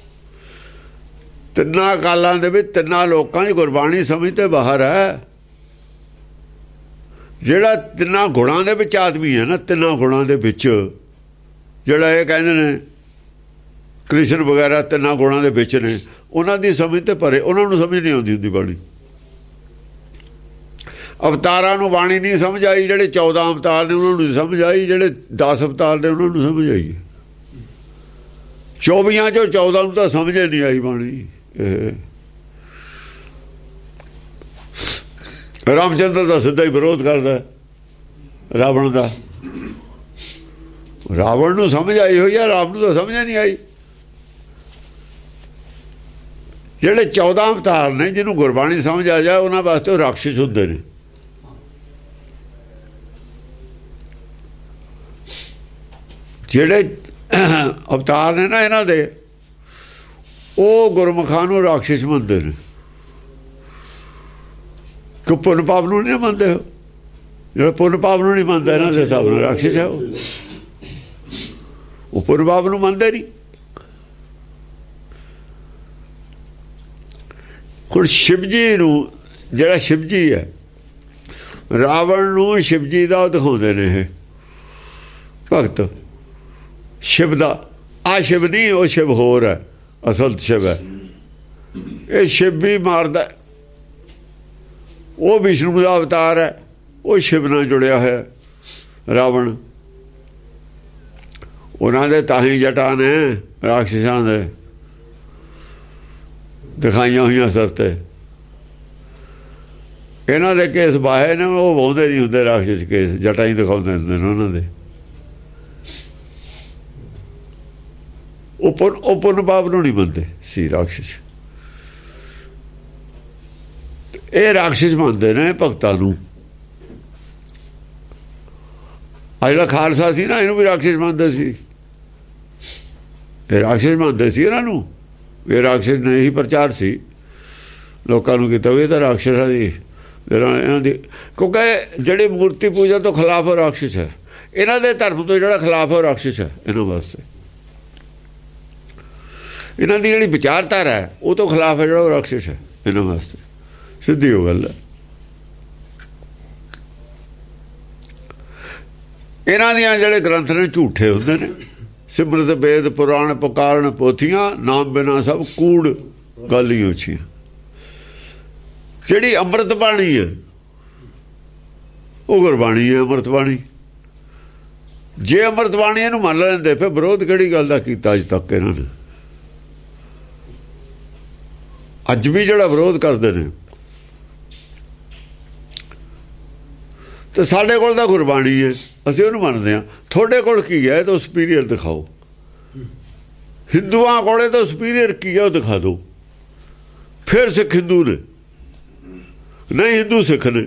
ਤਿੰਨਾਂ ਕਾਲਾਂ ਦੇ ਵਿੱਚ ਤਿੰਨਾਂ ਲੋਕਾਂ 'ਚ ਗੁਰਬਾਣੀ ਸਮਝ ਤੇ ਬਾਹਰ ਹੈ। ਜਿਹੜਾ ਤਿੰਨਾਂ ਗੁਣਾਂ ਦੇ ਵਿੱਚ ਆਦਮੀ ਹੈ ਨਾ, ਤਿੰਨਾਂ ਗੁਣਾਂ ਦੇ ਵਿੱਚ ਜਿਹੜਾ ਇਹ ਕਹਿੰਦੇ ਨੇ ਕ੍ਰਿਸ਼ਨ ਵਗੈਰਾ ਤਿੰਨਾਂ ਗੁਣਾਂ ਦੇ ਵਿੱਚ ਨੇ, ਉਹਨਾਂ ਦੀ ਸਮਝ ਤੇ ਪਰੇ, ਉਹਨਾਂ ਨੂੰ ਸਮਝ ਨਹੀਂ ਆਉਂਦੀ ਹੁੰਦੀ ਬਾਣੀ। ਅਵਤਾਰਾਂ ਨੂੰ ਬਾਣੀ ਨਹੀਂ ਸਮਝ ਆਈ, ਜਿਹੜੇ ਚੌਦਾਂ ਅਵਤਾਰ ਨੇ ਉਹਨਾਂ ਨੂੰ ਨਹੀਂ ਸਮਝ ਆਈ, ਜਿਹੜੇ ਦਸ ਅਵਤਾਰ ਨੇ ਉਹਨਾਂ ਨੂੰ ਸਮਝ ਆਈ। ਚੌਵੀਆਂ ਚੋਂ ਚੌਦਾਂ ਨੂੰ ਤਾਂ ਸਮਝ ਨਹੀਂ ਆਈ ਬਾਣੀ। ਰਾਮਚੰਦਰ ਦਾ ਸਿੱਧਾ ਹੀ ਵਿਰੋਧ ਕਰਦਾ ਰਾਵਣ ਦਾ। ਰਾਵਣ ਨੂੰ ਸਮਝ ਆਈ ਹੋਈ ਆ, ਰਾਮ ਨੂੰ ਤਾਂ ਸਮਝ ਨਹੀਂ ਆਈ। ਜਿਹੜੇ ਚੌਦਾਂ ਅਵਤਾਰ ਨੇ ਜਿਹਨੂੰ ਗੁਰਬਾਣੀ ਸਮਝ ਆ ਜਾ, ਉਹਨਾਂ ਵਾਸਤੇ ਉਹ ਰਾਖਸ਼ ਹੁੰਦੇ ਨੇ। ਜਿਹੜੇ ਅਵਤਾਰ ਨੇ ਨਾ ਇਹਨਾਂ ਦੇ, ਉਹ ਗੁਰਮੁਖਾਂ ਨੂੰ ਰਾਖਸ਼ ਮੰਨਦੇ ਨੇ। ਕਿ ਪੁੰਨ ਪਾਪ ਨੂੰ ਨਹੀਂ ਮੰਨਦੇ ਹੋ, ਜਿਹੜਾ ਪੁੰਨ ਪਾਪ ਨੂੰ ਨਹੀਂ ਮੰਨਦਾ ਇਹਨਾਂ ਦੇ ਹਿਸਾਬ ਨਾਲ ਰਾਖਸ਼ ਹੈ। ਉਹ ਪੁੰਨ ਪਾਪ ਨੂੰ ਮੰਨਦੇ ਨਹੀਂ। ਹੁਣ ਸ਼ਿਵ ਜੀ ਨੂੰ, ਜਿਹੜਾ ਸ਼ਿਵ ਜੀ ਹੈ, ਰਾਵਣ ਨੂੰ ਸ਼ਿਵ ਜੀ ਦਾ ਦਿਖਾਉਂਦੇ ਨੇ ਇਹ ਭਗਤ ਸ਼ਿਵ ਦਾ। ਆ ਸ਼ਿਵ ਨਹੀਂ, ਉਹ ਸ਼ਿਵ ਹੋਰ ਹੈ, ਅਸਲ ਸ਼ਿਵ ਹੈ। ਇਹ ਸ਼ਿਵ ਵੀ ਮਾਰਦਾ, ਉਹ ਵਿਸ਼ਨੂੰ ਦਾ ਅਵਤਾਰ ਹੈ, ਉਹ ਸ਼ਿਵ ਨਾਲ ਜੁੜਿਆ ਹੋਇਆ ਰਾਵਣ। ਉਹਨਾਂ ਦੇ ਤਾਂ ਹੀ ਜਟਾਂ ਨੇ ਰਾਖਸ਼ਾਂ ਦੇ ਦਿਖਾਈਆਂ ਹੋਈਆਂ ਸਿਰ ਤੇ। ਇਹਨਾਂ ਦੇ ਕੇਸ ਬਾਹੇ ਨੇ, ਉਹ ਵਾਹੁੰਦੇ ਨਹੀਂ ਹੁੰਦੇ ਰਾਖਸ਼ ਕੇਸ, ਜਟਾਂ ਹੀ ਦਿਖਾਉਂਦੇ ਹੁੰਦੇ ਨੇ ਉਹਨਾਂ ਦੇ। ਉਹ ਪੁੰਨ ਉਹ ਪੁੰਨ ਪਾਪ ਨੂੰ ਨਹੀਂ ਮੰਨਦੇ ਸੀ ਰਾਖਸ਼। ਇਹ ਰਾਖਸ਼ ਮੰਨਦੇ ਨੇ ਭਗਤਾਂ ਨੂੰ। ਆ ਜਿਹੜਾ ਖਾਲਸਾ ਸੀ ਨਾ, ਇਹਨੂੰ ਵੀ ਰਾਖਸ਼ ਮੰਨਦੇ ਸੀ। ਇਹ ਰਾਖਸ਼ ਮੰਨਦੇ ਸੀ ਇਹਨਾਂ ਨੂੰ। ਇਹ ਰਾਖਸ਼ ਨੇ ਹੀ ਪ੍ਰਚਾਰ ਸੀ ਲੋਕਾਂ ਨੂੰ ਕੀਤਾ ਵੀ ਇਹ ਤਾਂ ਰਾਖਸ਼ਾਂ ਦੀ ਇਹਨਾਂ ਦੀ, ਕਿਉਂਕਿ ਜਿਹੜੀ ਮੂਰਤੀ ਪੂਜਾ ਤੋਂ ਖਿਲਾਫ ਉਹ ਰਾਖਸ਼ ਹੈ। ਇਹਨਾਂ ਦੇ ਧਰਮ ਤੋਂ ਜਿਹੜਾ ਖਿਲਾਫ ਉਹ ਰਾਖਸ਼ ਹੈ ਇਹਨਾਂ ਵਾਸਤੇ। ਇਹਨਾਂ ਦੀ ਜਿਹੜੀ ਵਿਚਾਰਧਾਰਾ ਹੈ ਉਹ ਤੋਂ ਖਿਲਾਫ ਹੈ ਜਿਹੜਾ ਉਹ ਰਾਖਸ਼ ਹੈ ਇਹਨਾਂ ਵਾਸਤੇ। ਸਿੱਧੀ ਉਹ ਗੱਲ ਹੈ। ਇਹਨਾਂ ਦੀਆਂ ਜਿਹੜੇ ਗ੍ਰੰਥ ਨੇ ਝੂਠੇ ਹੁੰਦੇ ਨੇ। ਸਿਮਰਤ ਵੇਦ ਪੁਰਾਣ ਪੁਕਾਰਨ ਪੋਥੀਆਂ, ਨਾਮ ਬਿਨਾ ਸਭ ਕੂੜ ਗੱਲ ਹੀ ਉੱਚੀ। ਜਿਹੜੀ ਅੰਮ੍ਰਿਤ ਬਾਣੀ ਹੈ ਉਹ ਗੁਰਬਾਣੀ ਹੈ, ਅੰਮ੍ਰਿਤ ਬਾਣੀ। ਜੇ ਅੰਮ੍ਰਿਤ ਬਾਣੀ ਇਹਨੂੰ ਮੰਨ ਲੈਂਦੇ ਫਿਰ ਵਿਰੋਧ ਕਿਹੜੀ ਗੱਲ ਦਾ ਕੀਤਾ ਅੱਜ ਤੱਕ ਇਹਨਾਂ ਨੇ। ਅੱਜ ਵੀ ਜਿਹੜਾ ਵਿਰੋਧ ਕਰਦੇ ਨੇ, ਤੇ ਸਾਡੇ ਕੋਲ ਤਾਂ ਗੁਰਬਾਣੀ ਹੈ, ਅਸੀਂ ਉਹਨੂੰ ਮੰਨਦੇ ਹਾਂ। ਤੁਹਾਡੇ ਕੋਲ ਕੀ ਹੈ ਤਾਂ ਸੁਪੀਰੀਅਰ ਦਿਖਾਓ। ਹਿੰਦੂਆਂ ਕੋਲੇ ਤਾਂ ਸੁਪੀਰੀਅਰ ਕੀ ਹੈ ਉਹ ਦਿਖਾ ਦਿਓ। ਫਿਰ ਸਿੱਖ ਹਿੰਦੂ ਨੇ, ਨਹੀਂ ਹਿੰਦੂ ਸਿੱਖ ਨੇ।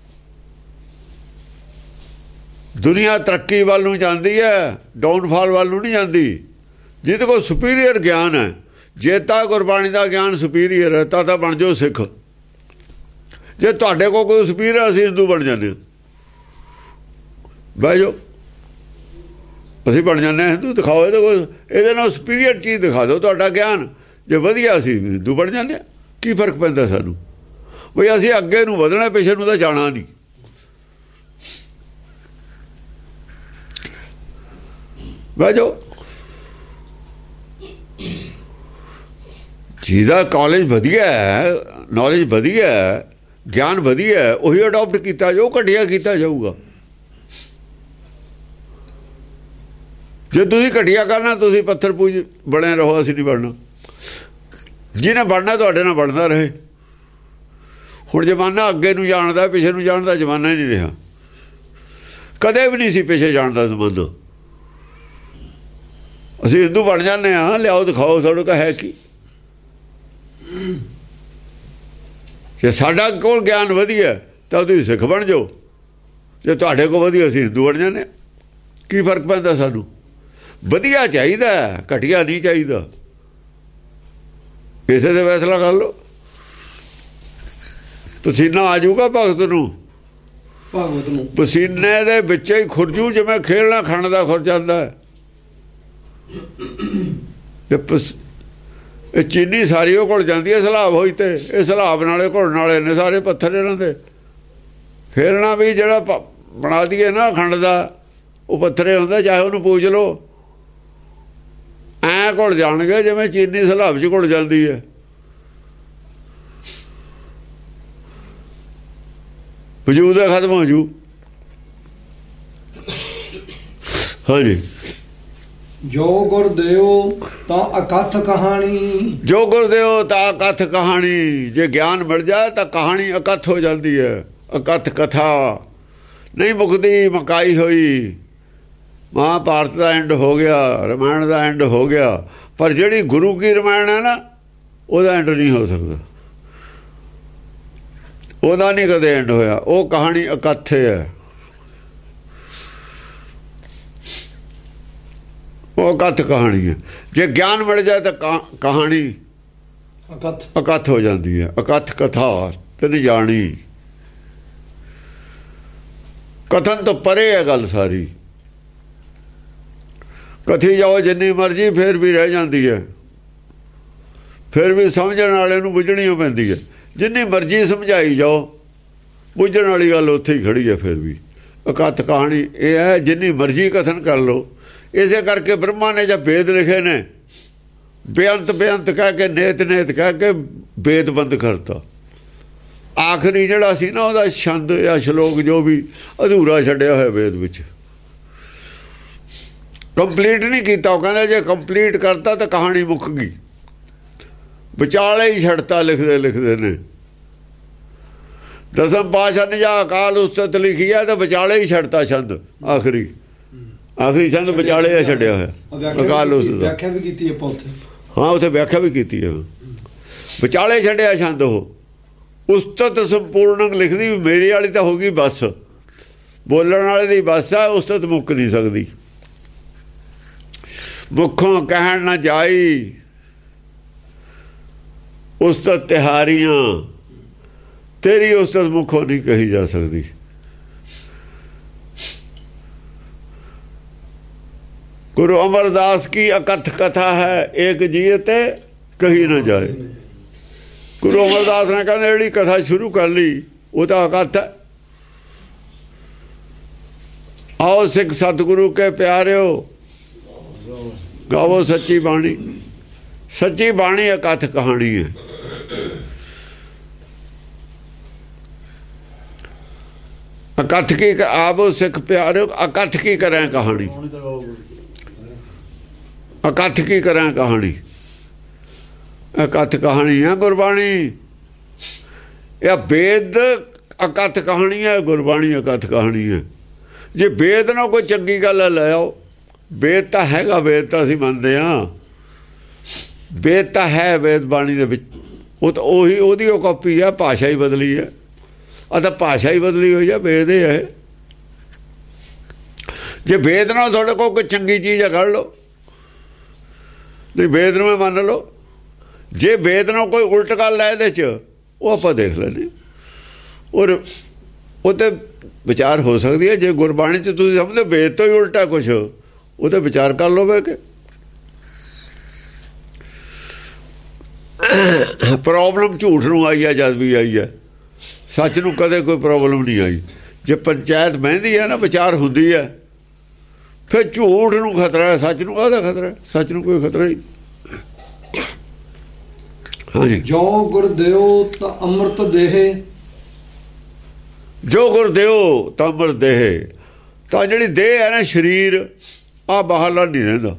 ਦੁਨੀਆ ਤਰੱਕੀ ਵੱਲ ਨੂੰ ਜਾਂਦੀ ਹੈ, ਡਾਊਨਫਾਲ ਵੱਲ ਨੂੰ ਨਹੀਂ ਜਾਂਦੀ। ਜਿਹਦੇ ਕੋਲ ਸੁਪੀਰੀਅਰ ਗਿਆਨ ਹੈ, ਜੇ ਤਾਂ ਗੁਰਬਾਣੀ ਦਾ ਗਿਆਨ ਸੁਪੀਰੀਅਰ ਹੈ ਤਾਂ ਤਾਂ ਬਣ ਜਾਓ ਸਿੱਖ। ਜੇ ਤੁਹਾਡੇ ਕੋਲ ਕੋਈ ਸੁਪੀਰੀਅਰ, ਅਸੀਂ ਹਿੰਦੂ ਬਣ ਜਾਂਦੇ ਹਾਂ। ਬਹਿ ਜਾਓ, ਅਸੀਂ ਬਣ ਜਾਂਦੇ ਹਾਂ ਹਿੰਦੂ। ਦਿਖਾਓ ਇਹਦੇ ਕੋਲ, ਇਹਦੇ ਨਾਲ ਸੁਪੀਰੀਅਰ ਚੀਜ਼ ਦਿਖਾ ਦਿਓ ਤੁਹਾਡਾ ਗਿਆਨ। ਜੇ ਵਧੀਆ ਅਸੀਂ ਹਿੰਦੂ ਬਣ ਜਾਂਦੇ ਹਾਂ। ਕੀ ਫਰਕ ਪੈਂਦਾ ਸਾਨੂੰ? ਬਈ ਅਸੀਂ ਅੱਗੇ ਨੂੰ ਵਧਣਾ, ਪਿੱਛੇ ਨੂੰ ਤਾਂ ਜਾਣਾ ਨਹੀਂ। ਬਹਿ ਜਾਓ। ਜਿਹਦਾ ਕਾਲਜ ਵਧੀਆ ਹੈ, ਨੌਲੇਜ ਵਧੀਆ ਹੈ, ਗਿਆਨ ਵਧੀਆ ਹੈ, ਉਹੀ ਅਡੋਪਟ ਕੀਤਾ ਜਾਊ, ਘਟੀਆ ਕੀਤਾ ਜਾਊਗਾ। ਜੇ ਤੁਸੀਂ ਘਟੀਆ ਕਰਨਾ, ਤੁਸੀਂ ਪੱਥਰ ਪੂਜ ਬਣੇ ਰਹੋ, ਅਸੀਂ ਨਹੀਂ ਬਣਨਾ। ਜਿਹਨੇ ਬਣਨਾ ਤੁਹਾਡੇ ਨਾਲ ਬਣਦਾ ਰਹੇ। ਹੁਣ ਜ਼ਮਾਨਾ ਅੱਗੇ ਨੂੰ ਜਾਣਦਾ, ਪਿੱਛੇ ਨੂੰ ਜਾਣਦਾ ਜ਼ਮਾਨਾ ਹੀ ਨਹੀਂ ਰਿਹਾ। ਕਦੇ ਵੀ ਨਹੀਂ ਸੀ ਪਿੱਛੇ ਜਾਣ ਦਾ ਜ਼ਮਾਨਾ। ਅਸੀਂ ਹਿੰਦੂ ਬਣ ਜਾਂਦੇ ਹਾਂ। ਲਿਆਓ ਦਿਖਾਓ ਸਾਡੇ ਕੋਲ ਹੈ ਕੀ। ਜੇ ਸਾਡਾ ਕੋਲ ਗਿਆਨ ਵਧੀਆ ਤਾਂ ਤੁਸੀਂ ਸਿੱਖ ਬਣ ਜਾਓ, ਜੇ ਤੁਹਾਡੇ ਕੋਲ ਵਧੀਆ ਅਸੀਂ ਹਿੰਦੂ ਬਣ ਜਾਂਦੇ। ਕੀ ਫਰਕ ਪੈਂਦਾ ਸਾਨੂੰ? ਵਧੀਆ ਚਾਹੀਦਾ, ਘਟੀਆ ਨਹੀਂ ਚਾਹੀਦਾ। ਕਿਸੇ ਦੇ ਫੈਸਲਾ ਕਰ ਲਓ। ਪਸੀਨਾ ਆ ਜਾਊਗਾ ਭਗਤ ਨੂੰ, ਭਗਵਤ ਨੂੰ ਪਸੀਨੇ ਦੇ ਵਿੱਚ ਹੀ ਖੁਰਜੂ, ਜਿਵੇਂ ਖੇਲਣਾ ਖੰਡ ਦਾ ਖੁਰ ਜਾਂਦਾ। ਇਹ ਚੀਨੀ ਸਾਰੀ ਉਹ ਕੋਲ ਜਾਂਦੀ ਹੈ ਸਲਾਬ ਹੋਈ, ਤੇ ਇਹ ਸਲਾਬ ਨਾਲੇ ਘੁਲਣ ਵਾਲੇ ਨੇ ਸਾਰੇ ਪੱਥਰ ਇਹਨਾਂ ਦੇ। ਫੇਰਨਾ ਵੀ ਜਿਹੜਾ ਬਣਾ ਦਈਏ ਨਾ ਖੰਡ ਦਾ, ਉਹ ਪੱਥਰੇ ਹੁੰਦਾ, ਚਾਹੇ ਉਹਨੂੰ ਪੂਜ ਲਓ। ਐਂ ਘੁਲ ਜਾਣਗੇ ਜਿਵੇਂ ਚੀਨੀ ਸਲਾਬ 'ਚ ਘੁਲ ਜਾਂਦੀ ਹੈ। ਵਜੂਦ ਹੈ, ਖਤਮ ਹੋ ਜੂ। ਹਾਂਜੀ। ਜੋ ਗੁਰ ਦਿਓ ਤਾਂ ਅਕਥ ਕਹਾਣੀ, ਜੋ ਗੁਰ ਦਿਓ ਤਾਂ ਅਕਥ ਕਹਾਣੀ। ਜੇ ਗਿਆਨ ਮਿਲ ਜਾਏ ਤਾਂ ਕਹਾਣੀ ਅਕਥ ਹੋ ਜਾਂਦੀ ਹੈ। ਅਕਥ ਕਥਾ ਨਹੀਂ ਮੁੱਕਦੀ, ਮਕਾਈ ਹੋਈ। ਮਹਾਭਾਰਤ ਦਾ ਐਂਡ ਹੋ ਗਿਆ, ਰਮਾਇਣ ਦਾ ਐਂਡ ਹੋ ਗਿਆ, ਪਰ ਜਿਹੜੀ ਗੁਰੂ ਕੀ ਰਮਾਇਣ ਹੈ ਨਾ, ਉਹਦਾ ਐਂਡ ਨਹੀਂ ਹੋ ਸਕਦਾ। ਉਹਦਾ ਨਹੀਂ ਕਦੇ ਐਂਡ ਹੋਇਆ। ਉਹ ਕਹਾਣੀ ਅਕਥ ਹੈ, ਉਹ ਅਕਥ ਕਹਾਣੀ ਹੈ। ਜੇ ਗਿਆਨ ਮਿਲ ਜਾਏ ਤਾਂ ਕਹਾਣੀ ਅਕਥ ਅਕਥ ਹੋ ਜਾਂਦੀ ਹੈ। ਅਕਥ ਕਥਾ ਤੇ ਨਹੀਂ ਜਾਣੀ। ਕਥਨ ਤੋਂ ਪਰੇ ਹੈ ਗੱਲ ਸਾਰੀ। ਕਥੀ ਜਾਓ ਜਿੰਨੀ ਮਰਜ਼ੀ, ਫਿਰ ਵੀ ਰਹਿ ਜਾਂਦੀ ਹੈ। ਫਿਰ ਵੀ ਸਮਝਣ ਵਾਲੇ ਨੂੰ ਬੁੱਝਣੀ ਪੈਂਦੀ ਹੈ। ਜਿੰਨੀ ਮਰਜ਼ੀ ਸਮਝਾਈ ਜਾਓ, ਬੁੱਝਣ ਵਾਲੀ ਗੱਲ ਉੱਥੇ ਹੀ ਖੜੀ ਹੈ। ਫਿਰ ਵੀ ਅਕਥ ਕਹਾਣੀ ਇਹ ਹੈ, ਜਿੰਨੀ ਮਰਜ਼ੀ ਕਥਨ ਕਰ ਲਓ। ਇਸੇ ਕਰਕੇ ਬ੍ਰਹਮਾ ਨੇ ਜਦ ਵੇਦ ਲਿਖੇ ਨੇ, ਬੇਅੰਤ ਬੇਅੰਤ ਕਹਿ ਕੇ, ਨੇਤ ਨੇਤ ਕਹਿ ਕੇ ਵੇਦ ਬੰਦ ਕਰਤਾ। ਆਖਰੀ ਜਿਹੜਾ ਸੀ ਨਾ, ਉਹਦਾ ਛੰਦ ਜਾਂ ਸ਼ਲੋਕ ਜੋ ਵੀ ਅਧੂਰਾ ਛੱਡਿਆ ਹੋਇਆ ਵੇਦ ਵਿੱਚ, ਕੰਪਲੀਟ ਨਹੀਂ ਕੀਤਾ। ਉਹ ਕਹਿੰਦਾ ਜੇ ਕੰਪਲੀਟ ਕਰਤਾ ਤਾਂ ਕਹਾਣੀ ਮੁੱਕ ਗਈ। ਵਿਚਾਲੇ ਹੀ ਛੱਡਤਾ ਲਿਖਦੇ ਲਿਖਦੇ ਨੇ। ਦਸਮ ਪਾਤਸ਼ਾਹ ਨੇ ਜਾਂ ਅਕਾਲ ਉਸਤਤ ਲਿਖੀ ਹੈ ਤਾਂ ਵਿਚਾਲੇ ਹੀ ਛੱਡਤਾ ਛੰਦ। ਆਖਰੀ ਆਖਰੀ ਛੰਦ ਵਿਚਾਲੇ ਹੀ ਛੱਡਿਆ ਹੋਇਆ ਅਕਾਲ ਉਸਤਤ। ਵਿਆਖਿਆ ਵੀ ਕੀਤੀ ਆਪਾਂ ਉੱਥੇ। ਹਾਂ, ਉੱਥੇ ਵਿਆਖਿਆ ਵੀ ਕੀਤੀ ਹੈ। ਵਿਚਾਲੇ ਛੱਡਿਆ ਛੰਦ। ਉਹ ਉਸਤਤ ਸੰਪੂਰਨ ਲਿਖਦੀ, ਮੇਰੀ ਵਾਲੀ ਤਾਂ ਹੋ ਗਈ ਬਸ, ਬੋਲਣ ਵਾਲੇ ਦੀ ਬਸ ਆ। ਉਸਤਤ ਮੁੱਕ ਨਹੀਂ ਸਕਦੀ। ਮੁੱਖੋਂ ਕਹਿਣ ਨਾ ਜਾਈ ਉਸਤਤ ਤਿਹਾਰੀਆਂ, ਤੇਰੀ ਉਸਤਤ ਮੁੱਖੋਂ ਨਹੀਂ ਕਹੀ ਜਾ ਸਕਦੀ। ਗੁਰੂ ਅਮਰਦਾਸ ਕੀ ਅਕਥ ਕਥਾ ਹੈ, ਏਕ ਜੀਤੇ ਕਹੀ ਨਾ ਜਾਏ। ਗੁਰੂ ਅਮਰਦਾਸ ਨੇ ਕਹਿੰਦੇ ਜਿਹੜੀ ਕਥਾ ਸ਼ੁਰੂ ਕਰ ਲਈ ਉਹ ਤਾਂ ਅਕਥ ਹੈ। ਆਓ ਸਿੱਖ ਸਤਿਗੁਰੂ ਕੇ ਪਿਆਰਿਓ, ਗਾਵੋ ਸੱਚੀ ਬਾਣੀ। ਸੱਚੀ ਬਾਣੀ ਅਕਥ ਕਹਾਣੀ ਹੈ। ਅਕਥ ਕੀ ਆਵੋ ਸਿੱਖ ਪਿਆਰਿਓ, ਅਕਥ ਕੀ ਕਰਾਂ ਕਹਾਣੀ। ਅਕਥ ਕੀ ਕਰਾਂ ਕਹਾਣੀ। ਅਕਥ ਕਹਾਣੀ ਹੈ ਗੁਰਬਾਣੀ। ਇਹ ਵੇਦ ਅਕਥ ਕਹਾਣੀ ਹੈ, ਗੁਰਬਾਣੀ ਅਕਥ ਕਹਾਣੀ ਹੈ। ਜੇ ਵੇਦ ਨਾਲ ਕੋਈ ਚੰਗੀ ਗੱਲ ਲੈ ਆਓ, ਵੇਦ ਤਾਂ ਹੈਗਾ, ਵੇਦ ਤਾਂ ਅਸੀਂ ਮੰਨਦੇ ਹਾਂ। ਵੇਦ ਤਾਂ ਹੈ ਵੇਦ ਬਾਣੀ ਦੇ ਵਿੱਚ। ਉਹ ਤਾਂ ਉਹੀ ਉਹਦੀ ਉਹ ਕਾਪੀ ਹੈ, ਭਾਸ਼ਾ ਹੀ ਬਦਲੀ ਹੈ। ਆ ਤਾਂ ਭਾਸ਼ਾ ਹੀ ਬਦਲੀ ਹੋਈ ਹੈ, ਵੇਦ ਇਹ ਹੈ। ਜੇ ਵੇਦ ਨਾਲ ਤੁਹਾਡੇ ਕੋਲ ਕੋਈ ਚੰਗੀ ਚੀਜ਼ ਹੈ ਕੱਢ ਲਓ, ਨਹੀਂ ਵੇਦ ਨੂੰ ਮੰਨ ਲਓ। ਜੇ ਵੇਦ ਨਾਲ ਕੋਈ ਉਲਟ ਗੱਲ ਹੈ ਇਹਦੇ 'ਚ, ਉਹ ਆਪਾਂ ਦੇਖ ਲੈਂਦੇ। ਔਰ ਉਹ 'ਤੇ ਵਿਚਾਰ ਹੋ ਸਕਦੀ ਹੈ। ਜੇ ਗੁਰਬਾਣੀ 'ਚ ਤੁਸੀਂ ਸਮਝਦੇ ਵੇਦ ਤੋਂ ਹੀ ਉਲਟਾ ਕੁਛ, ਉਹ 'ਤੇ ਵਿਚਾਰ ਕਰ ਲਓ। ਕਿ ਪ੍ਰੋਬਲਮ ਝੂਠ ਨੂੰ ਆਈ ਹੈ, ਜਦ ਵੀ ਆਈ ਹੈ। ਸੱਚ ਨੂੰ ਕਦੇ ਕੋਈ ਪ੍ਰੋਬਲਮ ਨਹੀਂ ਆਈ। ਜੇ ਪੰਚਾਇਤ ਬਹਿੰਦੀ ਹੈ ਨਾ, ਵਿਚਾਰ ਹੁੰਦੀ ਹੈ, ਫਿਰ ਝੂਠ ਨੂੰ ਖਤਰਾ ਹੈ, ਸੱਚ ਨੂੰ ਕਾਹਦਾ ਖਤਰਾ? ਸੱਚ ਨੂੰ ਕੋਈ ਖਤਰਾ ਹੀ। ਹਾਂਜੀ। ਜੋ ਗੁਰ ਦਿਓ ਤਾਂ ਅੰਮ੍ਰਿਤ ਦੇਹ, ਜੋ ਗੁਰ ਦਿਓ ਤਾਂ ਅੰਮ੍ਰਿਤ ਦੇਹ। ਤਾਂ ਜਿਹੜੀ ਦੇਹ ਹੈ ਨਾ, ਸਰੀਰ ਆ ਬਾਹਰਲਾ ਨਹੀਂ ਰਹਿੰਦਾ।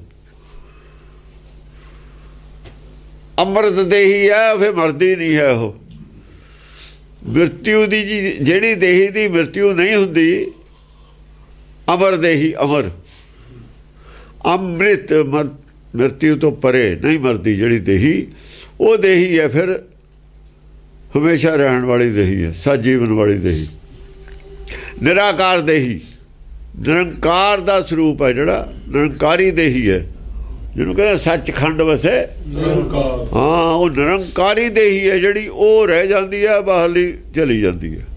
ਅੰਮ੍ਰਿਤ ਦੇਹੀ ਹੈ, ਫਿਰ ਮਰਦੀ ਨਹੀਂ ਹੈ ਉਹ। ਮ੍ਰਿਤਿਉ ਦੀ ਜਿਹੜੀ ਦੇਹੀ ਦੀ ਮ੍ਰਿਤਿਉ ਨਹੀਂ ਹੁੰਦੀ, ਅਮਰ ਦੇਹੀ। ਅਮਰ ਅੰਮ੍ਰਿਤ ਮ੍ਰਿਤਿੂ ਤੋਂ ਪਰੇ ਨਹੀਂ ਮਰਦੀ ਜਿਹੜੀ ਦੇਹੀ, ਉਹ ਦੇਹੀ ਹੈ ਫਿਰ ਹਮੇਸ਼ਾ ਰਹਿਣ ਵਾਲੀ ਦੇਹੀ ਹੈ, ਸੱਚ ਜੀਵਨ ਵਾਲੀ ਦੇਹੀ। ਨਿਰਾਕਾਰ ਦੇਹੀ ਨਿਰੰਕਾਰ ਦਾ ਸਰੂਪ ਹੈ, ਜਿਹੜਾ ਨਿਰੰਕਾਰੀ ਦੇਹੀ ਹੈ, ਜਿਹਨੂੰ ਕਹਿੰਦੇ ਸੱਚਖੰਡ ਵਸੇ ਨਿਰੰਕਾਰ। ਹਾਂ, ਉਹ ਨਿਰੰਕਾਰੀ ਦੇਹੀ ਹੈ ਜਿਹੜੀ, ਉਹ ਰਹਿ ਜਾਂਦੀ ਹੈ, ਬਾਹਰਲੀ ਚਲੀ ਜਾਂਦੀ ਹੈ।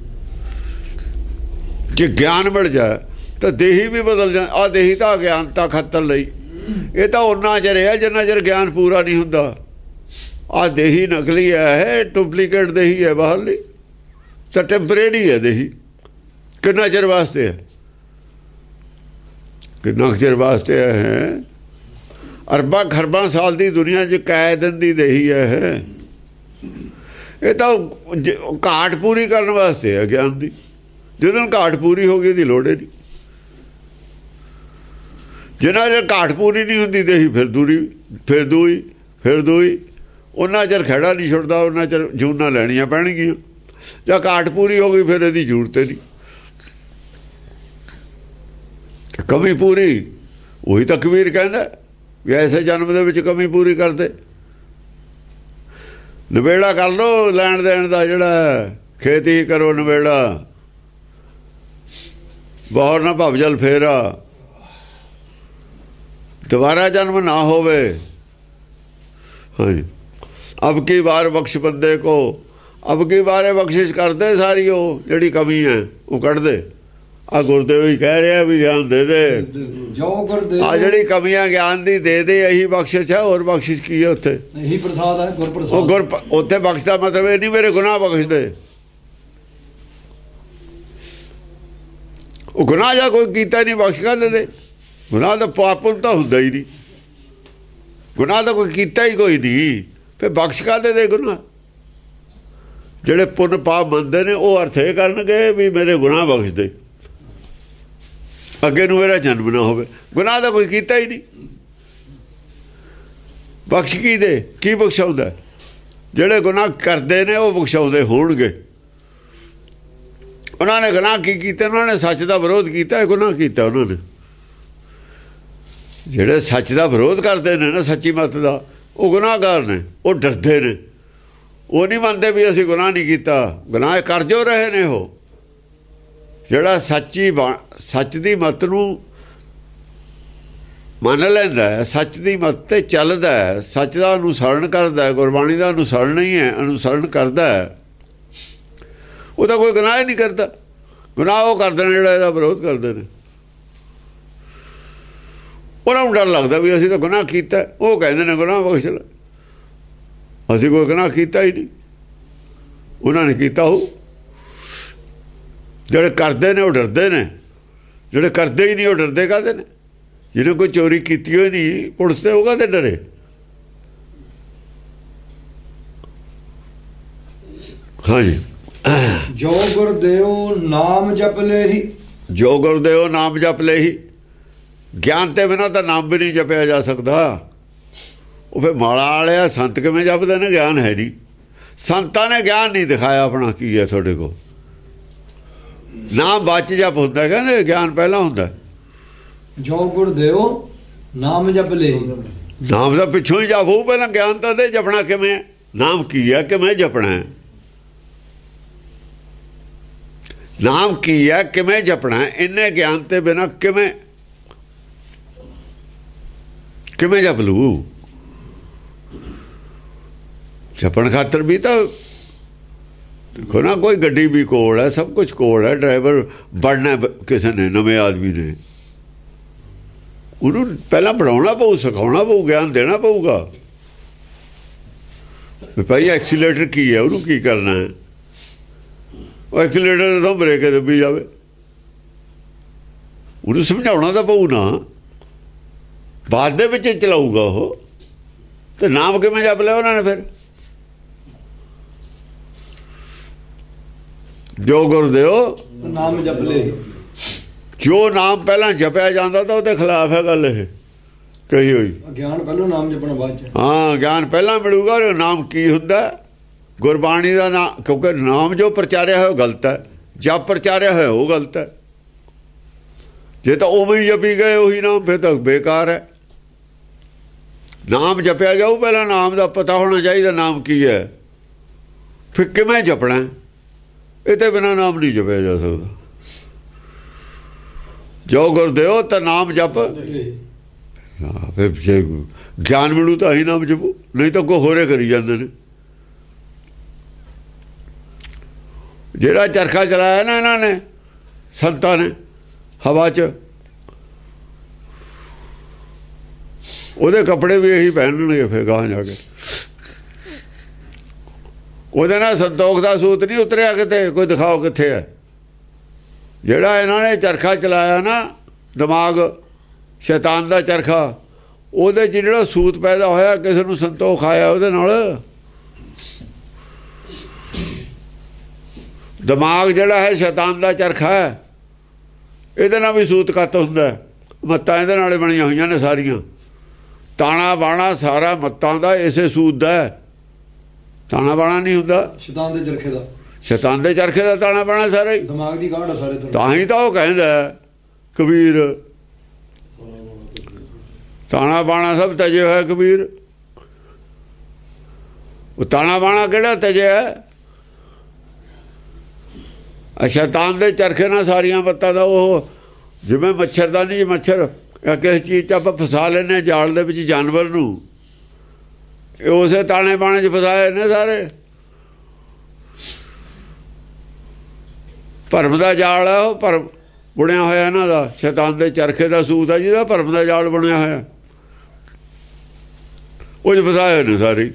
ਜੇ ਗਿਆਨ ਮਿਲ ਜਾਏ ਤਾਂ ਦੇਹੀ ਵੀ ਬਦਲ ਜਾ। ਆਹ ਦੇਹੀ ਤਾਂ ਅਗਿਆਨਤਾ ਖਾਤਰ ਲਈ, ਇਹ ਤਾਂ ਉਹਨਾਂ ਚਿਰ ਹੈ ਜਿੰਨਾ ਚਿਰ ਗਿਆਨ ਪੂਰਾ ਨਹੀਂ ਹੁੰਦਾ। ਆਹ ਦੇਹੀ ਨਕਲੀ ਹੈ, ਡੁਪਲੀਕੇਟ ਦੇਹੀ ਹੈ, ਬਾਹਰਲੀ ਤਾਂ ਟੈਂਪਰੇਰੀ ਹੈ ਦੇਹੀ। ਕਿੰਨਾ ਚਿਰ ਵਾਸਤੇ ਹੈ, ਕਿੰਨਾ ਚਿਰ ਵਾਸਤੇ ਹੈ? ਅਰਬਾਂ ਖਰਬਾਂ ਸਾਲ ਦੀ ਦੁਨੀਆ 'ਚ ਕੈਦ ਦੀ ਦੇਹੀ ਹੈ। ਇਹ ਤਾਂ ਘਾਟ ਪੂਰੀ ਕਰਨ ਵਾਸਤੇ ਹੈ ਗਿਆਨ ਦੀ। ਜਦੋਂ ਘਾਟ ਪੂਰੀ ਹੋ ਗਈ ਇਹਦੀ ਲੋੜ ਨਹੀਂ। ਜਿੰਨਾ ਚਿਰ ਘਾਟ ਪੂਰੀ ਨਹੀਂ ਹੁੰਦੀ ਦੇਹੀ, ਫਿਰ ਦੂਰੀ, ਫਿਰ ਦੂਈ, ਫਿਰ ਦੂਈ, ਉਹਨਾਂ ਚਿਰ ਖਹਿੜਾ ਨਹੀਂ ਛੁੱਟਦਾ, ਉਹਨਾਂ ਚਿਰ ਜੂਨਾਂ ਲੈਣੀਆਂ ਪੈਣਗੀਆਂ। ਜਾਂ ਘਾਟ ਪੂਰੀ ਹੋ ਗਈ ਫਿਰ ਇਹਦੀ ਜ਼ਰੂਰਤ ਨਹੀਂ। ਕਮੀ ਪੂਰੀ, ਉਹੀ ਤਾਂ ਕਬੀਰ ਕਹਿੰਦਾ ਵੀ ਐਸੇ ਜਨਮ ਦੇ ਵਿੱਚ ਕਮੀ ਪੂਰੀ ਕਰਦੇ। ਨਵੇੜਾ ਕਰ ਲਓ ਲੈਣ ਦੇਣ ਦਾ, ਜਿਹੜਾ ਖੇਤੀ ਕਰੋ ਨਵੇੜਾ, ਬਾਹਰ ਨਾ ਭਵ ਜਲ ਫੇਰਾ, ਦੁਬਾਰਾ ਜਨਮ ਨਾ ਹੋਵੇ। ਹਾਂਜੀ, ਅਬ ਕੀ ਵਾਰ ਬਖਸ਼ ਬੰਦੇ ਕੋ, ਅਬ ਕੀ ਵਾਰੇ ਬਖਸ਼ਿਸ਼ ਕਰਦੇ ਸਾਰੀ, ਉਹ ਜਿਹੜੀ ਕਮੀ ਹੈ ਉਹ ਕੱਢ ਦੇ। ਆ ਗੁਰਦੇਵ ਹੀ ਕਹਿ ਰਿਹਾ ਵੀ ਗਿਆਨ ਦੇ ਦੇ, ਜੋ ਗੁਰਦੇਵ ਆ ਜਿਹੜੀ ਕਮੀਆਂ ਗਿਆਨ ਦੀ ਦੇ ਦੇ, ਇਹੀ ਬਖਸ਼ਿਸ਼ ਹੈ। ਹੋਰ ਬਖਸ਼ਿਸ਼ ਕੀ ਹੈ ਉੱਥੇ? ਇਹੀ ਪ੍ਰਸਾਦ ਹੈ, ਗੁਰ ਪ੍ਰਸਾਦ। ਉਹ ਗੁਰ ਉੱਥੇ ਬਖਸ਼ਦਾ ਮਤਲਬ ਇਹ ਨਹੀਂ ਮੇਰੇ ਗੁਨਾਹ ਬਖਸ਼ਦੇ। ਉਹ ਗੁਨਾਹ ਜਾਂ ਕੋਈ ਕੀਤਾ ਨਹੀਂ, ਬਖਸ਼ ਕਰ ਦੇ। ਗੁਨਾਹ ਦਾ ਪਾਪ ਤਾਂ ਹੁੰਦਾ ਹੀ ਨਹੀਂ, ਗੁਨਾਹ ਦਾ ਕੋਈ ਕੀਤਾ ਹੀ ਕੋਈ ਨਹੀਂ, ਫਿਰ ਬਖਸ਼ ਕਰ ਦੇ ਦੇ ਗੁਨਾਹ। ਜਿਹੜੇ ਪੁੰਨ ਪਾਪ ਮੰਨਦੇ ਨੇ ਉਹ ਅਰਥ ਇਹ ਕਰਨਗੇ ਵੀ ਮੇਰੇ ਗੁਨਾਹ ਬਖਸ਼ ਦੇ, ਅੱਗੇ ਨੂੰ ਮੇਰਾ ਜਨਮ ਨਾ ਹੋਵੇ। ਗੁਨਾਹ ਦਾ ਕੋਈ ਕੀਤਾ ਹੀ ਨਹੀਂ, ਬਖਸ਼ ਕੀ ਦੇ? ਕੀ ਬਖਸ਼ਾਉਂਦਾ? ਜਿਹੜੇ ਗੁਨਾਹ ਕਰਦੇ ਨੇ ਉਹ ਬਖਸ਼ਾਉਂਦੇ ਹੋਣਗੇ। ਉਹਨਾਂ ਨੇ ਗੁਨਾਹ ਕੀ ਕੀਤੇ? ਉਹਨਾਂ ਨੇ ਸੱਚ ਦਾ ਵਿਰੋਧ ਕੀਤਾ, ਗੁਨਾਹ ਕੀਤਾ ਉਹਨਾਂ ਨੇ। ਜਿਹੜੇ ਸੱਚ ਦਾ ਵਿਰੋਧ ਕਰਦੇ ਨੇ ਨਾ, ਸੱਚੀ ਮੱਤ ਦਾ, ਉਹ ਗੁਨਾਹਗਾਰ ਨੇ, ਉਹ ਡਰਦੇ ਨੇ, ਉਹ ਨਹੀਂ ਮੰਨਦੇ ਵੀ ਅਸੀਂ ਗੁਨਾਹ ਨਹੀਂ ਕੀਤਾ। ਗੁਨਾਹ ਕਰ ਜੋ ਰਹੇ ਨੇ ਉਹ। ਜਿਹੜਾ ਸੱਚੀ ਸੱਚ ਦੀ ਮੱਤ ਨੂੰ ਮੰਨ ਲੈਂਦਾ ਹੈ, ਸੱਚ ਦੀ ਮੱਤ 'ਤੇ ਚੱਲਦਾ ਹੈ, ਸੱਚ ਦਾ ਅਨੁਸਰਨ ਕਰਦਾ, ਗੁਰਬਾਣੀ ਦਾ ਅਨੁਸਰਨ ਨਹੀਂ ਹੈ, ਅਨੁਸਰਨ ਕਰਦਾ ਹੈ, ਉਹ ਤਾਂ ਕੋਈ ਗੁਨਾਹ ਹੀ ਨਹੀਂ ਕਰਦਾ। ਗੁਨਾਹ ਉਹ ਕਰਦੇ ਨੇ ਜਿਹੜਾ ਇਹਦਾ ਵਿਰੋਧ ਕਰਦੇ ਨੇ। ਉਹਨਾਂ ਨੂੰ ਡਰ ਲੱਗਦਾ ਵੀ ਅਸੀਂ ਤਾਂ ਗੁਨਾਹ ਕੀਤਾ। ਉਹ ਕਹਿੰਦੇ ਨੇ ਗੁਨਾਹ ਬਖਸ਼ ਲੈ, ਅਸੀਂ ਕੋਈ ਗੁਨਾਹ ਕੀਤਾ ਹੀ ਨਹੀਂ, ਉਹਨਾਂ ਨੇ ਕੀਤਾ। ਉਹ ਜਿਹੜੇ ਕਰਦੇ ਨੇ ਉਹ ਡਰਦੇ ਨੇ, ਜਿਹੜੇ ਕਰਦੇ ਹੀ ਨਹੀਂ ਉਹ ਡਰਦੇ ਕਾਹਦੇ ਨੇ? ਜਿਹਨੇ ਕੋਈ ਚੋਰੀ ਕੀਤੀ ਹੋਈ ਨਹੀਂ, ਪੁਲਿਸ ਤੇ ਉਹ ਕਾਹਦੇ ਡਰੇ? ਹਾਂਜੀ, ਜੋ ਗੁਰਦੇਵ ਨਾਮ ਜਪ ਲੇਹੀ, ਜੋ ਗੁਰਦੇਵ ਨਾਮ ਜਪ ਲੇਹੀ। ਗਿਆਨ ਤੇ ਬਿਨਾਂ ਤਾਂ ਨਾਮ ਵੀ ਨਹੀਂ ਜਪਿਆ ਜਾ ਸਕਦਾ। ਉਹ ਫਿਰ ਮਾਲਾ ਵਾਲਿਆ ਸੰਤ ਕਿਵੇਂ ਜਪਦੇ ਨੇ? ਗਿਆਨ ਹੈ ਨਹੀਂ, ਸੰਤਾਂ ਨੇ ਗਿਆਨ ਨਹੀਂ ਦਿਖਾਇਆ ਆਪਣਾ ਕੀ ਹੈ ਤੁਹਾਡੇ ਕੋਲ। ਨਾਮ ਬਾਅਦ 'ਚ ਜਪ ਹੁੰਦਾ, ਕਹਿੰਦੇ ਗਿਆਨ ਪਹਿਲਾਂ ਹੁੰਦਾ। ਜੋ ਗੁਰਦੇਵ ਨਾਮ ਜਪ ਲੇਹੀ, ਨਾਮ ਦਾ ਪਿੱਛੋਂ ਹੀ ਜਪ ਹੋਊ, ਪਹਿਲਾਂ ਗਿਆਨ ਤਾਂ ਦੇ। ਜਪਣਾ ਕਿਵੇਂ ਹੈ? ਨਾਮ ਕੀ ਹੈ, ਕਿਵੇਂ ਜਪਣਾ ਹੈ? ਨਾਮ ਕੀ ਹੈ, ਕਿਵੇਂ ਜਪਣਾ ਹੈ? ਇੰਨੇ ਗਿਆਨ ਤੇ ਬਿਨਾਂ ਕਿਵੇਂ ਕਿਵੇਂ ਜਪ ਲੂ? ਜਪਣ ਖਾਤਰ ਵੀ ਤਾਂ ਦੇਖੋ ਨਾ, ਕੋਈ ਗੱਡੀ ਵੀ ਕੋਲ ਹੈ, ਸਭ ਕੁਝ ਕੋਲ ਹੈ, ਡਰਾਈਵਰ ਬਣਨਾ ਕਿਸੇ ਨੇ, ਨਵੇਂ ਆਦਮੀ ਨੇ, ਉਹਨੂੰ ਪਹਿਲਾਂ ਪੜ੍ਹਾਉਣਾ ਪਊ, ਸਿਖਾਉਣਾ ਪਊ, ਗਿਆਨ ਦੇਣਾ ਪਊਗਾ। ਭਾਈ ਐਕਸੀਲੇਟਰ ਕੀ ਹੈ, ਉਹਨੂੰ ਕੀ ਕਰਨਾ ਹੈ? ਉਹ ਐਕਸੀਲੇਟਰ ਤੋਂ ਬ੍ਰੇਕ ਦੱਬੀ ਜਾਵੇ, ਉਹਨੂੰ ਸਮਝਾਉਣਾ ਤਾਂ ਪਊ ਨਾ। ਬਾਅਦ ਦੇ ਵਿੱਚ ਚਲਾਊਗਾ ਉਹ। ਤੇ ਨਾਮ ਕਿਵੇਂ ਜਪ ਲਿਆ ਉਹਨਾਂ ਨੇ ਫਿਰ? ਜੋ ਗੁਰਦੇਵ ਨਾਮ ਜਪ ਲੈ, ਜੋ ਨਾਮ ਪਹਿਲਾਂ ਜਪਿਆ ਜਾਂਦਾ ਤਾਂ ਉਹਦੇ ਖਿਲਾਫ ਹੈ ਗੱਲ ਇਹ ਕਹੀ ਹੋਈ। ਗਿਆਨ ਪਹਿਲਾਂ, ਨਾਮ ਜਪਣਾ ਬਾਅਦ ਚ। ਹਾਂ, ਗਿਆਨ ਪਹਿਲਾਂ ਮਿਲੂਗਾ। ਨਾਮ ਕੀ ਹੁੰਦਾ? ਗੁਰਬਾਣੀ ਦਾ ਨਾਮ, ਕਿਉਂਕਿ ਨਾਮ ਜੋ ਪ੍ਰਚਾਰਿਆ ਹੋਇਆ ਉਹ ਗਲਤ ਹੈ, ਜਪ ਪ੍ਰਚਾਰਿਆ ਹੋਇਆ ਉਹ ਗਲਤ ਹੈ। ਜੇ ਤਾਂ ਉਵੇਂ ਹੀ ਜਪੀ ਗਏ ਉਹੀ ਨਾਮ, ਫਿਰ ਤਾਂ ਬੇਕਾਰ ਹੈ। ਨਾਮ ਜਪਿਆ ਜਾਊ, ਪਹਿਲਾਂ ਨਾਮ ਦਾ ਪਤਾ ਹੋਣਾ ਚਾਹੀਦਾ ਨਾਮ ਕੀ ਹੈ, ਫਿਰ ਕਿਵੇਂ ਜਪਣਾ। ਇਹ ਤੇ ਬਿਨਾਂ ਨਾਮ ਨਹੀਂ ਜਪਿਆ ਜਾ ਸਕਦਾ। ਜੋ ਗੁਰਦੇਵ ਤਾਂ ਨਾਮ ਜਪ, ਹਾਂ ਫਿਰ ਜੇ ਗਿਆਨ ਮਿਲੂ ਤਾਂ ਹੀ ਨਾਮ ਜਪੂ, ਨਹੀਂ ਤਾਂ ਕੋਈ ਹੋਰੇ ਕਰੀ ਜਾਂਦੇ ਨੇ। ਜਿਹੜਾ ਚਰਖਾ ਚਲਾਇਆ ਨਾ ਇਹਨਾਂ ਨੇ ਸੰਤਾਂ ਨੇ ਹਵਾ 'ਚ, ਉਹਦੇ ਕੱਪੜੇ ਵੀ ਇਹੀ ਪਹਿਨਣਗੇ ਫਿਰ ਗਾਹਾਂ ਜਾ ਕੇ। ਉਹਦੇ ਨਾਲ ਸੰਤੋਖ ਦਾ ਸੂਤ ਨਹੀਂ ਉਤਰਿਆ ਕਿਤੇ, ਕੋਈ ਦਿਖਾਓ ਕਿੱਥੇ ਹੈ। ਜਿਹੜਾ ਇਹਨਾਂ ਨੇ ਚਰਖਾ ਚਲਾਇਆ ਨਾ, ਦਿਮਾਗ ਸ਼ੈਤਾਨ ਦਾ ਚਰਖਾ, ਉਹਦੇ 'ਚ ਜਿਹੜਾ ਸੂਤ ਪੈਦਾ ਹੋਇਆ, ਕਿਸੇ ਨੂੰ ਸੰਤੋਖ ਆਇਆ ਉਹਦੇ ਨਾਲ। ਦਿਮਾਗ ਜਿਹੜਾ ਹੈ ਸ਼ੈਤਾਨ ਦਾ ਚਰਖਾ ਹੈ, ਇਹਦੇ ਨਾਲ ਵੀ ਸੂਤ ਕੱਤ ਹੁੰਦਾ। ਮੱਤਾਂ ਇਹਦੇ ਨਾਲ ਬਣੀਆਂ ਹੋਈਆਂ ਨੇ ਸਾਰੀਆਂ। ਤਾਣਾ ਬਾਣਾ ਸਾਰਾ ਮੱਤਾਂ ਦਾ ਇਸੇ ਸੂਤ ਦਾ ਹੈ। ਤਾਣਾ ਬਾਣਾ ਨਹੀਂ ਹੁੰਦਾ ਸ਼ੈਤਾਨ ਦੇ ਚਰਖੇ ਦਾ, ਸ਼ੈਤਾਨ ਦੇ ਚਰਖੇ ਦਾ ਤਾਣਾ ਬਾਣਾ ਸਾਰਾ ਹੀ ਦਿਮਾਗ ਦੀ ਗਾਢ ਸਾਰੇ। ਤਾਂ ਹੀ ਤਾਂ ਉਹ ਕਹਿੰਦਾ ਕਬੀਰ, ਤਾਣਾ ਬਾਣਾ ਸਭ ਤਜੇ ਹੋਇਆ ਕਬੀਰ। ਉਹ ਤਾਣਾ ਬਾਣਾ ਕਿਹੜਾ ਤਜਿਆ? ਸ਼ੈਤਾਨ ਦੇ ਚਰਖੇ ਨਾਲ ਸਾਰੀਆਂ ਮੱਤਾਂ ਦਾ। ਉਹ ਜਿਵੇਂ ਮੱਛਰਦਾਨੀ, ਮੱਛਰ ਕਿਸੇ ਚੀਜ਼ 'ਚ ਆਪਾਂ ਫਸਾ ਲੈਂਦੇ ਜਾਲ ਦੇ ਵਿੱਚ ਜਾਨਵਰ ਨੂੰ, ਇਹ ਉਸੇ ਤਾਣੇ ਬਾਣੇ 'ਚ ਫਸਾਏ ਨੇ ਸਾਰੇ। ਭਰਮ ਦਾ ਜਾਲ ਹੈ ਉਹ, ਭਰਮ ਬੁਣਿਆ ਹੋਇਆ ਇਹਨਾਂ ਦਾ। ਸ਼ੈਤਾਨ ਦੇ ਚਰਖੇ ਦਾ ਸੂਤ ਹੈ ਜਿਹਦਾ ਭਰਮ ਦਾ ਜਾਲ ਬਣਿਆ ਹੋਇਆ, ਉਹ 'ਚ ਫਸਾਏ ਨੇ ਸਾਰੇ।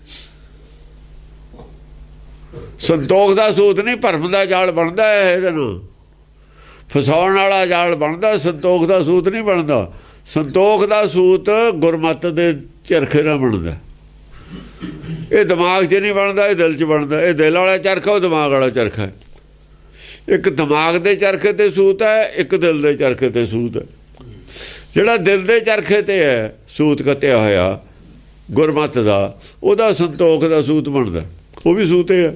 ਸੰਤੋਖ ਦਾ ਸੂਤ ਨਹੀਂ, ਭਰਮ ਦਾ ਜਾਲ ਬਣਦਾ ਹੈ ਇਹਦੇ ਨਾਲ। ਫਸਾਉਣ ਵਾਲਾ ਜਾਲ ਬਣਦਾ, ਸੰਤੋਖ ਦਾ ਸੂਤ ਨਹੀਂ ਬਣਦਾ। ਸੰਤੋਖ ਦਾ ਸੂਤ ਗੁਰਮਤ ਦੇ ਚਰਖੇ ਨਾਲ ਬਣਦਾ। ਇਹ ਦਿਮਾਗ 'ਚ ਨਹੀਂ ਬਣਦਾ, ਇਹ ਦਿਲ 'ਚ ਬਣਦਾ। ਇਹ ਦਿਲ ਵਾਲਾ ਚਰਖਾ, ਉਹ ਦਿਮਾਗ ਵਾਲਾ ਚਰਖਾ ਹੈ। ਇੱਕ ਦਿਮਾਗ ਦੇ ਚਰਖੇ ਤੇ ਸੂਤ ਹੈ, ਇੱਕ ਦਿਲ ਦੇ ਚਰਖੇ ਤੇ ਸੂਤ ਹੈ। ਜਿਹੜਾ ਦਿਲ ਦੇ ਚਰਖੇ ਤੇ ਹੈ ਸੂਤ ਕੱਤਿਆ ਹੋਇਆ ਗੁਰਮਤ ਦਾ, ਉਹਦਾ ਸੰਤੋਖ ਦਾ ਸੂਤ ਬਣਦਾ। ਉਹ ਵੀ ਸੂਤ ਹੈ।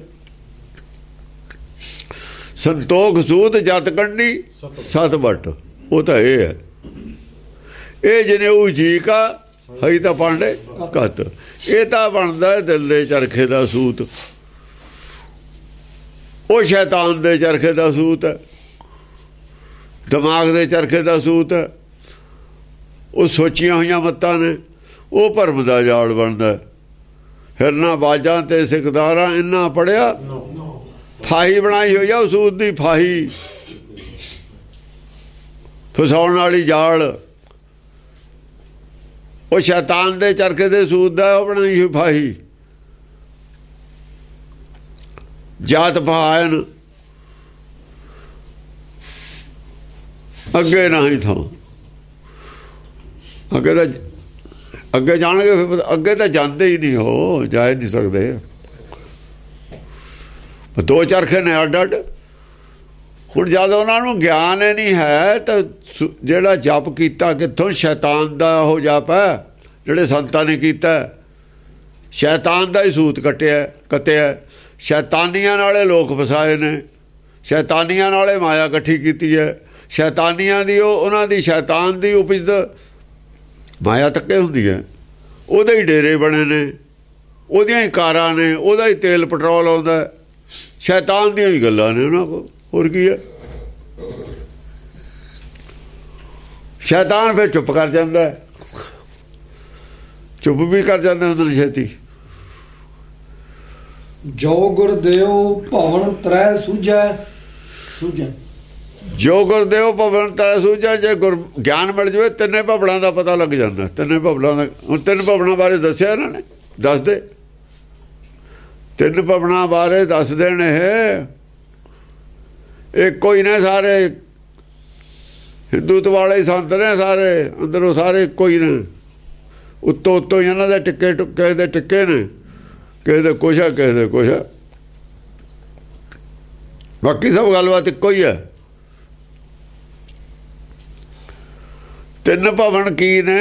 ਸੰਤੋਖ ਸੂਤ ਜਤ ਕੰਢੀ ਸਤ ਵੱਟ, ਉਹ ਤਾਂ ਇਹ ਹੈ। ਇਹ ਜਨੇਊ ਜੀ ਕਾ ਹਈ ਤਾਂ ਪਾਂਡੇ ਕੱਤ, ਇਹ ਤਾਂ ਬਣਦਾ ਦਿਲ ਦੇ ਚਰਖੇ ਦਾ ਸੂਤ। ਉਹ ਸ਼ੈਤਾਨ ਦੇ ਚਰਖੇ ਦਾ ਸੂਤ ਹੈ, ਦਿਮਾਗ ਦੇ ਚਰਖੇ ਦਾ ਸੂਤ ਹੈ। ਉਹ ਸੋਚੀਆਂ ਹੋਈਆਂ ਮੱਤਾਂ ਨੇ, ਉਹ ਭਰਮ ਦਾ ਜਾਲ ਬਣਦਾ। ਹਿਰਨਾ ਬਾਜਾਂ ਤੇ ਸਿਕਦਾਰਾਂ ਇੰਨਾ ਪੜਿਆ, ਫਾਹੀ ਬਣਾਈ ਹੋਈ ਆ ਉਹ ਸੂਤ ਦੀ, ਫਾਹੀ ਫਸਾਉਣ ਵਾਲੀ ਜਾਲ। ਉਹ ਸ਼ੈਤਾਨ ਦੇ ਚਰਖੇ ਦੇ ਸੂਤ ਦਾ ਉਹ ਬਣਾਈ ਹੋਈ ਫਾਹੀ। ਜਾਤ ਭਾਇਨ ਅੱਗੇ ਨਹੀਂ ਥਾਂ, ਅੱਗੇ ਤਾਂ ਅੱਗੇ ਜਾਣਗੇ ਫਿਰ, ਅੱਗੇ ਤਾਂ ਜਾਂਦੇ ਹੀ ਨਹੀਂ, ਹੋ ਜਾ ਨਹੀਂ ਸਕਦੇ। ਦੋ ਚਰਖੇ ਨੇ ਅੱਡ ਅੱਡ। ਹੁਣ ਜਦ ਉਹਨਾਂ ਨੂੰ ਗਿਆਨ ਹੀ ਨਹੀਂ ਹੈ ਤਾਂ ਜਿਹੜਾ ਜਪ ਕੀਤਾ ਕਿੱਥੋਂ? ਸ਼ੈਤਾਨ ਦਾ ਉਹ ਜਪ ਹੈ ਜਿਹੜੇ ਸੰਤਾਂ ਨੇ ਕੀਤਾ। ਸ਼ੈਤਾਨ ਦਾ ਹੀ ਸੂਤ ਕੱਟਿਆ ਕੱਤਿਆ। ਸ਼ੈਤਾਨੀਆਂ ਨਾਲੇ ਲੋਕ ਫਸਾਏ ਨੇ, ਸ਼ੈਤਾਨੀਆਂ ਨਾਲੇ ਮਾਇਆ ਇਕੱਠੀ ਕੀਤੀ ਹੈ। ਸ਼ੈਤਾਨੀਆਂ ਦੀ ਉਹ ਉਹਨਾਂ ਦੀ ਸ਼ੈਤਾਨ ਦੀ ਉਪਜ ਮਾਇਆ ਤੱਕੇ ਹੁੰਦੀ ਹੈ। ਉਹਦੇ ਹੀ ਡੇਰੇ ਬਣੇ ਨੇ, ਉਹਦੀਆਂ ਹੀ ਕਾਰਾਂ ਨੇ, ਉਹਦਾ ਹੀ ਤੇਲ ਪੈਟਰੋਲ ਆਉਂਦਾ। ਸ਼ੈਤਾਨ ਦੀਆਂ ਹੀ ਗੱਲਾਂ ਨੇ ਉਹਨਾਂ ਕੋਲ, ਹੋਰ ਕੀ ਹੈ? ਸ਼ੈਤਾਨ ਫਿਰ ਚੁੱਪ ਕਰ ਜਾਂਦਾ, ਚੁੱਪ ਵੀ ਕਰ ਜਾਂਦੇ ਹੁੰਦੇ ਨੇ ਛੇਤੀ। ਜੋ ਗੁਰਦੇਵ ਭਵਨ ਤ੍ਰੈ ਸੂਝੈ, ਸੂਝੈ ਜੋ ਗੁਰਦੇਵ ਭਵਨ ਤ੍ਰੈ ਸੂਝੈ। ਜੇ ਗੁਰ ਗਿਆਨ ਮਿਲ ਜਾਵੇ ਤਿੰਨੇ ਭਵਨਾਂ ਦਾ ਪਤਾ ਲੱਗ ਜਾਂਦਾ। ਤਿੰਨੇ ਭਵਨਾਂ ਦਾ, ਹੁਣ ਤਿੰਨ ਭਵਨਾਂ ਬਾਰੇ ਦੱਸਿਆ ਇਹਨਾਂ ਨੇ, ਦੱਸ ਦੇ। ਤਿੰਨ ਭਵਨਾਂ ਬਾਰੇ ਦੱਸ ਦੇਣ। ਇਹ ਇੱਕੋ ਹੀ ਨੇ ਸਾਰੇ, ਹਿੰਦੂਤਵ ਵਾਲੇ ਸੰਤ ਨੇ ਸਾਰੇ, ਅੰਦਰੋਂ ਸਾਰੇ ਇੱਕੋ ਹੀ ਨੇ। ਉੱਤੋਂ ਉੱਤੋਂ ਹੀ ਇਹਨਾਂ ਦੇ ਟਿੱਕੇ ਟੁੱਕੇ ਦੇ ਟਿੱਕੇ ਨੇ, ਕਿਸੇ ਦੇ ਕੁਛ ਹੈ ਕਿਸੇ ਦੇ ਕੁਛ ਹੈ, ਬਾਕੀ ਸਭ ਗੱਲਬਾਤ ਇੱਕੋ ਹੀ ਹੈ। ਤਿੰਨ ਭਵਨ ਕੀ ਨੇ?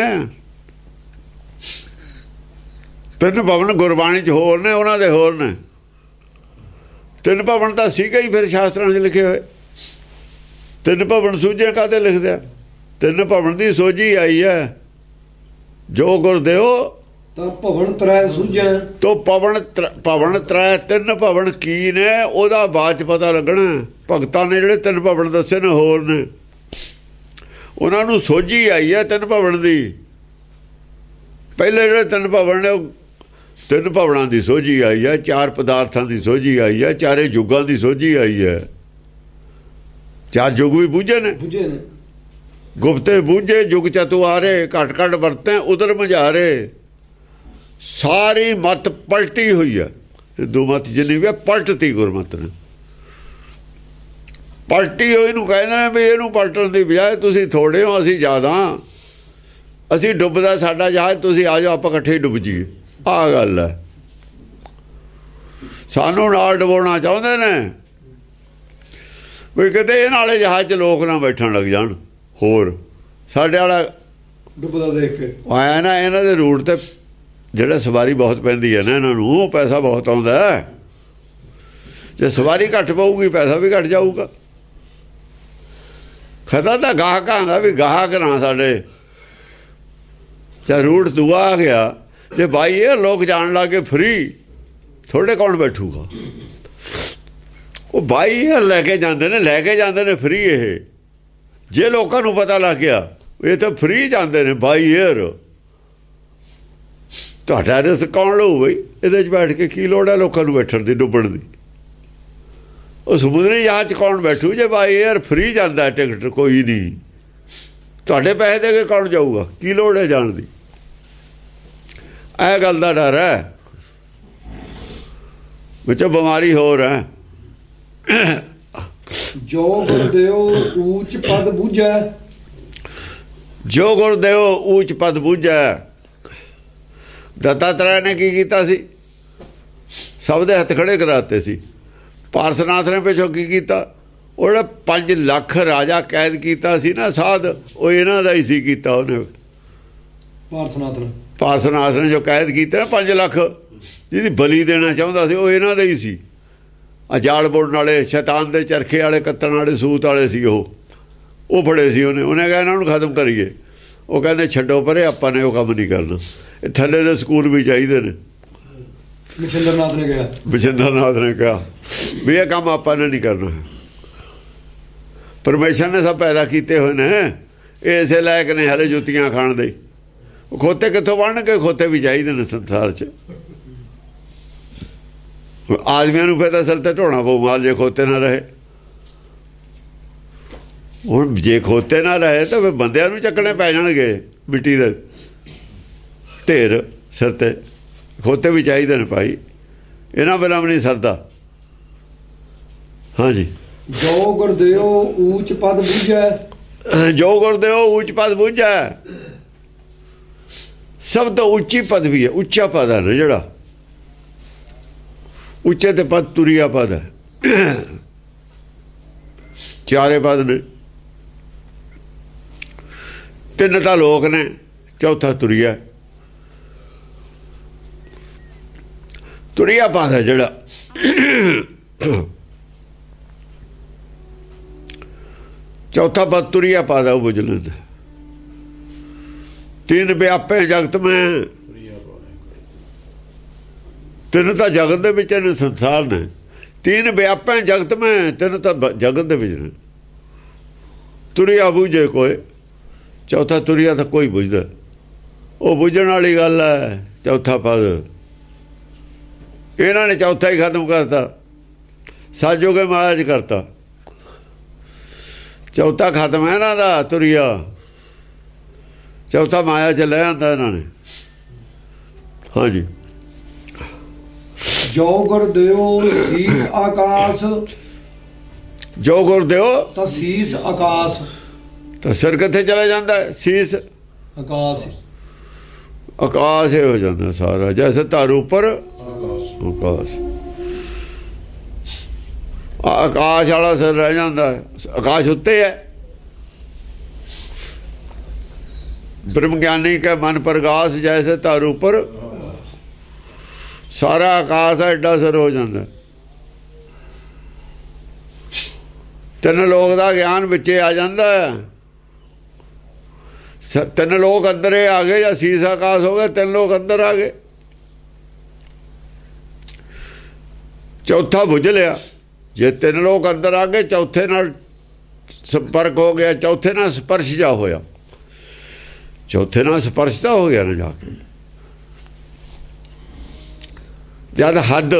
ਤਿੰਨ ਭਵਨ ਗੁਰਬਾਣੀ 'ਚ ਹੋਰ ਨੇ, ਉਹਨਾਂ ਦੇ ਹੋਰ ਨੇ। ਤਿੰਨ ਭਵਨ ਤਾਂ ਸੀਗਾ ਹੀ ਫਿਰ ਸ਼ਾਸਤਰਾਂ 'ਚ ਲਿਖੇ ਹੋਏ। ਤਿੰਨ ਭਵਨ ਸੂਝੇ ਕਾਹਦੇ ਲਿਖਦੇ ਆ? ਤਿੰਨ ਭਵਨ ਦੀ ਸੋਝੀ ਆਈ ਹੈ। ਜੋ ਗੁਰਦੇਵ ਤਾਂ ਭਵਨ ਤਰੈ ਸੂਝੈ। ਤੋ ਪਵਨ ਭਵਨ ਤ੍ਰੈ ਤਿੰਨ ਭਵਨ ਕੀ ਨੇ ਉਹਦਾ ਬਾਅਦ ਚ ਪਤਾ ਲੱਗਣਾ। ਭਗਤਾਂ ਨੇ ਜਿਹੜੇ ਤਿੰਨ ਭਵਨ ਦੱਸੇ ਨੇ ਹੋਰ ਨੇ, ਉਹਨਾਂ ਨੂੰ ਸੋਝੀ ਆਈ ਹੈ ਤਿੰਨ ਭਵਨ ਦੀ। ਪਹਿਲੇ ਜਿਹੜੇ ਤਿੰਨ ਭਵਨ ਨੇ ਉਹ ਤਿੰਨ ਭਵਨਾਂ ਦੀ ਸੋਝੀ ਆਈ ਹੈ, ਚਾਰ ਪਦਾਰਥਾਂ ਦੀ ਸੋਝੀ ਆਈ ਹੈ, ਚਾਰੇ ਯੁੱਗਾਂ ਦੀ ਸੋਝੀ ਆਈ ਹੈ। ਚਾਰ ਯੁੱਗ ਵੀ ਬੂਝੇ ਨੇ, ਬੂਝੇ ਨੇ ਗੁਪਤੇ ਬੂਝੇ ਯੁੱਗ ਚਤੁਆਰੇ, ਘਟ ਘਟ ਵਰਤੈ ਉਧਰ ਮਝਾਰੇ। ਸਾਰੀ ਮਤ ਪਲਟੀ ਹੋਈ ਹੈ, ਹਿੰਦੂ ਮਤ ਜਿੰਨੀ ਵੀ ਪਲਟਤੀ ਗੁਰਮਤ ਨੇ, ਪਲਟੀ ਹੋਈ ਨੂੰ ਕਹਿੰਦੇ ਨੇ ਵੀ ਇਹਨੂੰ ਪਲਟਣ ਦੀ ਬਜਾਏ ਤੁਸੀਂ ਥੋੜੇ ਹੋ ਅਸੀਂ ਜ਼ਿਆਦਾ, ਅਸੀਂ ਡੁੱਬਦਾ ਸਾਡਾ ਜਹਾਜ਼, ਤੁਸੀਂ ਆ ਜਾਓ ਆਪਾਂ ਇਕੱਠੇ ਹੀ ਡੁੱਬ ਜੀਏ। ਆਹ ਗੱਲ ਹੈ, ਸਾਨੂੰ ਨਾਲ ਡੁਬਾਉਣਾ ਚਾਹੁੰਦੇ ਨੇ ਵੀ ਕਿਤੇ ਇਹ ਨਾਲੇ ਜਹਾਜ਼ 'ਚ ਲੋਕ ਨਾ ਬੈਠਣ ਲੱਗ ਜਾਣ। ਹੋਰ ਸਾਡੇ ਵਾਲਾ ਡੁੱਬਦਾ ਦੇਖ ਕੇ ਆਇਆ ਨਾ, ਇਹਨਾਂ ਦੇ ਰੂਟ ਤੇ ਜਿਹੜਾ ਸਵਾਰੀ ਬਹੁਤ ਪੈਂਦੀ ਹੈ ਨਾ, ਇਹਨਾਂ ਨੂੰ ਪੈਸਾ ਬਹੁਤ ਆਉਂਦਾ। ਜੇ ਸਵਾਰੀ ਘੱਟ ਪਊਗੀ ਪੈਸਾ ਵੀ ਘੱਟ ਜਾਊਗਾ। ਖਤਰਾ ਤਾਂ ਗਾਹਕਾਂ ਦਾ ਵੀ, ਗਾਹਕ ਨਾ ਸਾਡੇ ਚਾਹੇ ਰੂਟ ਦੂਆ ਆ ਗਿਆ। ਜੇ ਬਾਈ ਇਹ ਲੋਕ ਜਾਣ ਲੱਗੇ ਫਰੀ, ਥੋੜੇ ਕੌਣ ਬੈਠੂਗਾ? ਉਹ ਬਾਈ ਇਹ ਲੈ ਕੇ ਜਾਂਦੇ ਨੇ, ਲੈ ਕੇ ਜਾਂਦੇ ਨੇ ਫਰੀ। ਇਹ ਜੇ ਲੋਕਾਂ ਨੂੰ ਪਤਾ ਲੱਗ ਗਿਆ ਇਹ ਤਾਂ ਫਰੀ ਜਾਂਦੇ ਨੇ ਬਾਈ ਏਅਰ, ਤੁਹਾਡਾ ਰਿਸਕ ਕੌਣ ਲਊ ਬਈ? ਇਹਦੇ 'ਚ ਬੈਠ ਕੇ ਕੀ ਲੋੜ ਹੈ ਲੋਕਾਂ ਨੂੰ ਬੈਠਣ ਦੀ, ਡੁੱਬਣ ਦੀ? ਉਹ ਸਮੁੰਦਰੀ ਜਹਾਜ਼ 'ਚ ਕੌਣ ਬੈਠੂ ਜੇ ਬਾਈ ਏਅਰ ਫਰੀ ਜਾਂਦਾ ਟਿਕਟ? ਕੋਈ ਨਹੀਂ, ਤੁਹਾਡੇ ਪੈਸੇ ਦੇ ਕੇ ਕੌਣ ਜਾਊਗਾ? ਕੀ ਲੋੜ ਹੈ ਜਾਣ ਦੀ? ਇਹ ਗੱਲ ਦਾ ਡਰ ਹੈ, ਵਿੱਚੋਂ ਬਿਮਾਰੀ ਹੋਰ ਹੈ। ਜੋ ਗੁਰਦੇਵ ਊਚ ਪਦ ਬੂਝੈ, ਜੋ ਗੁਰਦੇਵ ਊਚ ਪਦ ਬੂਝੈ। ਦੱਤਾਤਰੇಯ ਨੇ ਕੀ ਕੀਤਾ ਸੀ? ਸਭ ਦੇ ਹੱਥ ਖੜੇ ਕਰਾਤੇ ਸੀ। ਪਾਰਸਨਾਥ ਨੇ ਪਿੱਛੋਂ ਕੀ ਕੀਤਾ? ਉਹ ਜਿਹੜਾ ਪੰਜ ਲੱਖ ਰਾਜਾ ਕੈਦ ਕੀਤਾ ਸੀ ਨਾ ਸਾਧ, ਉਹ ਇਹਨਾਂ ਦਾ ਹੀ ਸੀ ਕੀਤਾ ਉਹਨੇ। ਪਾਰਸਨਾਥ ਨੇ ਪਾਰਸਨਾਥ ਨੇ ਜੋ ਕੈਦ ਕੀਤਾ ਨਾ ਪੰਜ ਲੱਖ, ਜਿਹਦੀ ਬਲੀ ਦੇਣਾ ਚਾਹੁੰਦਾ ਸੀ, ਉਹ ਇਹਨਾਂ ਦਾ ਹੀ ਸੀ। ਅਜਾਲ ਬੁਣਨ ਵਾਲੇ, ਸ਼ੈਤਾਨ ਦੇ ਚਰਖੇ ਵਾਲੇ, ਕੱਤਣ ਵਾਲੇ, ਸੂਤ ਵਾਲੇ ਸੀ ਉਹ ਉਹ ਫੜੇ ਸੀ ਉਹਨੇ। ਉਹਨੇ ਕਿਹਾ ਇਹਨਾਂ ਨੂੰ ਖਤਮ ਕਰੀਏ। ਉਹ ਕਹਿੰਦੇ ਛੱਡੋ ਪਰੇ, ਆਪਾਂ ਨੇ ਉਹ ਕੰਮ ਨਹੀਂ ਕਰਨਾ। ਇਹ ਥੱਲੇ ਦੇ ਸਕੂਲ ਵੀ ਚਾਹੀਦੇ ਨੇ। ਮਛਿੰਦਰਨਾਥ ਨੇ ਕਿਹਾ ਮਛਿੰਦਰਨਾਥ ਨੇ ਕਿਹਾ ਵੀ ਇਹ ਕੰਮ ਆਪਾਂ ਨੇ ਨਹੀਂ ਕਰਨਾ। ਪਰਮੇਸ਼ਰ ਨੇ ਸਭ ਪੈਦਾ ਕੀਤੇ ਹੋਏ ਨੇ, ਇਹ ਇਸੇ ਲਾਇਕ ਨੇ ਹਲੇ ਜੁੱਤੀਆਂ ਖਾਣ ਦੇ। ਖੋਤੇ ਕਿੱਥੋਂ ਬਣਨਗੇ? ਖੋਤੇ ਵੀ ਚਾਹੀਦੇ ਨੇ ਸੰਸਾਰ 'ਚ। ਆਦਮੀਆਂ ਨੂੰ ਫਿਰ ਅਸਲ ਤੇ ਢੋਣਾ ਪਊ ਮਾਲ, ਜੇ ਖੋਤੇ ਨਾ ਰਹੇ। ਹੁਣ ਜੇ ਖੋਤੇ ਨਾ ਰਹੇ ਤਾਂ ਫਿਰ ਬੰਦਿਆਂ ਨੂੰ ਚੱਕਣੇ ਪੈ ਜਾਣਗੇ ਮਿੱਟੀ ਦੇ ਢੇਰ ਸਿਰ ਤੇ। ਖੋਤੇ ਵੀ ਚਾਹੀਦੇ ਨੇ ਭਾਈ, ਇਹਨਾਂ ਬਿਨਾਂ ਵੀ ਨਹੀਂ ਸਰਦਾ। ਹਾਂਜੀ, ਜੋ ਗੁਰਦੇਵ ਊਚ ਪਦ ਬੂਝੈ, ਜੋ ਗੁਰਦੇਵ ਊਚ ਪਦ ਬੂਝੈ। ਸਭ ਤੋਂ ਉੱਚੀ ਪਦਵੀ ਹੈ, ਉੱਚਾ ਪਦ ਹੈ ਨਾ ਜਿਹੜਾ, ਉੱਚੇ ਤੇ ਪਦ ਤੁਰਿਆ ਪਦ ਹੈ। ਚਾਰੇ ਪਦ ਨੇ, ਤਿੰਨ ਤਾਂ ਲੋਕ ਨੇ, ਚੌਥਾ ਤੁਰਿਆ। ਤੁਰਿਆ ਪਦ ਹੈ ਜਿਹੜਾ, ਚੌਥਾ ਪਦ ਤੁਰਿਆ ਪਦ ਹੈ, ਉਹ ਬੁਝ ਲੈਂਦਾ। ਤਿੰਨ ਵਿਆਪੇ ਜਗਤ ਮੈਂ, ਤਿੰਨ ਤਾਂ ਜਗਤ ਦੇ ਵਿੱਚ ਨੇ, ਸੰਸਾਰ ਨੇ। ਤਿੰਨ ਵਿਆਪੇ ਜਗਤ ਮੈਂ, ਤਿੰਨ ਤਾਂ ਜਗਤ ਦੇ ਵਿੱਚ ਨੇ। ਤੁਰਿਆ ਬੁਝੇ ਕੋਈ, ਚੌਥਾ ਤੁਰਿਆ ਤਾਂ ਕੋਈ ਬੁਝਦਾ। ਉਹ ਬੁਝਣ ਵਾਲੀ ਗੱਲ ਹੈ ਚੌਥਾ ਪਦ। ਇਹਨਾਂ ਨੇ ਚੌਥਾ ਹੀ ਖਤਮ ਕਰਤਾ, ਸਾਜੋਗੇ ਮਾਇਆ 'ਚ ਕਰਤਾ। ਚੌਥਾ ਖਤਮ ਹੈ ਇਹਨਾਂ ਦਾ, ਤੁਰਿਆ। ਚੌਥਾ ਮਾਇਆ 'ਚ ਲੈ ਆਂਦਾ ਇਹਨਾਂ ਨੇ। ਹਾਂਜੀ, ਜੋ ਗੁਰਦੇਵ ਸੀਸ ਆਕਾਸ਼, ਜੋ ਗੁਰਦੇਵ ਤਾਂ ਸੀਸ ਆਕਾਸ਼। ਤਾਂ ਸਿਰ ਕਿੱਥੇ ਚਲਾ ਜਾਂਦਾ? ਸੀਸ ਆਕਾਸ਼, ਆਕਾਸ਼ ਹੋ ਜਾਂਦਾ ਸਾਰਾ। ਜੈਸੇ ਧਰ ਉੱਪਰ ਆਕਾਸ਼, ਆਕਾਸ਼ ਵਾਲਾ ਸਿਰ ਰਹਿ ਜਾਂਦਾ। ਆਕਾਸ਼ ਉੱਤੇ ਹੈ। ਬ੍ਰਹਮ ਗਿਆਨੀ ਕੇ ਮਨ ਪ੍ਰਗਾਸ, ਜੈਸੇ ਧਰ ਉੱਪਰ। ਸਾਰਾ ਆਕਾਸ਼ ਦਾ ਐਡਾ ਸਿਰ ਹੋ ਜਾਂਦਾ। ਤਿੰਨ ਲੋਕ ਦਾ ਗਿਆਨ ਵਿੱਚੇ ਆ ਜਾਂਦਾ। ਤਿੰਨ ਲੋਕ ਅੰਦਰੇ ਆ ਗਏ ਜਾਂ ਸੀਸ ਆਕਾਸ਼ ਹੋ ਗਏ, ਤਿੰਨ ਲੋਕ ਅੰਦਰ ਆ ਗਏ। ਚੌਥਾ ਬੁੱਝ ਲਿਆ। ਜੇ ਤਿੰਨ ਲੋਕ ਅੰਦਰ ਆ ਗਏ, ਚੌਥੇ ਨਾਲ ਸੰਪਰਕ ਹੋ ਗਿਆ, ਚੌਥੇ ਨਾਲ ਸਪਰਸ਼ ਜਾ ਹੋਇਆ, ਚੌਥੇ ਨਾਲ ਸਪਰਸ਼ ਤਾਂ ਹੋ ਗਿਆ ਨਾ ਜਾ ਕੇ। ਜਦ ਹੱਦ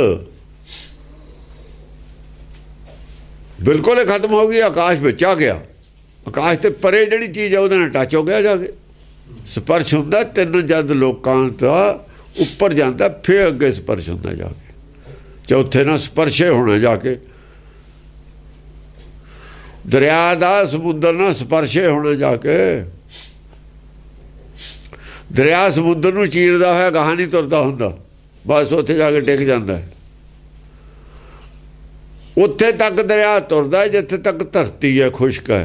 ਬਿਲਕੁਲ ਹੀ ਖਤਮ ਹੋ ਗਈ, ਆਕਾਸ਼ ਵਿੱਚ ਆ ਗਿਆ, ਆਕਾਸ਼ ਤੇ ਪਰੇ ਜਿਹੜੀ ਚੀਜ਼ ਆ ਉਹਦੇ ਨਾਲ ਟੱਚ ਹੋ ਗਿਆ ਜਾ ਕੇ, ਸਪਰਸ਼ ਹੁੰਦਾ। ਤਿੰਨ ਜਦ ਲੋਕਾਂ ਦਾ ਉੱਪਰ ਜਾਂਦਾ, ਫਿਰ ਅੱਗੇ ਸਪਰਸ਼ ਹੁੰਦਾ ਜਾ ਕੇ, ਚੌਥੇ ਨਾਲ ਸਪਰਸ਼ੇ ਹੋਣਾ ਜਾ ਕੇ। ਦਰਿਆ ਦਾ ਸਮੁੰਦਰ ਨਾਲ ਸਪਰਸ਼ੇ ਹੋਣਾ ਜਾ ਕੇ। ਦਰਿਆ ਸਮੁੰਦਰ ਨੂੰ ਚੀਰਦਾ ਹੋਇਆ ਗਾਹਾਂ ਨਹੀਂ ਤੁਰਦਾ ਹੁੰਦਾ, ਬਸ ਉੱਥੇ ਜਾ ਕੇ ਟਿਕ ਜਾਂਦਾ ਹੈ। ਉੱਥੇ ਤੱਕ ਦਰਿਆ ਤੁਰਦਾ ਜਿੱਥੇ ਤੱਕ ਧਰਤੀ ਹੈ, ਖੁਸ਼ਕ ਹੈ।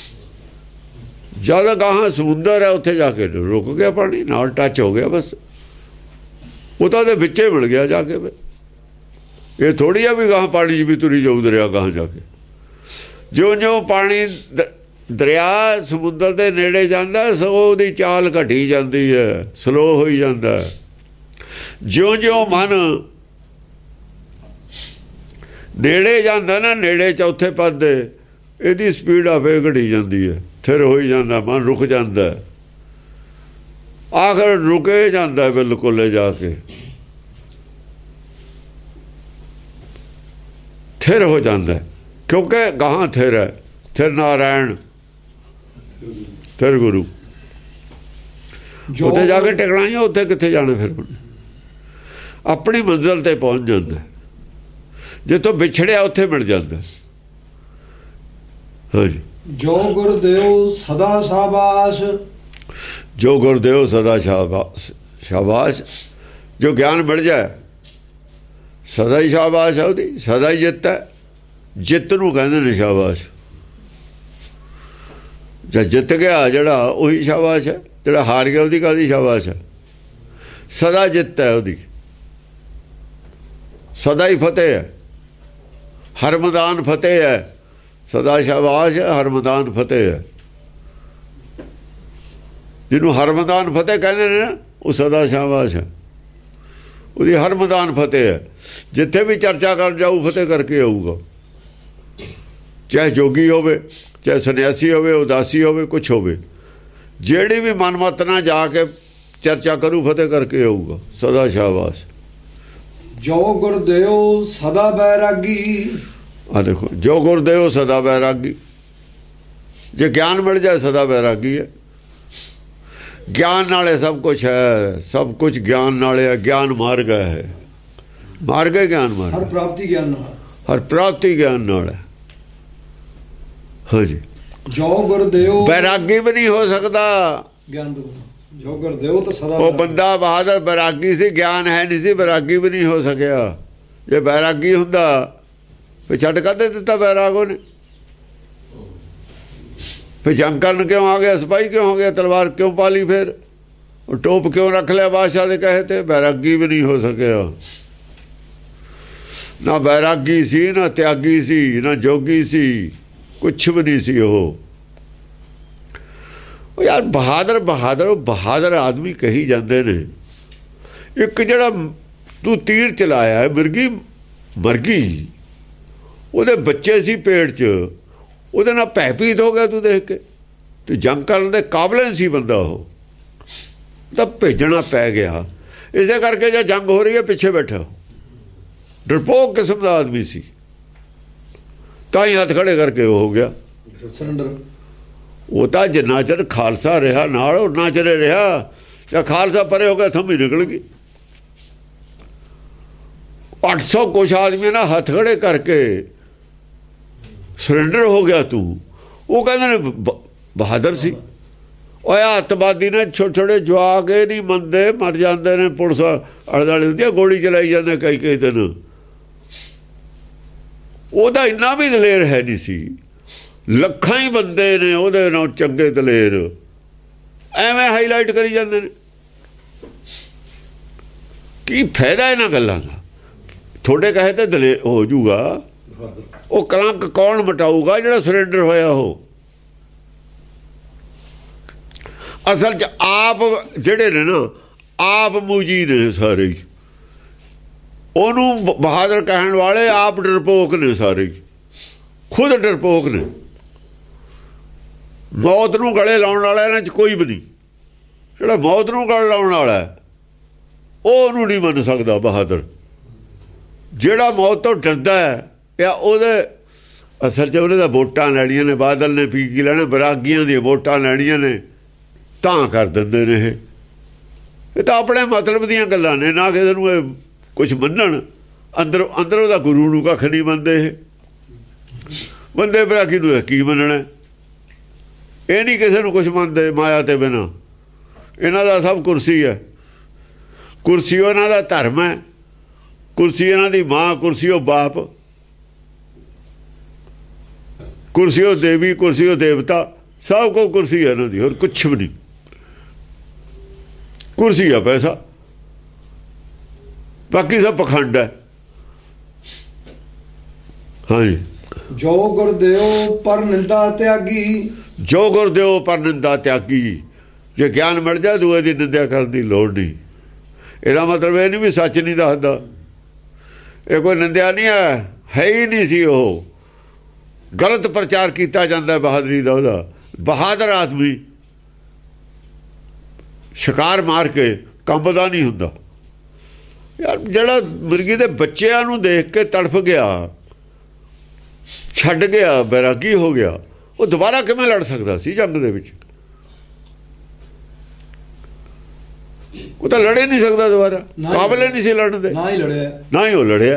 ਜਦ ਗਾਹਾਂ ਸਮੁੰਦਰ ਹੈ, ਉੱਥੇ ਜਾ ਕੇ ਰੁਕ ਗਿਆ, ਪਾਣੀ ਨਾਲ ਟੱਚ ਹੋ ਗਿਆ, ਬਸ ਉਹ ਤਾਂ ਉਹਦੇ ਵਿੱਚੇ ਮਿਲ ਗਿਆ ਜਾ ਕੇ। ਇਹ ਥੋੜੀ ਆ ਵੀ ਗਾਹਾਂ ਪਾਣੀ 'ਚ ਵੀ ਤੁਰੀ ਜਾਊ ਦਰਿਆ ਗਾਹਾਂ ਜਾ ਕੇ। ਜਿਉਂ ਜਿਉਂ ਪਾਣੀ ਦਰਿਆ ਸਮੁੰਦਰ ਦੇ ਨੇੜੇ ਜਾਂਦਾ, ਸਗੋਂ ਉਹਦੀ ਚਾਲ ਘਟੀ ਜਾਂਦੀ ਹੈ, ਸਲੋ ਹੋਈ ਜਾਂਦਾ। ਜਿਉਂ ਜਿਉਂ ਮਨ ਨੇੜੇ ਜਾਂਦਾ ਨਾ, ਨੇੜੇ ਚੌਥੇ ਪਦ ਦੇ, ਇਹਦੀ ਸਪੀਡ ਆਪੇ ਘਟੀ ਜਾਂਦੀ ਹੈ, ਥਿਰ ਹੋਈ ਜਾਂਦਾ, ਮਨ ਰੁਕ ਜਾਂਦਾ, ਆਖਰ ਰੁਕੇ ਜਾਂਦਾ ਬਿਲਕੁਲ ਜਾ ਕੇ, ਥਿਰ ਹੋ ਜਾਂਦਾ, ਕਿਉਂਕਿ ਗਾਹਾਂ ਥਿਰ ਹੈ, ਥਿਰ ਨਾਰਾਇਣ, ਥਿਰ ਗੁਰੂ। ਉੱਥੇ ਜਾ ਕੇ ਟਿਕਣਾ ਹੀ, ਉੱਥੇ ਕਿੱਥੇ ਜਾਣਾ ਫਿਰ? ਆਪਣੀ ਮੰਜ਼ਿਲ ਤੇ ਪਹੁੰਚ ਜਾਂਦਾ, ਜਿੱਥੋਂ ਵਿਛੜਿਆ ਉੱਥੇ ਮਿਲ ਜਾਂਦਾ। ਹਾਂਜੀ, ਜੋ ਗੁਰਦੇਵ ਸਦਾ ਸ਼ਾਬਾਸ਼, ਜੋ ਗੁਰਦੇਵ ਸਦਾ ਸ਼ਾਬਾਸ਼, ਸ਼ਾਬਾਸ਼। ਜੋ ਗਿਆਨ ਮਿਲ ਜਾਏ ਸਦਾ ਹੀ ਸ਼ਾਬਾਸ਼ ਹੈ ਉਹਦੀ, ਸਦਾ ਹੀ ਜਿੱਤ ਹੈ। ਜਿੱਤ ਨੂੰ ਕਹਿੰਦੇ ਨੇ ਸ਼ਾਬਾਸ਼। ਜੇ ਜਿੱਤ ਗਿਆ ਜਿਹੜਾ, ਉਹੀ ਸ਼ਾਬਾਸ਼ ਹੈ। ਜਿਹੜਾ ਹਾਰ ਗਿਆ ਉਹਦੀ ਕਾਹਦੀ ਸ਼ਾਬਾਸ਼ ਹੈ? ਸਦਾ ਜਿੱਤ ਹੈ ਉਹਦੀ, ਸਦਾ ਹੀ ਫਤਿਹ ਹੈ, ਹਰ ਮੈਦਾਨ ਫਤਿਹ ਹੈ। ਸਦਾ ਸ਼ਾਬਾਸ਼ ਹੈ, ਹਰ ਮੈਦਾਨ ਫਤਿਹ ਹੈ। ਜਿਹਨੂੰ ਹਰ ਮੈਦਾਨ ਫਤਿਹ ਕਹਿੰਦੇ ਨੇ ਨਾ, ਉਹ ਸਦਾ ਸ਼ਾਬਾਸ਼ ਹੈ, ਉਹਦੀ ਹਰ ਮੈਦਾਨ ਫਤਿਹ ਹੈ। ਜਿੱਥੇ ਵੀ ਚਰਚਾ ਕਰ ਜਾਊ, ਫਤਿਹ ਕਰਕੇ ਆਊਗਾ। ਚਾਹੇ ਜੋਗੀ ਹੋਵੇ, ਚਾਹੇ ਸੰਨਿਆਸੀ ਹੋਵੇ, ਉਦਾਸੀ ਹੋਵੇ, ਕੁਛ ਹੋਵੇ, ਜਿਹੜੀ ਵੀ ਮਨਮਤ ਨਾਲ ਜਾ ਕੇ ਚਰਚਾ ਕਰੂ, ਫਤਿਹ ਕਰਕੇ ਆਊਗਾ। ਸਦਾ ਸ਼ਾਬਾਸ਼। ਜੋ ਗੁਰਦੇਵ ਸਦਾ ਬੈਰਾਗੀ, ਆ ਦੇਖੋ, ਜੋ ਗੁਰਦੇਵ ਸਦਾ ਬੈਰਾਗੀ। ਜੇ ਗਿਆਨ ਮਿਲ ਜਾਏ, ਸਦਾ ਬੈਰਾਗੀ ਹੈ। ਗਿਆਨ ਨਾਲੇ ਸਭ ਕੁਛ ਹੈ, ਸਭ ਕੁਛ ਗਿਆਨ ਨਾਲੇ ਹੈ। ਗਿਆਨ ਮਾਰਗ ਹੈ, ਮਾਰਗ ਹੈ ਗਿਆਨ ਮਾਰਗ। ਹਰ ਪ੍ਰਾਪਤੀ ਗਿਆਨ ਨਾਲ, ਹਰ ਪ੍ਰਾਪਤੀ ਗਿਆਨ ਨਾਲ ਹੈ। ਹਾਂਜੀ, ਜੋ ਗੁਰਦੇਵ ਬੈਰਾਗੀ ਵੀ ਨਹੀਂ ਹੋ ਸਕਦਾ ਗਿਆਨ ਤੋਂ। ਜੋ ਗੁਰਦੇਵ ਤਾਂ ਸਦਾ, ਉਹ ਬੰਦਾ ਬਹਾਦਰ ਬੈਰਾਗੀ ਸੀ, ਗਿਆਨ ਹੈ ਨਹੀਂ ਸੀ, ਬੈਰਾਗੀ ਵੀ ਨਹੀਂ ਹੋ ਸਕਿਆ। ਜੇ ਬੈਰਾਗੀ ਹੁੰਦਾ ਫਿਰ ਛੱਡ ਕਾਹਦੇ ਦਿੱਤਾ ਬੈਰਾਗ ਉਹਨੇ? ਫਿਰ ਜੰਗ ਕਰਨ ਕਿਉਂ ਆ ਗਿਆ? ਸਿਪਾਹੀ ਕਿਉਂ ਹੋ ਗਿਆ? ਤਲਵਾਰ ਕਿਉਂ ਪਾਲੀ? ਫਿਰ ਉਹ ਟੋਪ ਕਿਉਂ ਰੱਖ ਲਿਆ ਬਾਦਸ਼ਾਹ ਦੇ ਕਹੇ ਤੇ? ਬੈਰਾਗੀ ਵੀ ਨਹੀਂ ਹੋ ਸਕਿਆ। ਨਾ ਬੈਰਾਗੀ ਸੀ, ਨਾ ਤਿਆਗੀ ਸੀ, ਨਾ ਜੋਗੀ ਸੀ, ਕੁਛ ਵੀ ਨਹੀਂ ਸੀ ਉਹ। ਯਾਰ ਬਹਾਦਰ ਬਹਾਦਰ ਬਹਾਦਰ ਆਦਮੀ ਕਹੀ ਜਾਂਦੇ ਨੇ। ਇੱਕ ਜਿਹੜਾ ਤੂੰ ਤੀਰ ਚਲਾਇਆ, ਮਿਰਗੀ ਮਰ ਗਈ, ਉਹਦੇ ਬੱਚੇ ਸੀ ਪੇਟ 'ਚ, ਉਹਦੇ ਨਾਲ ਭੈਭੀਤ ਹੋ ਗਿਆ ਤੂੰ ਦੇਖ ਕੇ। ਤੇ ਜੰਗ ਕਰਨ ਦੇ ਕਾਬਲ ਸੀ ਬੰਦਾ, ਉਹ ਤਾਂ ਭੇਜਣਾ ਪੈ ਗਿਆ। ਇਸੇ ਕਰਕੇ ਜੇ ਜੰਗ ਹੋ ਰਹੀ ਹੈ, ਪਿੱਛੇ ਬੈਠਾ, ਡਰਪੋਕ ਕਿਸਮ ਦਾ ਆਦਮੀ ਸੀ, ਤਾਂ ਹੀ ਹੱਥ ਖੜੇ ਕਰਕੇ ਉਹ ਹੋ ਗਿਆ ਸਰੈਂਡਰ। ਉਹ ਤਾਂ ਜਿੰਨਾ ਚਿਰ ਖਾਲਸਾ ਰਿਹਾ ਨਾਲ, ਉਹਨਾਂ ਚਿਰ ਰਿਹਾ। ਜਾਂ ਖਾਲਸਾ ਪਰੇ ਹੋ ਗਿਆ, ਥੰਮੀ ਨਿਕਲ ਗਈ। ਅੱਠ ਸੌ ਕੁਛ ਆਦਮੀ ਨਾਲ ਹੱਥ ਖੜੇ ਕਰਕੇ ਸਰੈਂਡਰ ਹੋ ਗਿਆ ਤੂੰ। ਉਹ ਕਹਿੰਦੇ ਨੇ ਬਹਾਦਰ ਸੀ। ਉਹ ਅੱਤਵਾਦੀ ਨੇ ਛੋਟੇ ਛੋਟੇ ਜਵਾਕ ਇਹ ਨਹੀਂ ਮੰਨਦੇ, ਮਰ ਜਾਂਦੇ ਨੇ। ਪੁਲਿਸ ਅੜਦਾਲੀ ਹੁੰਦੀ ਆ, ਗੋਲੀ ਚਲਾਈ ਜਾਂਦੇ ਕਈ ਕਈ ਦਿਨ। ਉਹਦਾ ਇੰਨਾ ਵੀ ਦਲੇਰ ਹੈ ਨਹੀਂ ਸੀ। ਲੱਖਾਂ ਹੀ ਬੰਦੇ ਨੇ ਉਹਦੇ ਨਾਲ ਚੰਗੇ ਦਲੇਰ, ਐਵੇਂ ਹਾਈਲਾਈਟ ਕਰੀ ਜਾਂਦੇ ਨੇ। ਕੀ ਫਾਇਦਾ ਇਹਨਾਂ ਗੱਲਾਂ ਦਾ? ਤੁਹਾਡੇ ਕਹੇ ਤੇ ਦਲੇਰ ਹੋ ਜੂਗਾ। ਉਹ ਕਲੰਕ ਕੌਣ ਮਿਟਾਊਗਾ? ਜਿਹੜਾ ਸਰੈਂਡਰ ਹੋਇਆ। ਉਹ ਅਸਲ 'ਚ ਆਪ ਜਿਹੜੇ ਨੇ ਨਾ ਆਪ ਮੂਜੀ ਨੇ ਸਾਰੇ ਹੀ। ਉਹਨੂੰ ਬਹਾਦਰ ਕਹਿਣ ਵਾਲੇ ਆਪ ਡਰਪੋਕ ਨੇ ਸਾਰੇ ਹੀ, ਖੁਦ ਡਰਪੋਕ ਨੇ। ਮੌਤ ਨੂੰ ਗਲੇ ਲਾਉਣ ਵਾਲਾ ਇਹਨਾਂ 'ਚ ਕੋਈ ਵੀ ਨਹੀਂ। ਜਿਹੜਾ ਮੌਤ ਨੂੰ ਗਲੇ ਲਾਉਣ ਵਾਲਾ ਉਹ ਉਹਨੂੰ ਨਹੀਂ ਮੰਨ ਸਕਦਾ ਬਹਾਦਰ। ਜਿਹੜਾ ਮੌਤ ਤੋਂ ਡਰਦਾ ਹੈ ਜਾਂ ਉਹਦੇ ਅਸਲ 'ਚ ਉਹਨੇ ਤਾਂ ਵੋਟਾਂ ਲੈਣੀਆਂ ਨੇ, ਬਾਦਲ ਨੇ ਪੀ ਕੀ ਲੈਣਾ, ਬਰਾਗੀਆਂ ਦੀਆਂ ਵੋਟਾਂ ਲੈਣੀਆਂ ਨੇ ਤਾਂ ਕਰ ਦਿੰਦੇ ਨੇ। ਇਹ ਇਹ ਤਾਂ ਆਪਣੇ ਮਤਲਬ ਦੀਆਂ ਗੱਲਾਂ ਨੇ, ਨਾ ਕਿਸੇ ਨੂੰ ਇਹ ਕੁਛ ਮੰਨਣ। ਅੰਦਰ ਅੰਦਰ ਉਹਦਾ ਗੁਰੂ ਨੂੰ ਕੱਖ ਨਹੀਂ ਮੰਨਦੇ। ਇਹ ਬੰਦੇ ਬਰਾਗੀ ਨੂੰ ਕੀ ਮੰਨਣਾ? ਇਹ ਨਹੀਂ ਕਿਸੇ ਨੂੰ ਕੁਛ ਮੰਨਦੇ ਮਾਇਆ ਤੇ ਬਿਨਾਂ। ਇਹਨਾਂ ਦਾ ਸਭ ਕੁਰਸੀ ਹੈ। ਕੁਰਸੀ ਉਹਨਾਂ ਦਾ ਧਰਮ ਹੈ, ਕੁਰਸੀ ਇਹਨਾਂ ਦੀ ਮਾਂ, ਕੁਰਸੀ ਉਹ ਬਾਪ, ਕੁਰਸੀ ਉਹ ਦੇਵੀ, ਕੁਰਸੀ ਉਹ ਦੇਵਤਾ, ਸਭ ਕੋ ਕੁਰਸੀ ਹੈ ਇਹਨਾਂ ਦੀ, ਹੋਰ ਕੁਛ ਵੀ ਨਹੀਂ। ਕੁਰਸੀ ਆ ਪੈਸਾ, ਬਾਕੀ ਸਭ ਪਖੰਡ ਹੈ। ਹਾਂਜੀ। ਜੋ ਗੁਰਦੇਵ ਪਰ ਨਿੰਦਾ ਤਿਆਗੀ, ਜੋ ਗੁਰਦੇਵ ਪਰ ਨਿੰਦਾ ਤਿਆਗੀ। ਜੇ ਗਿਆਨ ਮਿਲ ਜਾ ਦੂਏ ਦੀ ਨਿੰਦਿਆ ਕਰਨ ਦੀ ਲੋੜ ਨਹੀਂ। ਇਹਦਾ ਮਤਲਬ ਇਹ ਨਹੀਂ ਵੀ ਸੱਚ ਨਹੀਂ ਦੱਸਦਾ। ਇਹ ਕੋਈ ਨਿੰਦਿਆ ਨਹੀਂ ਹੈ, ਹੈ ਹੀ ਨਹੀਂ ਸੀ। ਉਹ ਗਲਤ ਪ੍ਰਚਾਰ ਕੀਤਾ ਜਾਂਦਾ ਬਹਾਦਰੀ ਦਾ। ਉਹਦਾ ਬਹਾਦਰ ਆਦਮੀ ਸ਼ਿਕਾਰ ਮਾਰ ਕੇ ਕੰਬਦਾ ਨਹੀਂ ਹੁੰਦਾ। ਯਾਰ ਜਿਹੜਾ ਮੁਰਗੀ ਦੇ ਬੱਚਿਆਂ ਨੂੰ ਦੇਖ ਕੇ ਤੜਫ ਗਿਆ, ਛੱਡ ਗਿਆ, ਬੈਰਾਗੀ ਹੋ ਗਿਆ, ਉਹ ਦੁਬਾਰਾ ਕਿਵੇਂ ਲੜ ਸਕਦਾ ਸੀ ਜੰਗ ਦੇ ਵਿੱਚ? ਉਹ ਤਾਂ ਲੜੇ ਨਹੀਂ ਸਕਦਾ ਦੁਬਾਰਾ, ਕਾਬਲੇ ਨਹੀਂ ਸੀ ਲੜਨ ਦੇ। ਨਾ ਹੀ ਲੜਿਆ, ਨਾ ਹੀ ਉਹ ਲੜਿਆ।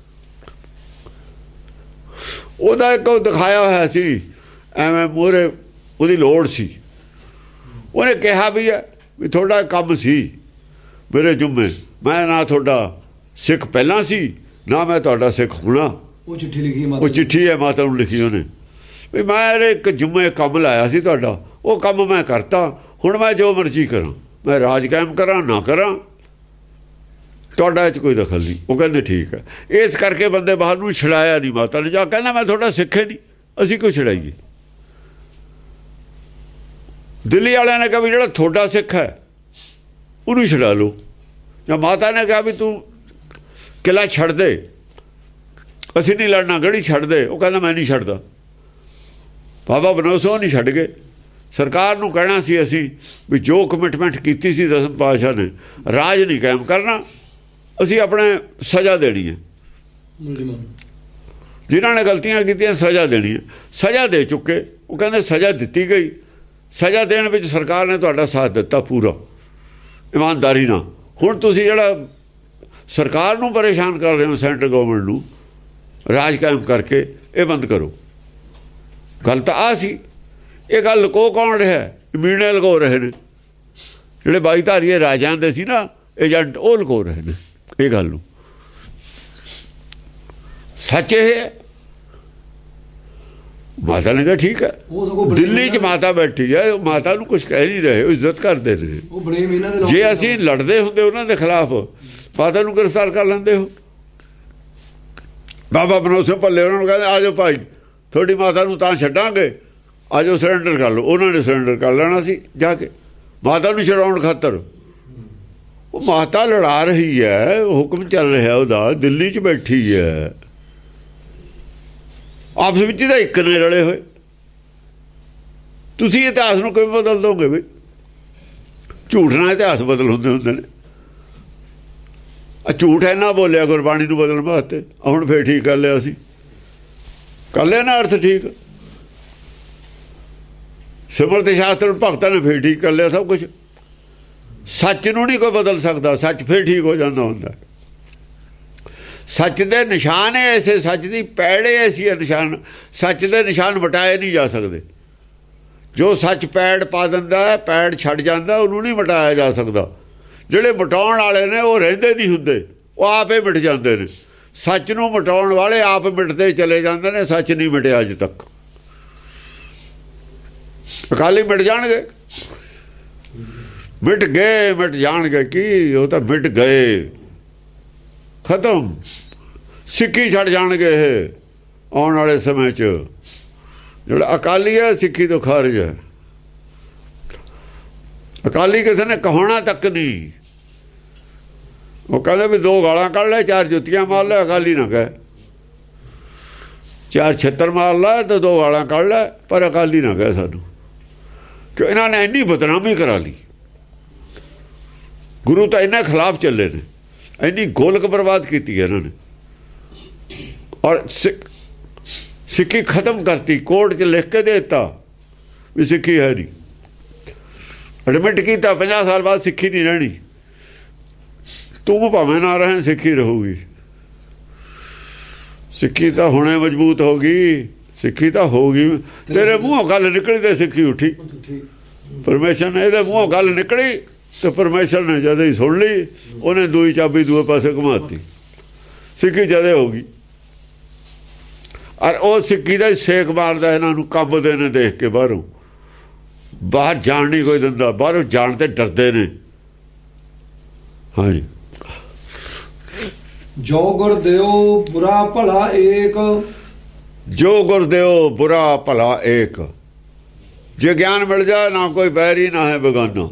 ਉਹਦਾ ਇੱਕ ਦਿਖਾਇਆ ਹੋਇਆ ਸੀ ਐਵੇਂ ਮੂਹਰੇ, ਉਹਦੀ ਲੋੜ ਸੀ। ਉਹਨੇ ਕਿਹਾ ਵੀ ਹੈ ਵੀ ਤੁਹਾਡਾ ਕੰਮ ਸੀ ਮੇਰੇ ਜੁੰਮੇ, ਮੈਂ ਨਾ ਤੁਹਾਡਾ ਸਿੱਖ ਪਹਿਲਾਂ ਸੀ ਨਾ ਮੈਂ ਤੁਹਾਡਾ ਸਿੱਖ ਹੋਣਾ। ਉਹ ਚਿੱਠੀ ਲਿਖੀ, ਉਹ ਚਿੱਠੀ ਹੈ ਮਾਤਾ ਨੂੰ ਲਿਖੀ ਉਹਨੇ ਵੀ ਮੈਂ ਇੱਕ ਜੁੰਮੇ ਕੰਮ ਲਾਇਆ ਸੀ ਤੁਹਾਡਾ, ਉਹ ਕੰਮ ਮੈਂ ਕਰਤਾ, ਹੁਣ ਮੈਂ ਜੋ ਮਰਜ਼ੀ ਕਰਾਂ, ਮੈਂ ਰਾਜ ਕਾਇਮ ਕਰਾਂ ਨਾ ਕਰਾਂ, ਤੁਹਾਡਾ ਇਹ 'ਚ ਕੋਈ ਦਖਲ ਨਹੀਂ। ਉਹ ਕਹਿੰਦੇ ਠੀਕ ਹੈ। ਇਸ ਕਰਕੇ ਬੰਦੇ ਬਾਹਰ ਨੂੰ ਛੜਾਇਆ ਨਹੀਂ ਮਾਤਾ ਨੇ। ਜਾ ਕਹਿੰਦਾ ਮੈਂ ਤੁਹਾਡਾ ਸਿੱਖੇ ਨਹੀਂ, ਅਸੀਂ ਕਿਉਂ ਛੜਾਈਏ? ਦਿੱਲੀ ਵਾਲਿਆਂ ਨੇ ਕਿਹਾ ਵੀ ਜਿਹੜਾ ਤੁਹਾਡਾ ਸਿੱਖ ਹੈ ਉਹਨੂੰ ਛਡਾ ਲਓ। ਜਾਂ ਮਾਤਾ ਨੇ ਕਿਹਾ ਵੀ ਤੂੰ ਕਿਲ੍ਹਾ ਛੱਡ ਦੇ, ਅਸੀਂ ਨਹੀਂ ਲੜਨਾ, ਗੜੀ ਛੱਡ ਦੇ। ਉਹ ਕਹਿੰਦਾ ਮੈਂ ਨਹੀਂ ਛੱਡਦਾ। ਬਾਬਾ ਬਨੋਸੋ ਨਹੀਂ ਛੱਡ ਗਏ। ਸਰਕਾਰ ਨੂੰ ਕਹਿਣਾ ਸੀ ਅਸੀਂ ਵੀ ਜੋ ਕਮਿਟਮੈਂਟ ਕੀਤੀ ਸੀ ਦਸਮ ਪਾਤਸ਼ਾਹ ਨੇ, ਰਾਜ ਨਹੀਂ ਕਾਇਮ ਕਰਨਾ, ਅਸੀਂ ਆਪਣੇ ਸਜ਼ਾ ਦੇਣੀ ਹੈ। ਜਿਨ੍ਹਾਂ ਨੇ ਗਲਤੀਆਂ ਕੀਤੀਆਂ ਸਜ਼ਾ ਦੇਣੀ ਹੈ। ਸਜ਼ਾ ਦੇ ਚੁੱਕੇ। ਉਹ ਕਹਿੰਦੇ ਸਜ਼ਾ ਦਿੱਤੀ ਗਈ। ਸਜ਼ਾ ਦੇਣ ਵਿੱਚ ਸਰਕਾਰ ਨੇ ਤੁਹਾਡਾ ਸਾਥ ਦਿੱਤਾ ਪੂਰਾ ਇਮਾਨਦਾਰੀ ਨਾਲ। ਹੁਣ ਤੁਸੀਂ ਜਿਹੜਾ ਸਰਕਾਰ ਨੂੰ ਪਰੇਸ਼ਾਨ ਕਰ ਰਹੇ ਹੋ, ਸੈਂਟਰ ਗਵਰਨਮੈਂਟ ਨੂੰ, ਰਾਜ ਕਾਇਮ ਕਰਕੇ ਇਹ ਬੰਦ ਕਰੋ। ਗੱਲ ਤਾਂ ਆ ਸੀ। ਇਹ ਗੱਲ ਲੁਕੋ ਕੌਣ ਰਿਹਾ? ਮੀਣੇ ਲੁਕੋ ਰਹੇ ਨੇ। ਜਿਹੜੇ ਬਾਈ ਧਾਰੀਏ ਰਾਜਾਂ ਦੇ ਸੀ ਨਾ ਏਜੰਟ, ਉਹ ਲੁਕੋ ਰਹੇ ਨੇ ਇਹ ਗੱਲ ਨੂੰ। ਸੱਚ ਇਹ ਹੈ। ਮਾਤਾ ਨੇ ਕਿਹਾ ਠੀਕ ਹੈ। ਦਿੱਲੀ 'ਚ ਮਾਤਾ ਬੈਠੀ ਹੈ, ਮਾਤਾ ਨੂੰ ਕੁਛ ਕਹਿ ਨਹੀਂ ਰਹੇ, ਉਹ ਇੱਜ਼ਤ ਕਰਦੇ ਨੇ। ਜੇ ਅਸੀਂ ਲੜਦੇ ਹੁੰਦੇ ਉਹਨਾਂ ਦੇ ਖਿਲਾਫ, ਮਾਤਾ ਨੂੰ ਗ੍ਰਿਫਤਾਰ ਕਰ ਲੈਂਦੇ ਹੋ। ਬਾਬਾ ਬਨੋਸੇ ਭੱਲੇ ਉਹਨਾਂ ਨੂੰ ਕਹਿੰਦੇ ਆ ਜਾਓ ਭਾਈ, ਤੁਹਾਡੀ ਮਾਤਾ ਨੂੰ ਤਾਂ ਛੱਡਾਂਗੇ, ਆ ਜਾਓ ਸਰੈਂਡਰ ਕਰ ਲਓ। ਉਹਨਾਂ ਨੇ ਸਰੈਂਡਰ ਕਰ ਲੈਣਾ ਸੀ ਜਾ ਕੇ ਮਾਤਾ ਨੂੰ ਛਡਾਉਣ ਖਾਤਰ। ਉਹ ਮਾਤਾ ਲੜਾ ਰਹੀ ਹੈ, ਹੁਕਮ ਚੱਲ ਰਿਹਾ ਉਹਦਾ, ਦਿੱਲੀ 'ਚ ਬੈਠੀ ਹੈ, ਆਪਸ ਵਿੱਚ ਤਾਂ ਇੱਕ ਨੇ ਰਲੇ ਹੋਏ। ਤੁਸੀਂ ਇਤਿਹਾਸ ਨੂੰ ਕਿਵੇਂ ਬਦਲ ਦੋਗੇ ਬਈ? ਝੂਠ ਨਾਲ ਇਤਿਹਾਸ ਬਦਲ ਹੁੰਦੇ ਹੁੰਦੇ ਨੇ। ਆ ਝੂਠ ਇੰਨਾ ਬੋਲਿਆ ਗੁਰਬਾਣੀ ਨੂੰ ਬਦਲਣ ਵਾਸਤੇ, ਹੁਣ ਫੇਰ ਠੀਕ ਕਰ ਲਿਆ ਅਸੀਂ, ਕਰ ਲਿਆ ਨਾ ਅਰਥ ਠੀਕ। ਸਿਮਰਤ ਸ਼ਾਸਤਰ ਭਗਤਾਂ ਨੇ ਫੇਰ ਠੀਕ ਕਰ ਲਿਆ ਸਭ ਕੁਛ। ਸੱਚ ਨੂੰ ਨਹੀਂ ਕੋਈ ਬਦਲ ਸਕਦਾ, ਸੱਚ ਫੇਰ ਠੀਕ ਹੋ ਜਾਂਦਾ ਹੁੰਦਾ। ਸੱਚ ਦੇ ਨਿਸ਼ਾਨ ਹੈ ਐਸੇ, ਸੱਚ ਦੀ ਪੈੜ ਐਸੀ ਹੈ ਨਿਸ਼ਾਨ, ਸੱਚ ਦੇ ਨਿਸ਼ਾਨ ਮਿਟਾਏ ਨਹੀਂ ਜਾ ਸਕਦੇ। ਜੋ ਸੱਚ ਪੈੜ ਪਾ ਦਿੰਦਾ ਹੈ, ਪੈੜ ਛੱਡ ਜਾਂਦਾ, ਉਹਨੂੰ ਨਹੀਂ ਮਿਟਾਇਆ ਜਾ ਸਕਦਾ। ਜਿਹੜੇ ਮਿਟਾਉਣ ਵਾਲੇ ਨੇ ਉਹ ਰਹਿੰਦੇ ਨਹੀਂ ਹੁੰਦੇ, ਉਹ ਆਪੇ ਮਿਟ ਜਾਂਦੇ ਨੇ। ਸੱਚ ਨੂੰ ਮਿਟਾਉਣ ਵਾਲੇ ਆਪ ਮਿਟਦੇ ਚਲੇ ਜਾਂਦੇ ਨੇ। ਸੱਚ ਨਹੀਂ ਮਿਟਿਆ ਅੱਜ ਤੱਕ। ਅਕਾਲੀ ਮਿਟ ਜਾਣਗੇ, ਮਿਟ ਗਏ, ਮਿਟ ਜਾਣਗੇ ਕੀ? ਉਹ ਤਾਂ ਮਿਟ ਗਏ, ਖਤਮ। ਸਿੱਖੀ ਛੱਡ ਜਾਣਗੇ ਇਹ ਆਉਣ ਵਾਲੇ ਸਮੇਂ 'ਚ। ਜਿਹੜਾ ਅਕਾਲੀ ਹੈ ਸਿੱਖੀ ਤੋਂ ਖਾਰਜ ਹੈ। ਅਕਾਲੀ ਕਿਸੇ ਨੇ ਕਹਾਉਣਾ ਤੱਕ ਨਹੀਂ। ਉਹ ਕਹਿੰਦੇ ਵੀ ਦੋ ਗਾਲਾਂ ਕੱਢ ਲੈ, ਚਾਰ ਜੁੱਤੀਆਂ ਮਾਰ ਲੈ, ਅਕਾਲੀ ਨਾ ਕਹੇ। ਚਾਰ ਛਿੱਤਰ ਮਾਰ ਲੈ ਤੇ ਦੋ ਗਾਲਾਂ ਕੱਢ ਲੈ, ਪਰ ਅਕਾਲੀ ਨਾ ਕਹੇ ਸਾਨੂੰ, ਕਿ ਇਹਨਾਂ ਨੇ ਇੰਨੀ ਬਦਨਾਮੀ ਕਰਾ ਲਈ। ਗੁਰੂ ਤਾਂ ਇਹਨਾਂ ਖਿਲਾਫ ਚੱਲੇ ਨੇ, ਇੰਨੀ ਗੋਲਕ ਬਰਬਾਦ ਕੀਤੀ ਇਹਨਾਂ ਨੇ, ਔਰ ਸਿੱਖ ਸਿੱਖੀ ਖਤਮ ਕਰਤੀ। ਕੋਰਟ 'ਚ ਲਿਖ ਕੇ ਦੇ ਦਿੱਤਾ ਵੀ ਸਿੱਖੀ ਹੈ ਨਹੀਂ, ਐਡਮਿਟ ਕੀਤਾ ਪੰਜਾਹ ਸਾਲ ਬਾਅਦ ਸਿੱਖੀ ਨਹੀਂ ਰਹਿਣੀ। ਤੂੰ ਭਾਵੇਂ ਨਾ ਰਹੇ, ਸਿੱਖੀ ਰਹੂਗੀ। ਸਿੱਖੀ ਤਾਂ ਹੁਣੇ ਮਜ਼ਬੂਤ ਹੋ ਗਈ, ਸਿੱਖੀ ਤਾਂ ਹੋ ਗਈ। ਤੇਰੇ ਮੂੰਹੋਂ ਗੱਲ ਨਿਕਲੀ ਤੇ ਸਿੱਖੀ ਉੱਠੀ। ਪਰਮੇਸ਼ਰ ਨੇ ਇਹਦੇ ਮੂੰਹੋਂ ਗੱਲ ਨਿਕਲੀ ਤੇ ਪਰਮੇਸ਼ਰ ਨੇ ਜਦ ਹੀ ਸੁਣ ਲਈ, ਉਹਨੇ ਦੂਈ ਚਾਬੀ ਦੂਏ ਪਾਸੇ ਘੁਮਾਤੀ, ਸਿੱਖੀ ਜਦੇ ਹੋ ਗਈ। ਔਰ ਉਹ ਸਿੱਖੀ ਦਾ ਸੇਕ ਮਾਰਦਾ ਇਹਨਾਂ ਨੂੰ, ਕੰਬਦੇ ਨੇ ਦੇਖ ਕੇ। ਬਾਹਰੋਂ ਬਾਹਰ ਜਾਣ ਨਹੀਂ ਕੋਈ ਦਿੰਦਾ, ਬਾਹਰੋਂ ਜਾਣ ਤੇ ਡਰਦੇ ਨੇ। ਹਾਂਜੀ, ਜੋ ਗੁਰ ਦਿਓ ਬੁਰਾ ਭਲਾ ਏਕ, ਜੋ ਗੁਰ ਦਿਓ ਬੁਰਾ ਭਲਾ ਏਕ। ਜੇ ਗਿਆਨ ਮਿਲ ਜਾਏ, ਨਾ ਕੋਈ ਬੈਰੀ ਨਾ ਹੈ ਬੇਗਾਨਾ,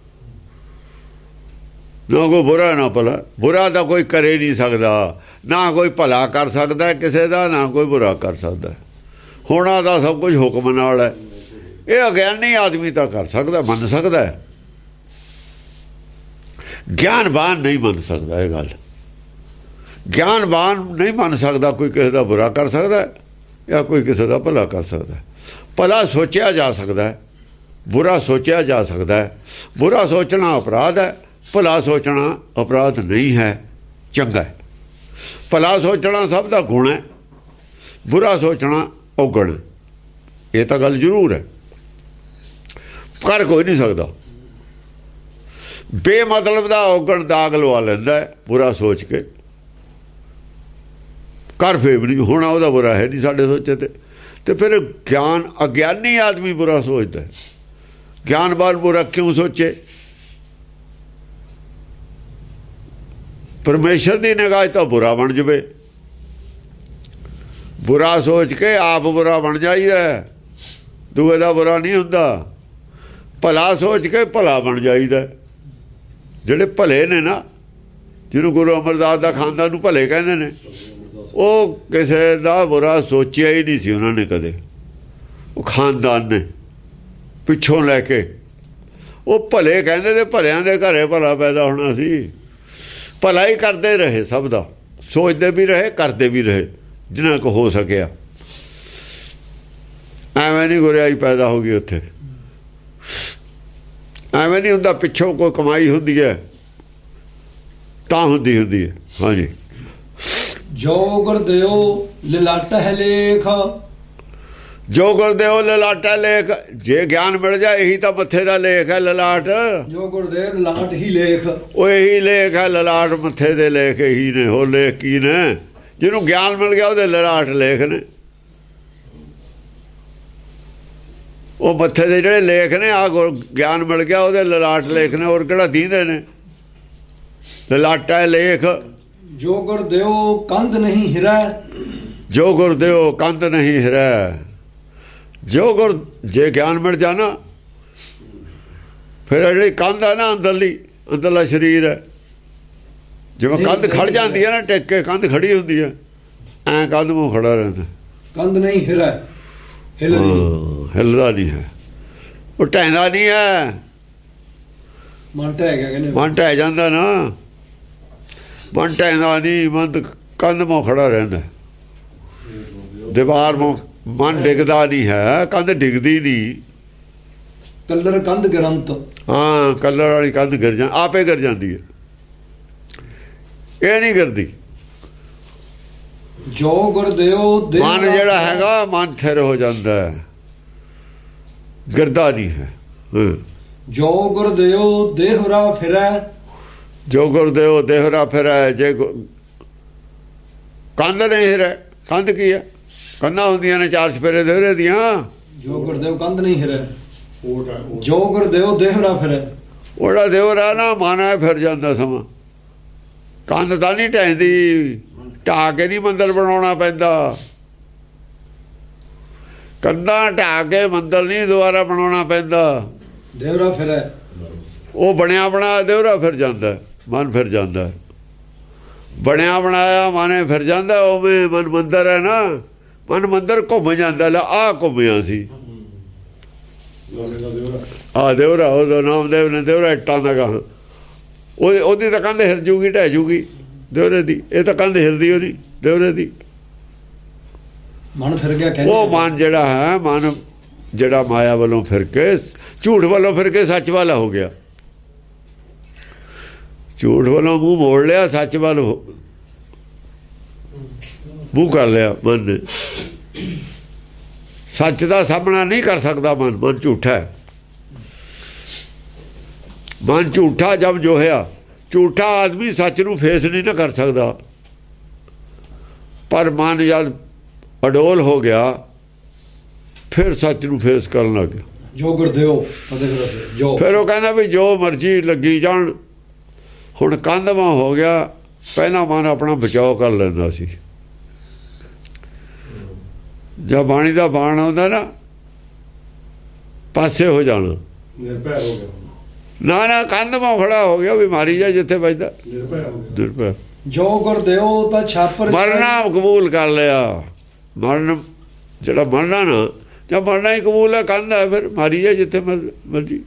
ਨਾ ਕੋਈ ਬੁਰਾ ਨਾ ਭਲਾ। ਬੁਰਾ ਤਾਂ ਕੋਈ ਕਰੇ ਨਹੀਂ ਸਕਦਾ, ਨਾ ਕੋਈ ਭਲਾ ਕਰ ਸਕਦਾ ਕਿਸੇ ਦਾ, ਨਾ ਕੋਈ ਬੁਰਾ ਕਰ ਸਕਦਾ। ਹੋਣਾ ਦਾ ਸਭ ਕੁਝ ਹੁਕਮ ਨਾਲ ਹੈ। ਇਹ ਅਗਿਆਨੀ ਆਦਮੀ ਤਾਂ ਕਰ ਸਕਦਾ, ਮੰਨ ਸਕਦਾ ਹੈ, ਗਿਆਨਵਾਨ ਨਹੀਂ ਮੰਨ ਸਕਦਾ। ਇਹ ਗੱਲ ਗਿਆਨਵਾਨ ਨਹੀਂ ਮੰਨ ਸਕਦਾ। ਕੋਈ ਕਿਸੇ ਦਾ ਬੁਰਾ ਕਰ ਸਕਦਾ ਜਾਂ ਕੋਈ ਕਿਸੇ ਦਾ ਭਲਾ ਕਰ ਸਕਦਾ। ਭਲਾ ਸੋਚਿਆ ਜਾ ਸਕਦਾ ਹੈ, ਬੁਰਾ ਸੋਚਿਆ ਜਾ ਸਕਦਾ ਹੈ। ਬੁਰਾ ਸੋਚਣਾ ਅਪਰਾਧ ਹੈ, ਭਲਾ ਸੋਚਣਾ ਅਪਰਾਧ ਨਹੀਂ ਹੈ, ਚੰਗਾ ਹੈ। ਭਲਾ ਸੋਚਣਾ ਸਭ ਦਾ ਗੁਣ ਹੈ, ਬੁਰਾ ਸੋਚਣਾ ਔਗਣ। ਇਹ ਤਾਂ ਗੱਲ ਜ਼ਰੂਰ ਹੈ, ਕਰ ਕੋਈ ਨਹੀਂ ਸਕਦਾ। ਬੇਮਤਲਬ ਦਾ ਔਗਣ ਦਾਗ ਲਵਾ ਲੈਂਦਾ ਹੈ ਬੁਰਾ ਸੋਚ ਕੇ। ਕਰ ਫੇਰ ਨਹੀਂ ਹੋਣਾ, ਉਹਦਾ ਬੁਰਾ ਹੈ ਨਹੀਂ ਸਾਡੇ ਸੋਚੇ ਤੇ। ਤੇ ਫਿਰ ਗਿਆਨ ਅਗਿਆਨੀ ਆਦਮੀ ਬੁਰਾ ਸੋਚਦਾ ਹੈ। ਗਿਆਨਵਾਨ ਬੁਰਾ ਕਿਉਂ ਸੋਚੇ? ਪਰਮੇਸ਼ਰ ਦੀ ਨਿਗਾਹ ਤਾਂ ਬੁਰਾ ਬਣ ਜਾਵੇ। ਬੁਰਾ ਸੋਚ ਕੇ ਆਪ ਬੁਰਾ ਬਣ ਜਾਈਦਾ, ਦੂਏ ਦਾ ਬੁਰਾ ਨਹੀਂ ਹੁੰਦਾ। ਭਲਾ ਸੋਚ ਕੇ ਭਲਾ ਬਣ ਜਾਈਦਾ। ਜਿਹੜੇ ਭਲੇ ਨੇ ਨਾ, ਜਿਹਨੂੰ ਗੁਰੂ ਅਮਰਦਾਸ ਦਾ ਖਾਨਦਾਨ ਨੂੰ ਭਲੇ ਕਹਿੰਦੇ ਨੇ, ਉਹ ਕਿਸੇ ਦਾ ਬੁਰਾ ਸੋਚਿਆ ਹੀ ਨਹੀਂ ਸੀ ਉਹਨਾਂ ਨੇ ਕਦੇ। ਉਹ ਖਾਨਦਾਨ ਨੇ ਪਿੱਛੋਂ ਲੈ ਕੇ ਉਹ ਭਲੇ ਕਹਿੰਦੇ ਨੇ, ਭਲਿਆਂ ਦੇ ਘਰੇ ਭਲਾ ਪੈਦਾ ਹੋਣਾ ਸੀ। ਭਲਾ ਹੀ ਕਰਦੇ ਰਹੇ, ਸਭ ਦਾ ਸੋਚਦੇ ਵੀ ਰਹੇ, ਕਰਦੇ ਵੀ ਰਹੇ, ਜਿੰਨਾ ਕੁ ਹੋ ਸਕਿਆ। ਐਵੇਂ ਨਹੀਂ ਗੁਰਿਆਈ ਪੈਦਾ ਹੋ ਗਈ ਉੱਥੇ, ਐਵੇਂ ਨਹੀਂ ਹੁੰਦਾ। ਪਿੱਛੋਂ ਕੋਈ ਕਮਾਈ ਹੁੰਦੀ ਹੈ ਤਾਂ ਹੁੰਦੀ ਹੁੰਦੀ ਹੈ। ਹਾਂਜੀ, ਜੋ ਗੁਰ ਦਿਓ ਲਲਾਟਾ ਹੈ ਲੇਖ, ਜੋ ਗੁਰ ਦਿਓ ਲਲਾਟਾ ਲੇਖ। ਜੇ ਗਿਆਨ ਮਿਲ ਜਾਏ, ਇਹੀ ਤਾਂ ਮੱਥੇ ਦਾ ਲੇਖ ਹੈ, ਲਲਾਟ। ਜੋ ਗੁਰ ਦੇ ਲਲਾਟ ਹੀ ਲੇਖ, ਉਹ ਇਹੀ ਲੇਖ ਹੈ, ਲਲਾਟ ਮੱਥੇ ਦੇ ਲੇਖ ਇਹੀ ਨੇ। ਹੋਰ ਲੇਖ ਕੀ ਨੇ? ਜਿਹਨੂੰ ਗਿਆਨ ਮਿਲ ਗਿਆ ਉਹਦੇ ਲਲਾਟ ਲੇਖ ਨੇ। ਉਹ ਮੱਥੇ ਦੇ ਜਿਹੜੇ ਲੇਖ ਨੇ, ਆ ਗਿਆਨ ਮਿਲ ਗਿਆ ਉਹਦੇ ਲਲਾਟ ਲੇਖ ਨੇ। ਹੋਰ ਕਿਹੜਾ ਦੀਂਦੇ ਨੇ? ਲਲਾਟਾ ਲੇਖ। ਜੋ ਗੁਰ ਦਿਓ ਕੰਧ ਨਹੀਂ ਹਿਰੈ, ਜੋ ਗੁਰ ਦਿਓ ਕੰਧ ਨਹੀਂ ਹਿਰੈ। ਜੋ ਗੁਰ ਜੇ ਗਿਆਨ ਮਿਲ ਜਾਣਾ, ਫਿਰ ਜਿਹੜੀ ਕੰਧ ਹੈ ਨਾ ਅੰਦਰਲੀ, ਅੰਦਰਲਾ ਸਰੀਰ ਹੈ, ਜਿਵੇਂ ਕੰਧ ਖੜ ਜਾਂਦੀ ਹੈ ਨਾ, ਟਿਕ ਕੇ ਕੰਧ ਖੜੀ ਹੁੰਦੀ ਹੈ, ਐਂ ਕੰਧ ਮੂੰਹ ਖੜਾ ਰਹਿੰਦਾ। ਕੰਧ ਨਹੀਂ ਹਿਰੈ, ਹਿੱਲਦਾ ਨਹੀਂ ਹੈ, ਉਹ ਢਹਿੰਦਾ ਨਹੀਂ ਹੈ। ਮਨ ਢਹਿ ਗਿਆ ਕਹਿੰਦੇ, ਮਨ ਢਹਿ ਜਾਂਦਾ ਨਾ, ਮਨ ਢਹਿੰਦਾ ਨਹੀਂ, ਮਨ ਕੰਧ ਮੂੰਹ ਖੜਾ ਰਹਿੰਦਾ। ਦੀਵਾਰ ਮੂੰਹ ਮਨ ਡਿੱਗਦਾ ਨਹੀਂ ਹੈ, ਕੰਧ ਡਿੱਗਦੀ ਨਹੀਂ। ਕੱਲਰ ਕੰਧ ਗਰੰਤ, ਹਾਂ, ਕੱਲਰ ਵਾਲੀ ਕੰਧ ਗਿਰ ਜਾ ਆਪੇ ਗਿਰ ਜਾਂਦੀ ਹੈ, ਇਹ ਨਹੀਂ ਗਿਰਦੀ। ਜੋ ਗੁਰ ਦਿਓ ਮਨ ਜਿਹੜਾ ਹੈਗਾ, ਮਨ ਥਿਰ ਹੋ ਜਾਂਦਾ ਹੈ, ਗਿਰਦਾ ਨਹੀਂ ਹੈ। ਜੋ ਗੁਰ ਦਿਓ ਦੇਹਰਾ ਫਿਰੈ, ਜੋ ਗੁਰ ਦਿਓ ਦੇਹਰਾ ਫਿਰੈ। ਜੇ ਕੰਧ ਨਹੀਂ ਹਿਰੈ, ਕੰਧ ਕੀ ਹੈ? ਕੰਧਾਂ ਹੁੰਦੀਆਂ ਨੇ ਚਾਰ ਚਫੇਰੇ ਦੇਹਰੇ ਦੀਆਂ। ਜੋ ਗੁਰ ਦਿਓ ਕੰਧ ਨਹੀਂ ਹਿਰੈ, ਜੋ ਗੁਰ ਦਿਓ ਦੇਹਰਾ ਫਿਰੈ। ਉਹਦਾ ਦੇਹਰਾ ਨਾ ਮਾਨਾ ਫਿਰ ਜਾਂਦਾ ਸਮਾਂ। ਕੰਧ ਤਾਂ ਨਹੀਂ ਢਹਿੰਦੀ, ਢਾਹ ਕੇ ਨਹੀਂ ਮੰਦਰ ਬਣਾਉਣਾ ਪੈਂਦਾ। ਕੰਧਾਂ ਢਾਹ ਕੇ ਮੰਦਰ ਨਹੀਂ ਦੁਬਾਰਾ ਬਣਾਉਣਾ ਪੈਂਦਾ। ਦੇਵਰਾ ਫਿਰੈ, ਉਹ ਬਣਿਆ ਬਣਾਇਆ ਦੇਵਰਾ ਫਿਰ ਜਾਂਦਾ, ਮਨ ਫਿਰ ਜਾਂਦਾ। ਬਣਿਆ ਬਣਾਇਆ ਮਨ ਫਿਰ ਜਾਂਦਾ। ਉਵੇਂ ਮਨ ਮੰਦਰ ਹੈ ਨਾ, ਮਨ ਮੰਦਰ ਘੁੰਮ ਜਾਂਦਾ। ਲੈ ਆਹ ਘੁੰਮਿਆ ਸੀ ਆ ਦੇਵਰਾ, ਉਹਦਾ ਨਾਮਦੇਵ ਨੇ ਦੇਵਰਾ ਇੱਟਾਂ ਦਾ ਕਹਾ। ਉਹ ਉਹਦੀ ਤਾਂ ਕੰਧ ਹਿਲ ਜੂਗੀ, ਢਹਿ ਜੂਗੀ ਦੇਵਰੇ ਦੀ। ਇਹ ਤਾਂ ਕੰਧ ਹਿਲਦੀ ਉਹਦੀ ਦੇਵਰੇ ਦੀ। ਮਨ ਫਿਰ ਗਿਆ ਕਹਿੰਦੇ। ਉਹ ਮਨ ਜਿਹੜਾ ਹੈ, ਮਨ ਜਿਹੜਾ ਮਾਇਆ ਵੱਲੋਂ ਫਿਰ ਕੇ, ਝੂਠ ਵੱਲੋਂ ਫਿਰ ਕੇ ਸੱਚ ਵਾਲਾ ਹੋ ਗਿਆ। ਝੂਠ ਵੱਲੋਂ ਮੂੰਹ ਮੋੜ ਲਿਆ, ਸੱਚ ਵੱਲ ਮੂੰਹ ਕਰ ਲਿਆ ਮਨ ਨੇ। ਸੱਚ ਦਾ ਸਾਹਮਣਾ ਨਹੀਂ ਕਰ ਸਕਦਾ ਮਨ। ਮਨ ਝੂਠਾ ਹੈ। ਮਨ ਝੂਠਾ ਜਬ ਜੋ ਹੋਇਆ। ਝੂਠਾ ਆਦਮੀ ਸੱਚ ਨੂੰ ਫੇਸ ਨਹੀਂ ਨਾ ਕਰ ਸਕਦਾ। ਪਰ ਮਨ ਜਦ ਅਡੋਲ ਹੋ ਗਿਆ, ਫਿਰ ਸੱਚ ਨੂੰ ਫੇਸ ਕਰਨ ਲੱਗ ਗਿਆ। ਜੋ ਗੁਰਦੇਵ ਜੋ ਫਿਰ ਉਹ ਕਹਿੰਦਾ ਵੀ ਜੋ ਮਰਜ਼ੀ ਲੱਗੀ ਜਾਣ। ਹੁਣ ਕੰਧਵਾਂ ਹੋ ਗਿਆ। ਪਹਿਲਾਂ ਮਨ ਆਪਣਾ ਬਚਾਓ ਕਰ ਲੈਂਦਾ ਸੀ। ਜਦ ਬਾਣੀ ਦਾ ਬਾਣ ਆਉਂਦਾ ਨਾ, ਪਾਸੇ ਹੋ ਜਾਣਾ, ਨਿਰਭੈ ਹੋ ਗਿਆ। ਨਾ ਨਾ ਕੰਧਵਾਂ ਖੜਾ ਹੋ ਗਿਆ ਵੀ ਮਾਰੀ ਜਾ ਜਿੱਥੇ ਵੱਜਦਾ। ਨਿਰਭੈ ਜੋ ਗੁਰਦੇਵ ਤਾਂ ਛਾਪਰ ਮਰਨਾ ਕਬੂਲ ਕਰ ਲਿਆ। ਮਰਨ ਜਿਹੜਾ ਮਰਨਾ ਨਾ, ਜਾਂ ਮਰਨਾ ਹੀ ਕਬੂਲ ਹੈ, ਕੰਧ ਹੈ, ਫਿਰ ਮਾਰੀ ਜਾ ਜਿੱਥੇ ਮਰਜੀ।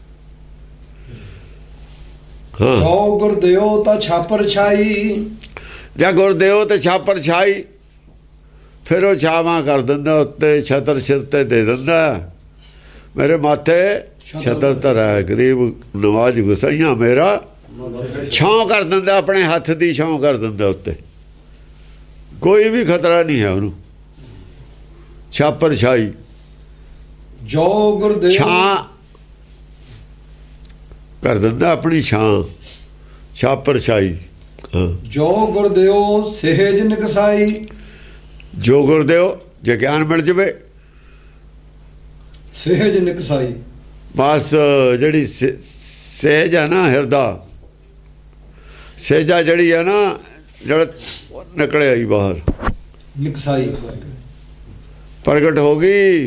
ਹਾਂ, ਜੋ ਗੁਰਦੇਵ ਤਾਂ ਛਾਪਰ ਛਾਈ। ਜਾਂ ਗੁਰਦੇਵ ਤੇ ਛਾਪਰ ਛਾਈ। ਫਿਰ ਉਹ ਛਾਵਾਂ ਕਰ ਦਿੰਦਾ ਉੱਤੇ, ਛਤਰ ਸਿਰ ਤੇ ਦੇ ਦਿੰਦਾ। ਮੇਰੇ ਮਾਥੇ ਛਤਰ ਧਰੈ, ਗਰੀਬ ਨਵਾਜ ਗੁਸਾਈਆਂ ਮੇਰਾ। ਛਾਂ ਕਰ ਦਿੰਦਾ, ਆਪਣੇ ਹੱਥ ਦੀ ਛਾਂ ਕਰ ਦਿੰਦਾ ਉੱਤੇ। ਕੋਈ ਵੀ ਖਤਰਾ ਨਹੀਂ ਹੈ ਉਹਨੂੰ। ਛਾਪਰ ਛਾਈ, ਜੋ ਗੁਰਦੇਵ ਛਾਂ ਕਰ ਦਿੰਦਾ ਆਪਣੀ ਛਾਂ। ਛਾਪਰ ਛਾਈ। ਜੋ ਗੁਰਦੇਵ ਸਹਿਜ ਨਿਕਸਾਈ। ਜੋ ਗੁਰਦੇਵ ਜੇ ਗਿਆਨ ਮਿਲ ਜਾਵੇ, ਸਹਿਜ ਨਿਕਸਾਈ। ਬਸ ਜਿਹੜੀ ਸਹਿਜ ਹੈ ਨਾ, ਹਿਰਦਾ ਸਹਿਜਾ ਜਿਹੜੀ ਹੈ ਨਾ, ਜਿਹੜਾ ਨਿਕਲੇ ਆਈ ਬਾਹਰ, ਨਿਕਸਾਈ ਪ੍ਰਗਟ ਹੋ ਗਈ।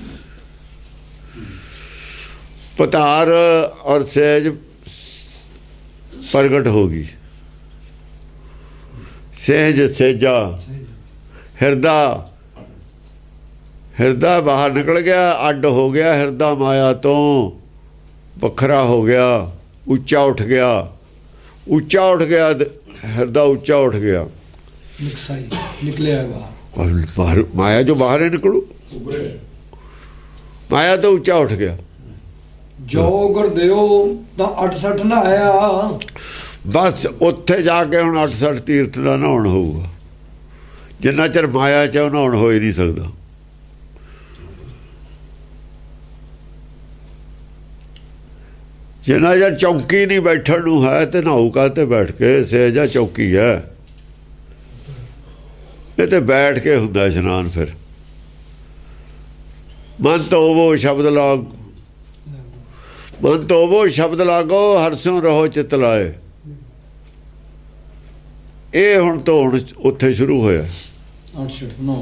ਪਤਾਰ ਔਰ ਸਹਿਜ ਪ੍ਰਗਟ ਹੋ ਗਈ। ਸਹਿਜ ਸਹਿਜਾ ਹਿਰਦਾ, ਹਿਰਦਾ ਬਾਹਰ ਨਿਕਲ ਗਿਆ, ਅੱਡ ਹੋ ਗਿਆ। ਹਿਰਦਾ ਮਾਇਆ ਤੋਂ ਵੱਖਰਾ ਹੋ ਗਿਆ, ਉੱਚਾ ਉੱਠ ਗਿਆ। ਉੱਚਾ ਉੱਠ ਗਿਆ, ਹਿਰਦਾ ਉੱਚਾ ਉੱਠ ਗਿਆ। ਨਿਕਸਾਈ ਨਿਕਲਿਆ ਬਾਹਰ। ਬਾਹਰ ਮਾਇਆ ਜੋ ਬਾਹਰ ਹੀ ਨਿਕਲੂ, ਮਾਇਆ ਤੋਂ ਉੱਚਾ ਉੱਠ ਗਿਆ। ਜੋ ਗੁਰਦੇਵ ਤਾਂ ਅਠਸਠ ਨਾ ਆਇਆ। ਬਸ ਉੱਥੇ ਜਾ ਕੇ ਹੁਣ ਅਠਸਠ ਤੀਰਥ ਦਾ ਨਹਾਉਣ ਹੋਊਗਾ। ਜਿੰਨਾ ਚਿਰ ਮਾਇਆ ਚ ਉਹ ਨਹਾਉਣ ਹੋ ਹੀ ਨਹੀਂ ਸਕਦਾ। ਜਿੰਨਾ ਚਿਰ ਚੌਕੀ ਨਹੀਂ ਬੈਠਣ ਨੂੰ ਹੈ, ਤੇ ਨਹਾਊ ਕਾਹਤੇ ਬੈਠ ਕੇ। ਸਹਿਜਾ ਚੌਕੀ ਹੈ, ਇਹ ਤੇ ਬੈਠ ਕੇ ਹੁੰਦਾ ਇਸ਼ਨਾਨ। ਫਿਰ ਮਨ ਧੋਵੋ ਸ਼ਬਦ ਲਾਗ, ਮਨ ਧੋਵੋ ਸ਼ਬਦ ਲਾਗੋ, ਹਰਸੋਂ ਰਹੋ ਚਿਤ ਲਾਏ। ਇਹ ਹੁਣ ਧੋਣ ਉੱਥੇ ਸ਼ੁਰੂ ਹੋਇਆ। ਅਠਸਠ ਨੌ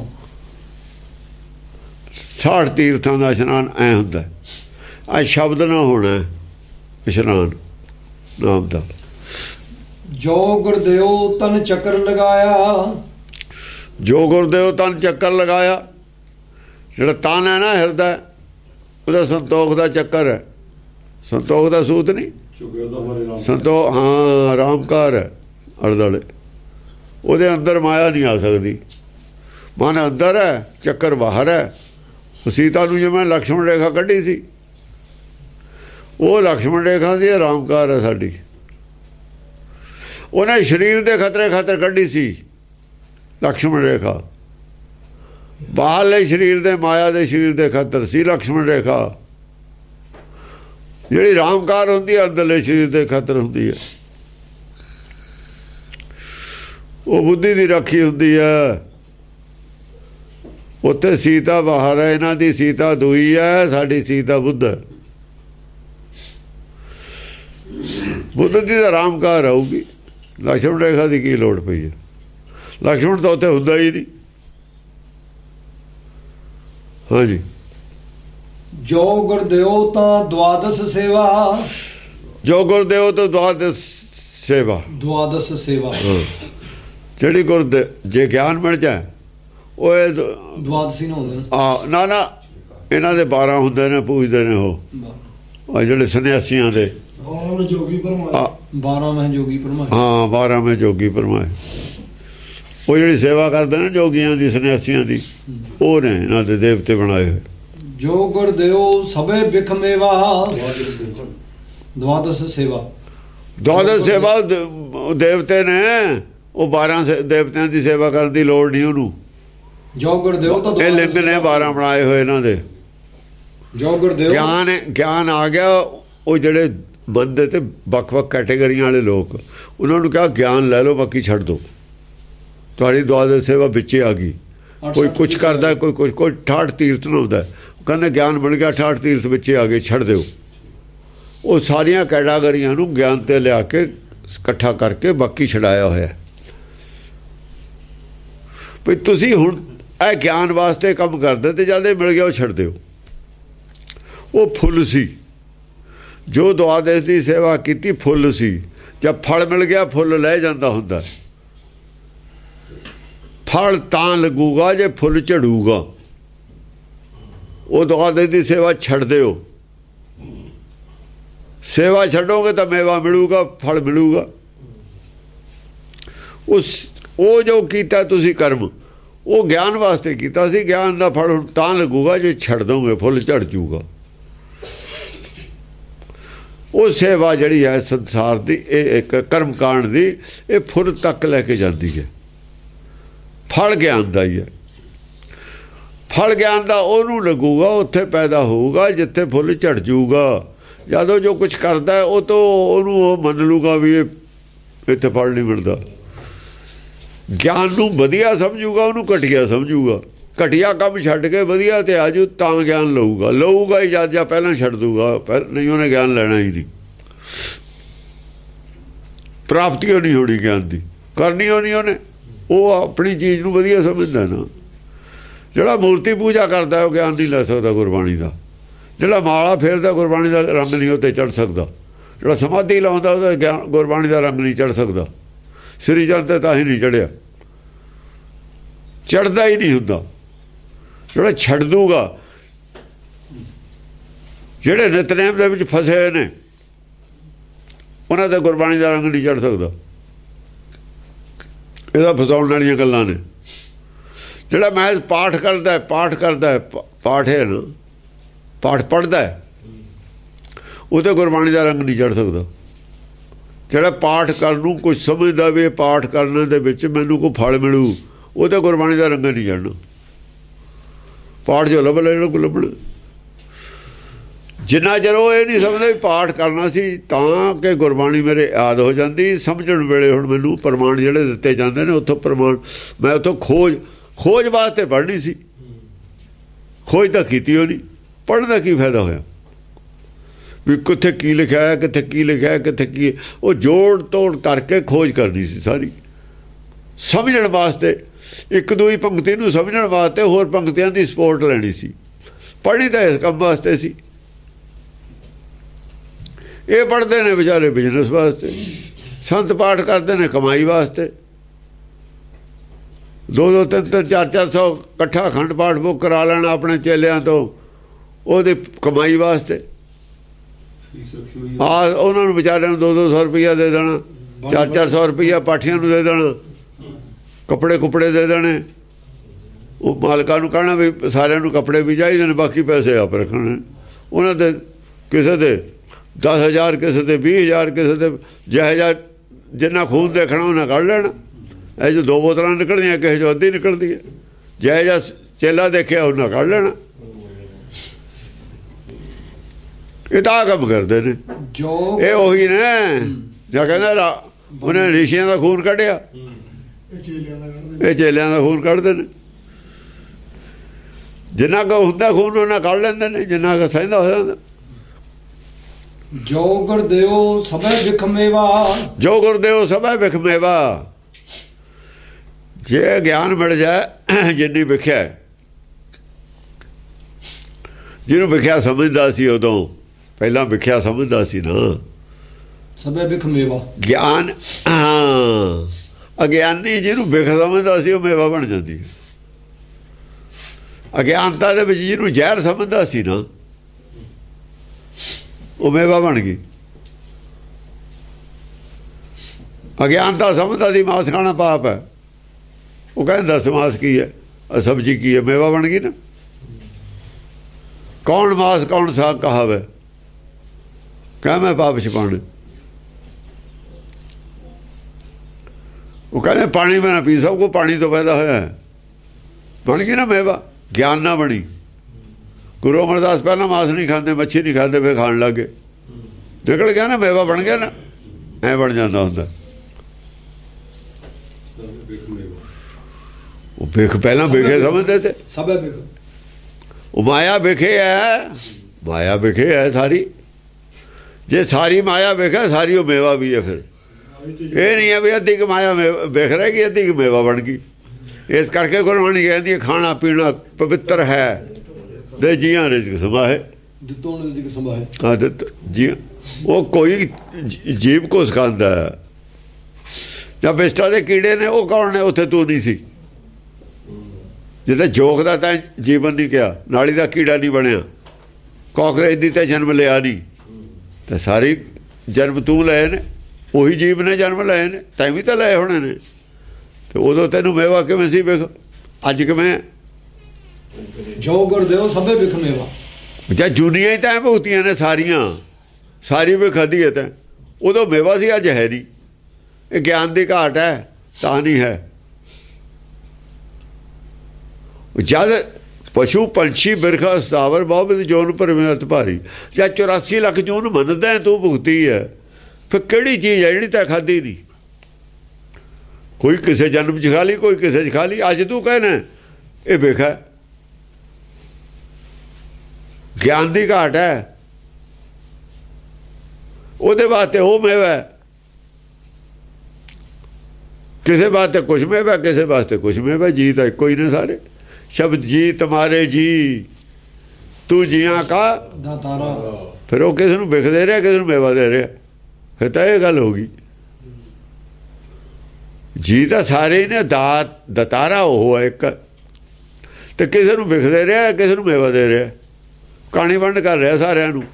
ਸਾਠ ਤੀਰਥਾਂ ਦਾ ਇਸ਼ਨਾਨ ਐ ਹੁੰਦਾ। ਆ ਸ਼ਬਦ ਨਾ ਹੋਣਾ ਇਸ਼ਨਾਨ ਨਾਮ ਦਾ। ਜੋ ਗੁਰਦੇਵ ਤਨ ਚੱਕਰ ਲਗਾਇਆ। ਜੋ ਗੁਰਦੇਵ ਤਨ ਚੱਕਰ ਲਗਾਇਆ। ਜਿਹੜਾ ਤਨ ਹੈ ਨਾ, ਹਿਰਦਾ, ਉਹਦਾ ਸੰਤੋਖ ਦਾ ਚੱਕਰ ਹੈ। ਸੰਤੋਖ ਦਾ ਸੂਤ ਨਹੀਂ, ਸੰਤੋਖ ਹਾਂ ਰਾਮਕਾਰ ਹੈ ਅਰਦਲੇ। ਉਹਦੇ ਅੰਦਰ ਮਾਇਆ ਨਹੀਂ ਆ ਸਕਦੀ। ਮਨ ਅੰਦਰ ਹੈ, ਚੱਕਰ ਬਾਹਰ ਹੈ। ਸੀਤਾ ਨੂੰ ਜਿਵੇਂ ਲਕਸ਼ਮਣ ਰੇਖਾ ਕੱਢੀ ਸੀ, ਉਹ ਲਕਸ਼ਮਣ ਰੇਖਾ ਦੀ ਰਾਮਕਾਰ ਹੈ ਸਾਡੀ। ਉਹਨੇ ਸਰੀਰ ਦੇ ਖਤਰੇ ਖਾਤਰ ਕੱਢੀ ਸੀ ਲਕਸ਼ਮਣ ਰੇਖਾ। ਬਾਹਰਲੇ ਸਰੀਰ ਦੇ, ਮਾਇਆ ਦੇ ਸਰੀਰ ਦੇ ਖਾਤਰ ਸੀ ਲਕਸ਼ਮਣ ਰੇਖਾ। ਜਿਹੜੀ ਰਾਮਕਾਰ ਹੁੰਦੀ ਹੈ, ਅੰਦਰਲੇ ਸਰੀਰ ਦੇ ਖਾਤਰ ਹੁੰਦੀ ਹੈ। ਉਹ ਬੁੱਧੀ ਦੀ ਰਾਖੀ ਹੁੰਦੀ ਹੈ। ਉੱਥੇ ਸੀਤਾ ਬਾਹਰ ਹੈ, ਇਹਨਾਂ ਦੀ ਸੀਤਾ ਦੂਈ ਹੈ, ਸਾਡੀ ਸੀਤਾ ਬੁੱਧ ਹੈ। ਬੁੱਧ ਦੀ ਤਾਂ ਰਾਮਕਾਰ ਆਊਗੀ, ਲਕਸ਼ਮਣ ਰੇਖਾ ਦੀ ਕੀ ਲੋੜ ਪਈ ਹੈ। ਲਕਸ਼ਮਣ ਤਾਂ ਉੱਥੇ ਹੁੰਦਾ ਹੀ ਨਹੀਂ। ਹਾਂਜੀ, ਜੋ ਗੁਰਦੇਵ ਤਾਂ ਦਵਾਦਸ ਸੇਵਾ। ਜੋ ਗੁਰਦੇਵ ਤੋਂ ਦਵਾਦਸ ਸੇਵਾ। ਦਵਾਦਸ ਸੇਵਾ ਜਿਹੜੀ ਗੁਰਦੇ ਜੇ ਗਿਆਨ ਮਿਲ ਜਾਏ ਉਹ ਇਹ ਦਵਾਦਸੀ ਨਾ ਹੁੰਦੇ ਆ ਨਾ ਨਾ ਇਹਨਾਂ ਦੇ ਬਾਰਾਂ ਹੁੰਦੇ ਨੇ, ਪੂਜਦੇ ਨੇ ਉਹ ਜਿਹੜੇ ਸੰਨਿਆਸੀਆਂ ਦੇ ਬਾਰਾਂ ਜੋਗੀ ਪਰਮਾਏ। ਬਾਰਾਂ ਮੈਂ ਜੋਗੀ ਪਰਮਾਏ। ਹਾਂ ਬਾਰਾਂ ਮੈਂ ਜੋਗੀ ਪਰਮਾਏ। ਉਹ ਜਿਹੜੀ ਸੇਵਾ ਕਰਦੇ ਨੇ ਜੋਗੀਆਂ ਦੀ ਸੰਨਿਆਸੀਆਂ ਦੀ, ਉਹ ਨੇ ਇਹਨਾਂ ਦੇ ਦੇਵਤੇ ਬਣਾਏ ਹੋਏ। ਜੋ ਗੁਰਦੇਵ ਸਭੇ ਬਿਖਮੇਵਾ। ਦਵਾਦਸ ਸੇਵਾ। ਦਵਾਦਸ ਸੇਵਾ ਦੇਵਤੇ ਨੇ, ਉਹ ਬਾਰਾਂ ਦੇਵਤਿਆਂ ਦੀ ਸੇਵਾ ਕਰਨ ਦੀ ਲੋੜ ਨਹੀਂ ਉਹਨੂੰ। ਜੋ ਗੁਰਦੇਵ ਤਾਂ ਇਹ ਲਿੰਗ ਨੇ ਬਾਰਾਂ ਬਣਾਏ ਹੋਏ ਇਹਨਾਂ ਦੇ। ਜੋ ਗੁਰਦੇਵ ਗਿਆਨ ਗਿਆਨ ਆ ਗਿਆ। ਉਹ ਜਿਹੜੇ ਬੰਦੇ ਤੇ ਵੱਖ-ਵੱਖ ਕੈਟੇਗਰੀਆਂ ਵਾਲੇ ਲੋਕ, ਉਹਨਾਂ ਨੂੰ ਕਿਹਾ ਗਿਆਨ ਲੈ ਲਓ, ਬਾਕੀ ਛੱਡ ਦਿਓ। ਤੁਹਾਡੀ ਦਵਾਦਸ ਸੇਵਾ ਵਿੱਚੇ ਆ ਗਈ। ਕੋਈ ਕੁਛ ਕਰਦਾ, ਕੋਈ ਕੁਛ ਕੋਈ ਠਾਠ ਤੀਰਥ ਨਾ ਹੁੰਦਾ। ਕਹਿੰਦੇ ਗਿਆਨ ਬਣ ਗਿਆ, ਠਾਠ ਤੀਰਥ ਵਿੱਚੇ ਆ ਗਏ, ਛੱਡ ਦਿਓ। ਉਹ ਸਾਰੀਆਂ ਕੈਟਾਗਰੀਆਂ ਨੂੰ ਗਿਆਨ ਤੇ ਲਿਆ ਕੇ ਇਕੱਠਾ ਕਰਕੇ ਬਾਕੀ ਛਡਾਇਆ ਹੋਇਆ। ਵੀ ਤੁਸੀਂ ਹੁਣ ਇਹ ਗਿਆਨ ਵਾਸਤੇ ਕੰਮ ਕਰਦੇ ਤੇ ਜਦ ਇਹ ਮਿਲ ਗਿਆ ਉਹ ਛੱਡ ਦਿਓ। ਉਹ ਫੁੱਲ ਸੀ ਜੋ ਦਵਾਦਸ ਦੀ ਸੇਵਾ ਕੀਤੀ, ਫੁੱਲ ਸੀ। ਜਦ ਫਲ ਮਿਲ ਗਿਆ ਫੁੱਲ ਲੈ ਜਾਂਦਾ ਹੁੰਦਾ। ਫਲ ਤਾਂ ਲੱਗੂਗਾ ਜੇ ਫੁੱਲ ਝੜੂਗਾ। ਉਹ ਦਵਾਦਸ ਦੀ ਸੇਵਾ ਛੱਡ ਦਿਓ। ਸੇਵਾ ਛੱਡੋਗੇ ਤਾਂ ਮੇਵਾ ਮਿਲੂਗਾ, ਫਲ ਮਿਲੂਗਾ। ਉਸ ਉਹ ਜੋ ਕੀਤਾ ਤੁਸੀਂ ਕਰਮ, ਉਹ ਗਿਆਨ ਵਾਸਤੇ ਕੀਤਾ ਸੀ। ਗਿਆਨ ਦਾ ਫਲ ਤਾਂ ਲੱਗੂਗਾ ਜੇ ਛੱਡ ਦੋਗੇ, ਫੁੱਲ ਝੜ ਜੂਗਾ। ਉਹ ਸੇਵਾ ਜਿਹੜੀ ਹੈ ਸੰਸਾਰ ਦੀ, ਇਹ ਇੱਕ ਕਰਮ ਕਾਂਡ ਦੀ, ਇਹ ਫੁੱਲ ਤੱਕ ਲੈ ਕੇ ਜਾਂਦੀ ਹੈ। ਫਲ ਗਿਆਨ ਦਾ ਹੀ ਹੈ। ਫਲ ਗਿਆਨ ਦਾ ਉਹਨੂੰ ਲੱਗੂਗਾ, ਉੱਥੇ ਪੈਦਾ ਹੋਊਗਾ ਜਿੱਥੇ ਫੁੱਲ ਝੜ ਜੂਗਾ। ਜਦੋਂ ਜੋ ਕੁਝ ਕਰਦਾ ਉਹ ਤੋਂ ਉਹਨੂੰ ਉਹ ਮੰਨ ਲੂਗਾ ਵੀ ਇਹ ਇੱਥੇ ਫਲ ਨਹੀਂ ਮਿਲਦਾ। ਗਿਆਨ ਨੂੰ ਵਧੀਆ ਸਮਝੂਗਾ, ਉਹਨੂੰ ਘਟੀਆ ਸਮਝੂਗਾ। ਘਟੀਆ ਕੰਮ ਛੱਡ ਕੇ ਵਧੀਆ ਤੇ ਆਜੂ ਤਾਂ ਗਿਆਨ ਲਊਗਾ। ਲਊਗਾ ਹੀ ਜਦ ਜਾਂ ਪਹਿਲਾਂ ਛੱਡ ਦੂਗਾ, ਪਹਿਲਾਂ ਨਹੀਂ ਉਹਨੇ ਗਿਆਨ ਲੈਣਾ ਹੀ ਨਹੀਂ। ਪ੍ਰਾਪਤੀ ਉਹ ਨਹੀਂ ਹੋਣੀ ਗਿਆਨ ਦੀ, ਕਰਨੀ ਉਹ ਨਹੀਂ ਉਹਨੇ। ਉਹ ਆਪਣੀ ਚੀਜ਼ ਨੂੰ ਵਧੀਆ ਸਮਝਦਾ ਨਾ। ਜਿਹੜਾ ਮੂਰਤੀ ਪੂਜਾ ਕਰਦਾ ਉਹ ਗਿਆਨ ਨਹੀਂ ਲੈ ਸਕਦਾ ਗੁਰਬਾਣੀ ਦਾ। ਜਿਹੜਾ ਮਾਲਾ ਫੇਰਦਾ ਗੁਰਬਾਣੀ ਦਾ ਰੰਗ ਨਹੀਂ ਉੱਤੇ ਚੜ੍ਹ ਸਕਦਾ। ਜਿਹੜਾ ਸਮਾਧੀ ਲਾਉਂਦਾ ਉਹਦਾ ਗਿਆਨ ਗੁਰਬਾਣੀ ਦਾ ਰੰਗ ਨਹੀਂ ਚੜ੍ਹ ਸਕਦਾ। ਸ੍ਰੀ ਚੰਦ ਤੇ ਤਾਂ ਹੀ ਨਹੀਂ ਚੜ੍ਹਿਆ, ਚੜ੍ਹਦਾ ਹੀ ਨਹੀਂ ਹੁੰਦਾ। ਜਿਹੜਾ ਛੱਡ ਦੂਗਾ, ਜਿਹੜੇ ਨਿਤਨੇਮ ਦੇ ਵਿੱਚ ਫਸੇ ਨੇ, ਉਹਨਾਂ ਦਾ ਗੁਰਬਾਣੀ ਦਾ ਰੰਗ ਨਹੀਂ ਚੜ੍ਹ ਸਕਦਾ। ਇਹਦਾ ਫਸਾਉਣ ਵਾਲੀਆਂ ਗੱਲਾਂ ਨੇ। ਜਿਹੜਾ ਮੈਂ ਪਾਠ ਕਰਦਾ ਪਾਠ ਕਰਦਾ ਪਾਠ ਹੈ ਨਾ, ਪਾਠ ਪੜ੍ਹਦਾ ਉਹ ਤਾਂ ਗੁਰਬਾਣੀ ਦਾ ਰੰਗ ਨਹੀਂ ਚੜ੍ਹ ਸਕਦਾ। ਜਿਹੜਾ ਪਾਠ ਕਰਨ ਨੂੰ ਕੁਝ ਸਮਝਦਾ ਵੀ ਇਹ ਪਾਠ ਕਰਨ ਦੇ ਵਿੱਚ ਮੈਨੂੰ ਕੋਈ ਫਲ ਮਿਲੂ, ਉਹ ਤਾਂ ਗੁਰਬਾਣੀ ਦਾ ਰੰਗ ਨਹੀਂ ਚੜ੍ਹਨਾ। ਪਾਠ ਜੋ ਲੱਭ ਲੈਣਾ ਕੋ ਲੱਭਣਾ। ਜਿੰਨਾ ਚਿਰ ਉਹ ਇਹ ਨਹੀਂ ਸਮਝਦਾ ਵੀ ਪਾਠ ਕਰਨਾ ਸੀ ਤਾਂ ਕਿ ਗੁਰਬਾਣੀ ਮੇਰੇ ਯਾਦ ਹੋ ਜਾਂਦੀ। ਸਮਝਣ ਵੇਲੇ ਹੁਣ ਮੈਨੂੰ ਪ੍ਰਮਾਣ ਜਿਹੜੇ ਦਿੱਤੇ ਜਾਂਦੇ ਨੇ, ਉੱਥੋਂ ਪ੍ਰਮਾਣ ਮੈਂ ਉੱਥੋਂ ਖੋਜ ਖੋਜ ਵਾਸਤੇ ਪੜ੍ਹਨੀ ਸੀ। ਖੋਜ ਤਾਂ ਕੀਤੀ ਉਹ ਨਹੀਂ, ਪੜ੍ਹਨ ਦਾ ਕੀ ਫਾਇਦਾ ਹੋਇਆ ਵੀ ਕਿੱਥੇ ਕੀ ਲਿਖਿਆ ਹੈ, ਕਿੱਥੇ ਕੀ ਲਿਖਿਆ ਹੈ, ਕਿੱਥੇ ਕੀ। ਉਹ ਜੋੜ ਤੋੜ ਕਰਕੇ ਖੋਜ ਕਰਨੀ ਸੀ ਸਾਰੀ, ਸਮਝਣ ਵਾਸਤੇ। ਇੱਕ ਦੂਈ ਪੰਕਤੀ ਨੂੰ ਸਮਝਣ ਵਾਸਤੇ ਹੋਰ ਪੰਕਤੀਆਂ ਦੀ ਸਪੋਰਟ ਲੈਣੀ ਸੀ। ਪੜ੍ਹਨੀ ਤਾਂ ਇਸ ਕੰਮ ਵਾਸਤੇ ਸੀ। ਇਹ ਪੜ੍ਹਦੇ ਨੇ ਵਿਚਾਰੇ ਬਿਜ਼ਨਸ ਵਾਸਤੇ, ਸੰਤ ਪਾਠ ਕਰਦੇ ਨੇ ਕਮਾਈ ਵਾਸਤੇ। ਦੋ ਦੋ ਤਿੰਨ ਤਿੰਨ ਚਾਰ ਚਾਰ ਸੌ ਇਕੱਠਾ ਅਖੰਡ ਪਾਠ ਬੁੱਕ ਕਰਾ ਲੈਣਾ ਆਪਣੇ ਚੇਲਿਆਂ ਤੋਂ, ਉਹਦੇ ਕਮਾਈ ਵਾਸਤੇ। ਆ ਉਹਨਾਂ ਨੂੰ ਵਿਚਾਰਿਆਂ ਨੂੰ ਦੋ ਦੋ ਸੌ ਰੁਪਈਆ ਦੇ ਦੇਣਾ, ਚਾਰ ਚਾਰ ਸੌ ਰੁਪਈਆ ਪਾਠੀਆਂ ਨੂੰ ਦੇ ਦੇਣਾ, ਕੱਪੜੇ ਕੁਪੜੇ ਦੇ ਦੇਣੇ। ਉਹ ਮਾਲਕਾਂ ਨੂੰ ਕਹਿਣਾ ਵੀ ਸਾਰਿਆਂ ਨੂੰ ਕੱਪੜੇ ਵੀ ਚਾਹੀਦੇ ਨੇ, ਬਾਕੀ ਪੈਸੇ ਆਪ ਰੱਖਣੇ। ਉਹਨਾਂ ਦੇ ਕਿਸੇ ਦੇ ਦਸ ਹਜ਼ਾਰ, ਕਿਸੇ ਦੇ ਵੀਹ ਹਜ਼ਾਰ, ਕਿਸੇ ਦੇ ਜਿਹੋ ਜਿਹਾ ਜਿੰਨਾ ਖੂਨ ਦੇਖਣਾ ਉਹਨਾਂ ਕੱਢ ਲੈਣਾ। ਇਹ ਜੋ ਦੋ ਬੋਤਲਾਂ ਨਿਕਲਦੀਆਂ, ਕਿਸੇ ਜੋ ਅੱਧੀ ਨਿਕਲਦੀ ਹੈ। ਜਿਹੋ ਜਿਹਾ ਚੇਲਾ ਦੇਖਿਆ ਉਹਨਾਂ ਕੱਢ ਲੈਣਾ। ਇਹ ਤਾਂ ਕੰਮ ਕਰਦੇ ਨੇ ਜੋ। ਇਹ ਉਹੀ ਨੇ ਜਾਂ ਕਹਿੰਦਾ ਉਹਨੇ ਰਿਸ਼ੀਆਂ ਦਾ ਖੂਨ ਕੱਢਿਆ, ਇਹ ਚੇਲਿਆਂ ਦਾ ਖੂਨ ਕੱਢਦੇ ਨੇ। ਜਿੰਨਾ ਕੁ ਹੁੰਦਾ ਖੂਨ ਉਹਨਾਂ ਕੱਢ ਲੈਂਦੇ ਨੇ, ਜਿੰਨਾ ਕੁ ਸਹਿੰਦਾ ਹੋ ਜਾਂਦਾ। ਜੋ ਗੁਰਦੇਵ ਸਭੈ ਵਿਖਮੇਵਾ। ਜੋ ਗੁਰਦੇਵ ਸਭੈ ਵਿਖਮੇਵਾ। ਜੇ ਗਿਆਨ ਮਿਲ ਜਾਏ, ਜਿੰਨੀ ਵਿਖਿਆ ਜਿਹਨੂੰ ਵਿਖਿਆ ਸਮਝਦਾ ਸੀ ਉਦੋਂ, ਪਹਿਲਾਂ ਵਿਖਿਆ ਸਮਝਦਾ ਸੀ ਨਾ। ਸਭੇ ਵਿਖ ਮੇਵਾ ਗਿਆਨ, ਹਾਂ ਅਗਿਆਨੀ ਜਿਹਨੂੰ ਵਿਖ ਸਮਝਦਾ ਸੀ ਉਹ ਮੇਵਾ ਬਣ ਜਾਂਦੀ ਹੈ। ਅਗਿਆਨਤਾ ਦੇ ਵਿੱਚ ਜਿਹਨੂੰ ਜ਼ਹਿਰ ਸਮਝਦਾ ਸੀ ਨਾ ਉਹ ਮੇਵਾ ਬਣ ਗਈ। ਅਗਿਆਨਤਾ ਸਮਝਦਾ ਸੀ ਮਾਸ ਖਾਣਾ ਪਾਪ ਹੈ, ਉਹ ਕਹਿੰਦਾ ਦਸ ਮਾਸ ਕੀ ਹੈ, ਸਬਜ਼ੀ ਕੀ ਹੈ, ਮੇਵਾ ਬਣ ਗਈ ਨਾ। ਕੌਣ ਮਾਸ ਕੌਣ ਸਾਗ ਕਹਾਵੇ, ਕਹਿ ਮੈਂ ਪਾਪ ਛਪਾਣ। ਉਹ ਕਹਿੰਦੇ ਪਾਣੀ ਮੈਂ ਨਾ ਪੀ ਸਭ ਕੋ ਪਾਣੀ ਤੋਂ ਪੈਦਾ ਹੋਇਆ ਹੈ, ਬਣ ਗਈ ਨਾ ਮੇਵਾ। ਗਿਆਨ ਨਾ ਬਣੀ। ਗੁਰੂ ਅਮਰਦਾਸ ਪਹਿਲਾਂ ਮਾਸ ਨਹੀਂ ਖਾਂਦੇ, ਮੱਛੀ ਨਹੀਂ ਖਾਂਦੇ, ਫਿਰ ਖਾਣ ਲੱਗੇ, ਨਿਕਲ ਗਿਆ ਨਾ ਮੇਵਾ ਬਣ ਗਿਆ ਨਾ। ਐ ਬਣ ਜਾਂਦਾ ਹੁੰਦਾ। ਉਹ ਵੇਖ ਪਹਿਲਾਂ ਵੇਖੇ ਸਮਝਦੇ ਤੇ ਸਭ ਉਹ ਮਾਇਆ ਵੇਖੇ ਹੈ, ਮਾਇਆ ਵੇਖੇ ਹੈ ਸਾਰੀ। ਜੇ ਸਾਰੀ ਮਾਇਆ ਵੇਖੇ ਸਾਰੀ ਉਹ ਮੇਵਾ ਵੀ ਹੈ। ਫਿਰ ਇਹ ਨਹੀਂ ਹੈ ਵੀ ਅੱਧੀ ਕੁ ਮਾਇਆ ਵੇਖ ਰਹੇਗੀ, ਅੱਧੀ ਕੁ ਮੇਵਾ ਬਣ ਗਈ। ਇਸ ਕਰਕੇ ਗੁਰਬਾਣੀ ਕਹਿੰਦੀ ਹੈ ਖਾਣਾ ਪੀਣਾ ਪਵਿੱਤਰ ਹੈ, ਦੇ ਜੀਆਂ ਰਿਜ਼ਕ ਸਮਾਹੇ, ਦਿੱਤੋਂ ਰਿਜ਼ਕ ਸਮਾਹੇ। ਹਾਂ ਦਿੱਤ ਜੀ। ਉਹ ਕੋਈ ਜੀਵ ਕੋ ਸਿਖਾਉਂਦਾ ਹੈ। ਜਾਂ ਬਿਸਟਾ ਦੇ ਕੀੜੇ ਨੇ ਉਹ ਕੌਣ ਨੇ, ਉੱਥੇ ਤੂੰ ਨਹੀਂ ਸੀ। ਜਿੱਦਾਂ ਜੋਗ ਦਾ ਤਾਂ ਜੀਵਨ ਨਹੀਂ ਕਿਹਾ, ਨਾਲੀ ਦਾ ਕੀੜਾ ਨਹੀਂ ਬਣਿਆ, ਕਾਕਰੇਜ ਦੀ ਤਾਂ ਜਨਮ ਲਿਆ ਨਹੀਂ, ਤਾਂ ਸਾਰੀ ਜਨਮ ਤੂੰ ਲਏ ਨੇ, ਉਹੀ ਜੀਵ ਨੇ ਜਨਮ ਲਏ ਨੇ, ਤੈਂ ਵੀ ਤਾਂ ਲਏ ਹੋਣੇ ਨੇ। ਤੇ ਉਦੋਂ ਤੈਨੂੰ ਮੇਵਾ ਕਿਵੇਂ ਸੀ ਵੇਖ, ਅੱਜ ਕਿਵੇਂ ਜੋ ਗੁਰਦੇਵ ਸਭੇ ਵਿਖ ਮੇਵਾ। ਜਾਂ ਜੂਨੀਆਂ ਹੀ ਤਾਂ ਭੁਗਤੀਆਂ ਨੇ ਸਾਰੀਆਂ, ਸਾਰੀ ਵੀ ਖਾਧੀ ਹੈ ਤਾਂ। ਉਦੋਂ ਮੇਵਾ ਸੀ, ਅੱਜ ਹੈ ਨਹੀਂ। ਇਹ ਗਿਆਨ ਦੀ ਘਾਟ ਹੈ ਤਾਂ ਨਹੀਂ ਹੈ। ਜਦ ਪਸ਼ੂ ਪੰਛੀ ਬਿਰਖਾ ਸਤਾਵਰ ਬਹੁਤ ਜੋਨ ਭਰਵੇਂ ਹੱਥ ਭਾਰੀ। ਜਾਂ ਚੁਰਾਸੀ ਲੱਖ ਜੋਨ ਮੰਨਦਾ ਤੂੰ ਭੁਗਤੀ ਹੈ, ਫਿਰ ਕਿਹੜੀ ਚੀਜ਼ ਹੈ ਜਿਹੜੀ ਤੈਂ ਖਾਧੀ ਨਹੀਂ। ਕੋਈ ਕਿਸੇ ਜਨਮ 'ਚ ਖਾ ਲਈ, ਕੋਈ ਕਿਸੇ 'ਚ ਖਾ ਲਈ। ਅੱਜ ਤੂੰ ਕਹਿਣਾ ਇਹ ਵੇਖਾ ਗਿਆਨ ਦੀ ਘਾਟ ਹੈ, ਉਹਦੇ ਵਾਸਤੇ ਉਹ ਮੇਵਾ, ਕਿਸੇ ਵਾਸਤੇ ਕੁਛ ਮੇਵਾ, ਕਿਸੇ ਵਾਸਤੇ ਕੁਛ ਮੇਵਾ। ਜੀ ਤਾਂ ਇੱਕੋ ਹੀ ਨੇ ਸਾਰੇ। ਸ਼ਬਦ ਜੀ ਤੁਮਾਰੇ ਜੀ, ਤੂੰ ਜੀਆਂ ਕਾ ਦਾਤਾਰਾ। ਫਿਰ ਉਹ ਕਿਸੇ ਨੂੰ ਵਿਖ ਦੇ ਰਿਹਾ, ਕਿਸੇ ਨੂੰ ਮੇਵਾ ਦੇ ਰਿਹਾ। ਫਿਰ ਤਾਂ ਇਹ ਗੱਲ ਹੋ ਗਈ। ਜੀ ਤਾਂ ਸਾਰੇ ਹੀ ਨੇ, ਦਾਤ ਦਤਾਰਾ ਉਹ ਹੈ ਇੱਕ, ਤੇ ਕਿਸੇ ਨੂੰ ਵਿਖ ਦੇ ਰਿਹਾ, ਕਿਸੇ ਨੂੰ ਮੇਵਾ ਦੇ ਰਿਹਾ। ਕਾਣੀ ਵੰਡ ਕਰ ਰਿਹਾ ਸਾਰਿਆਂ ਨੂੰ।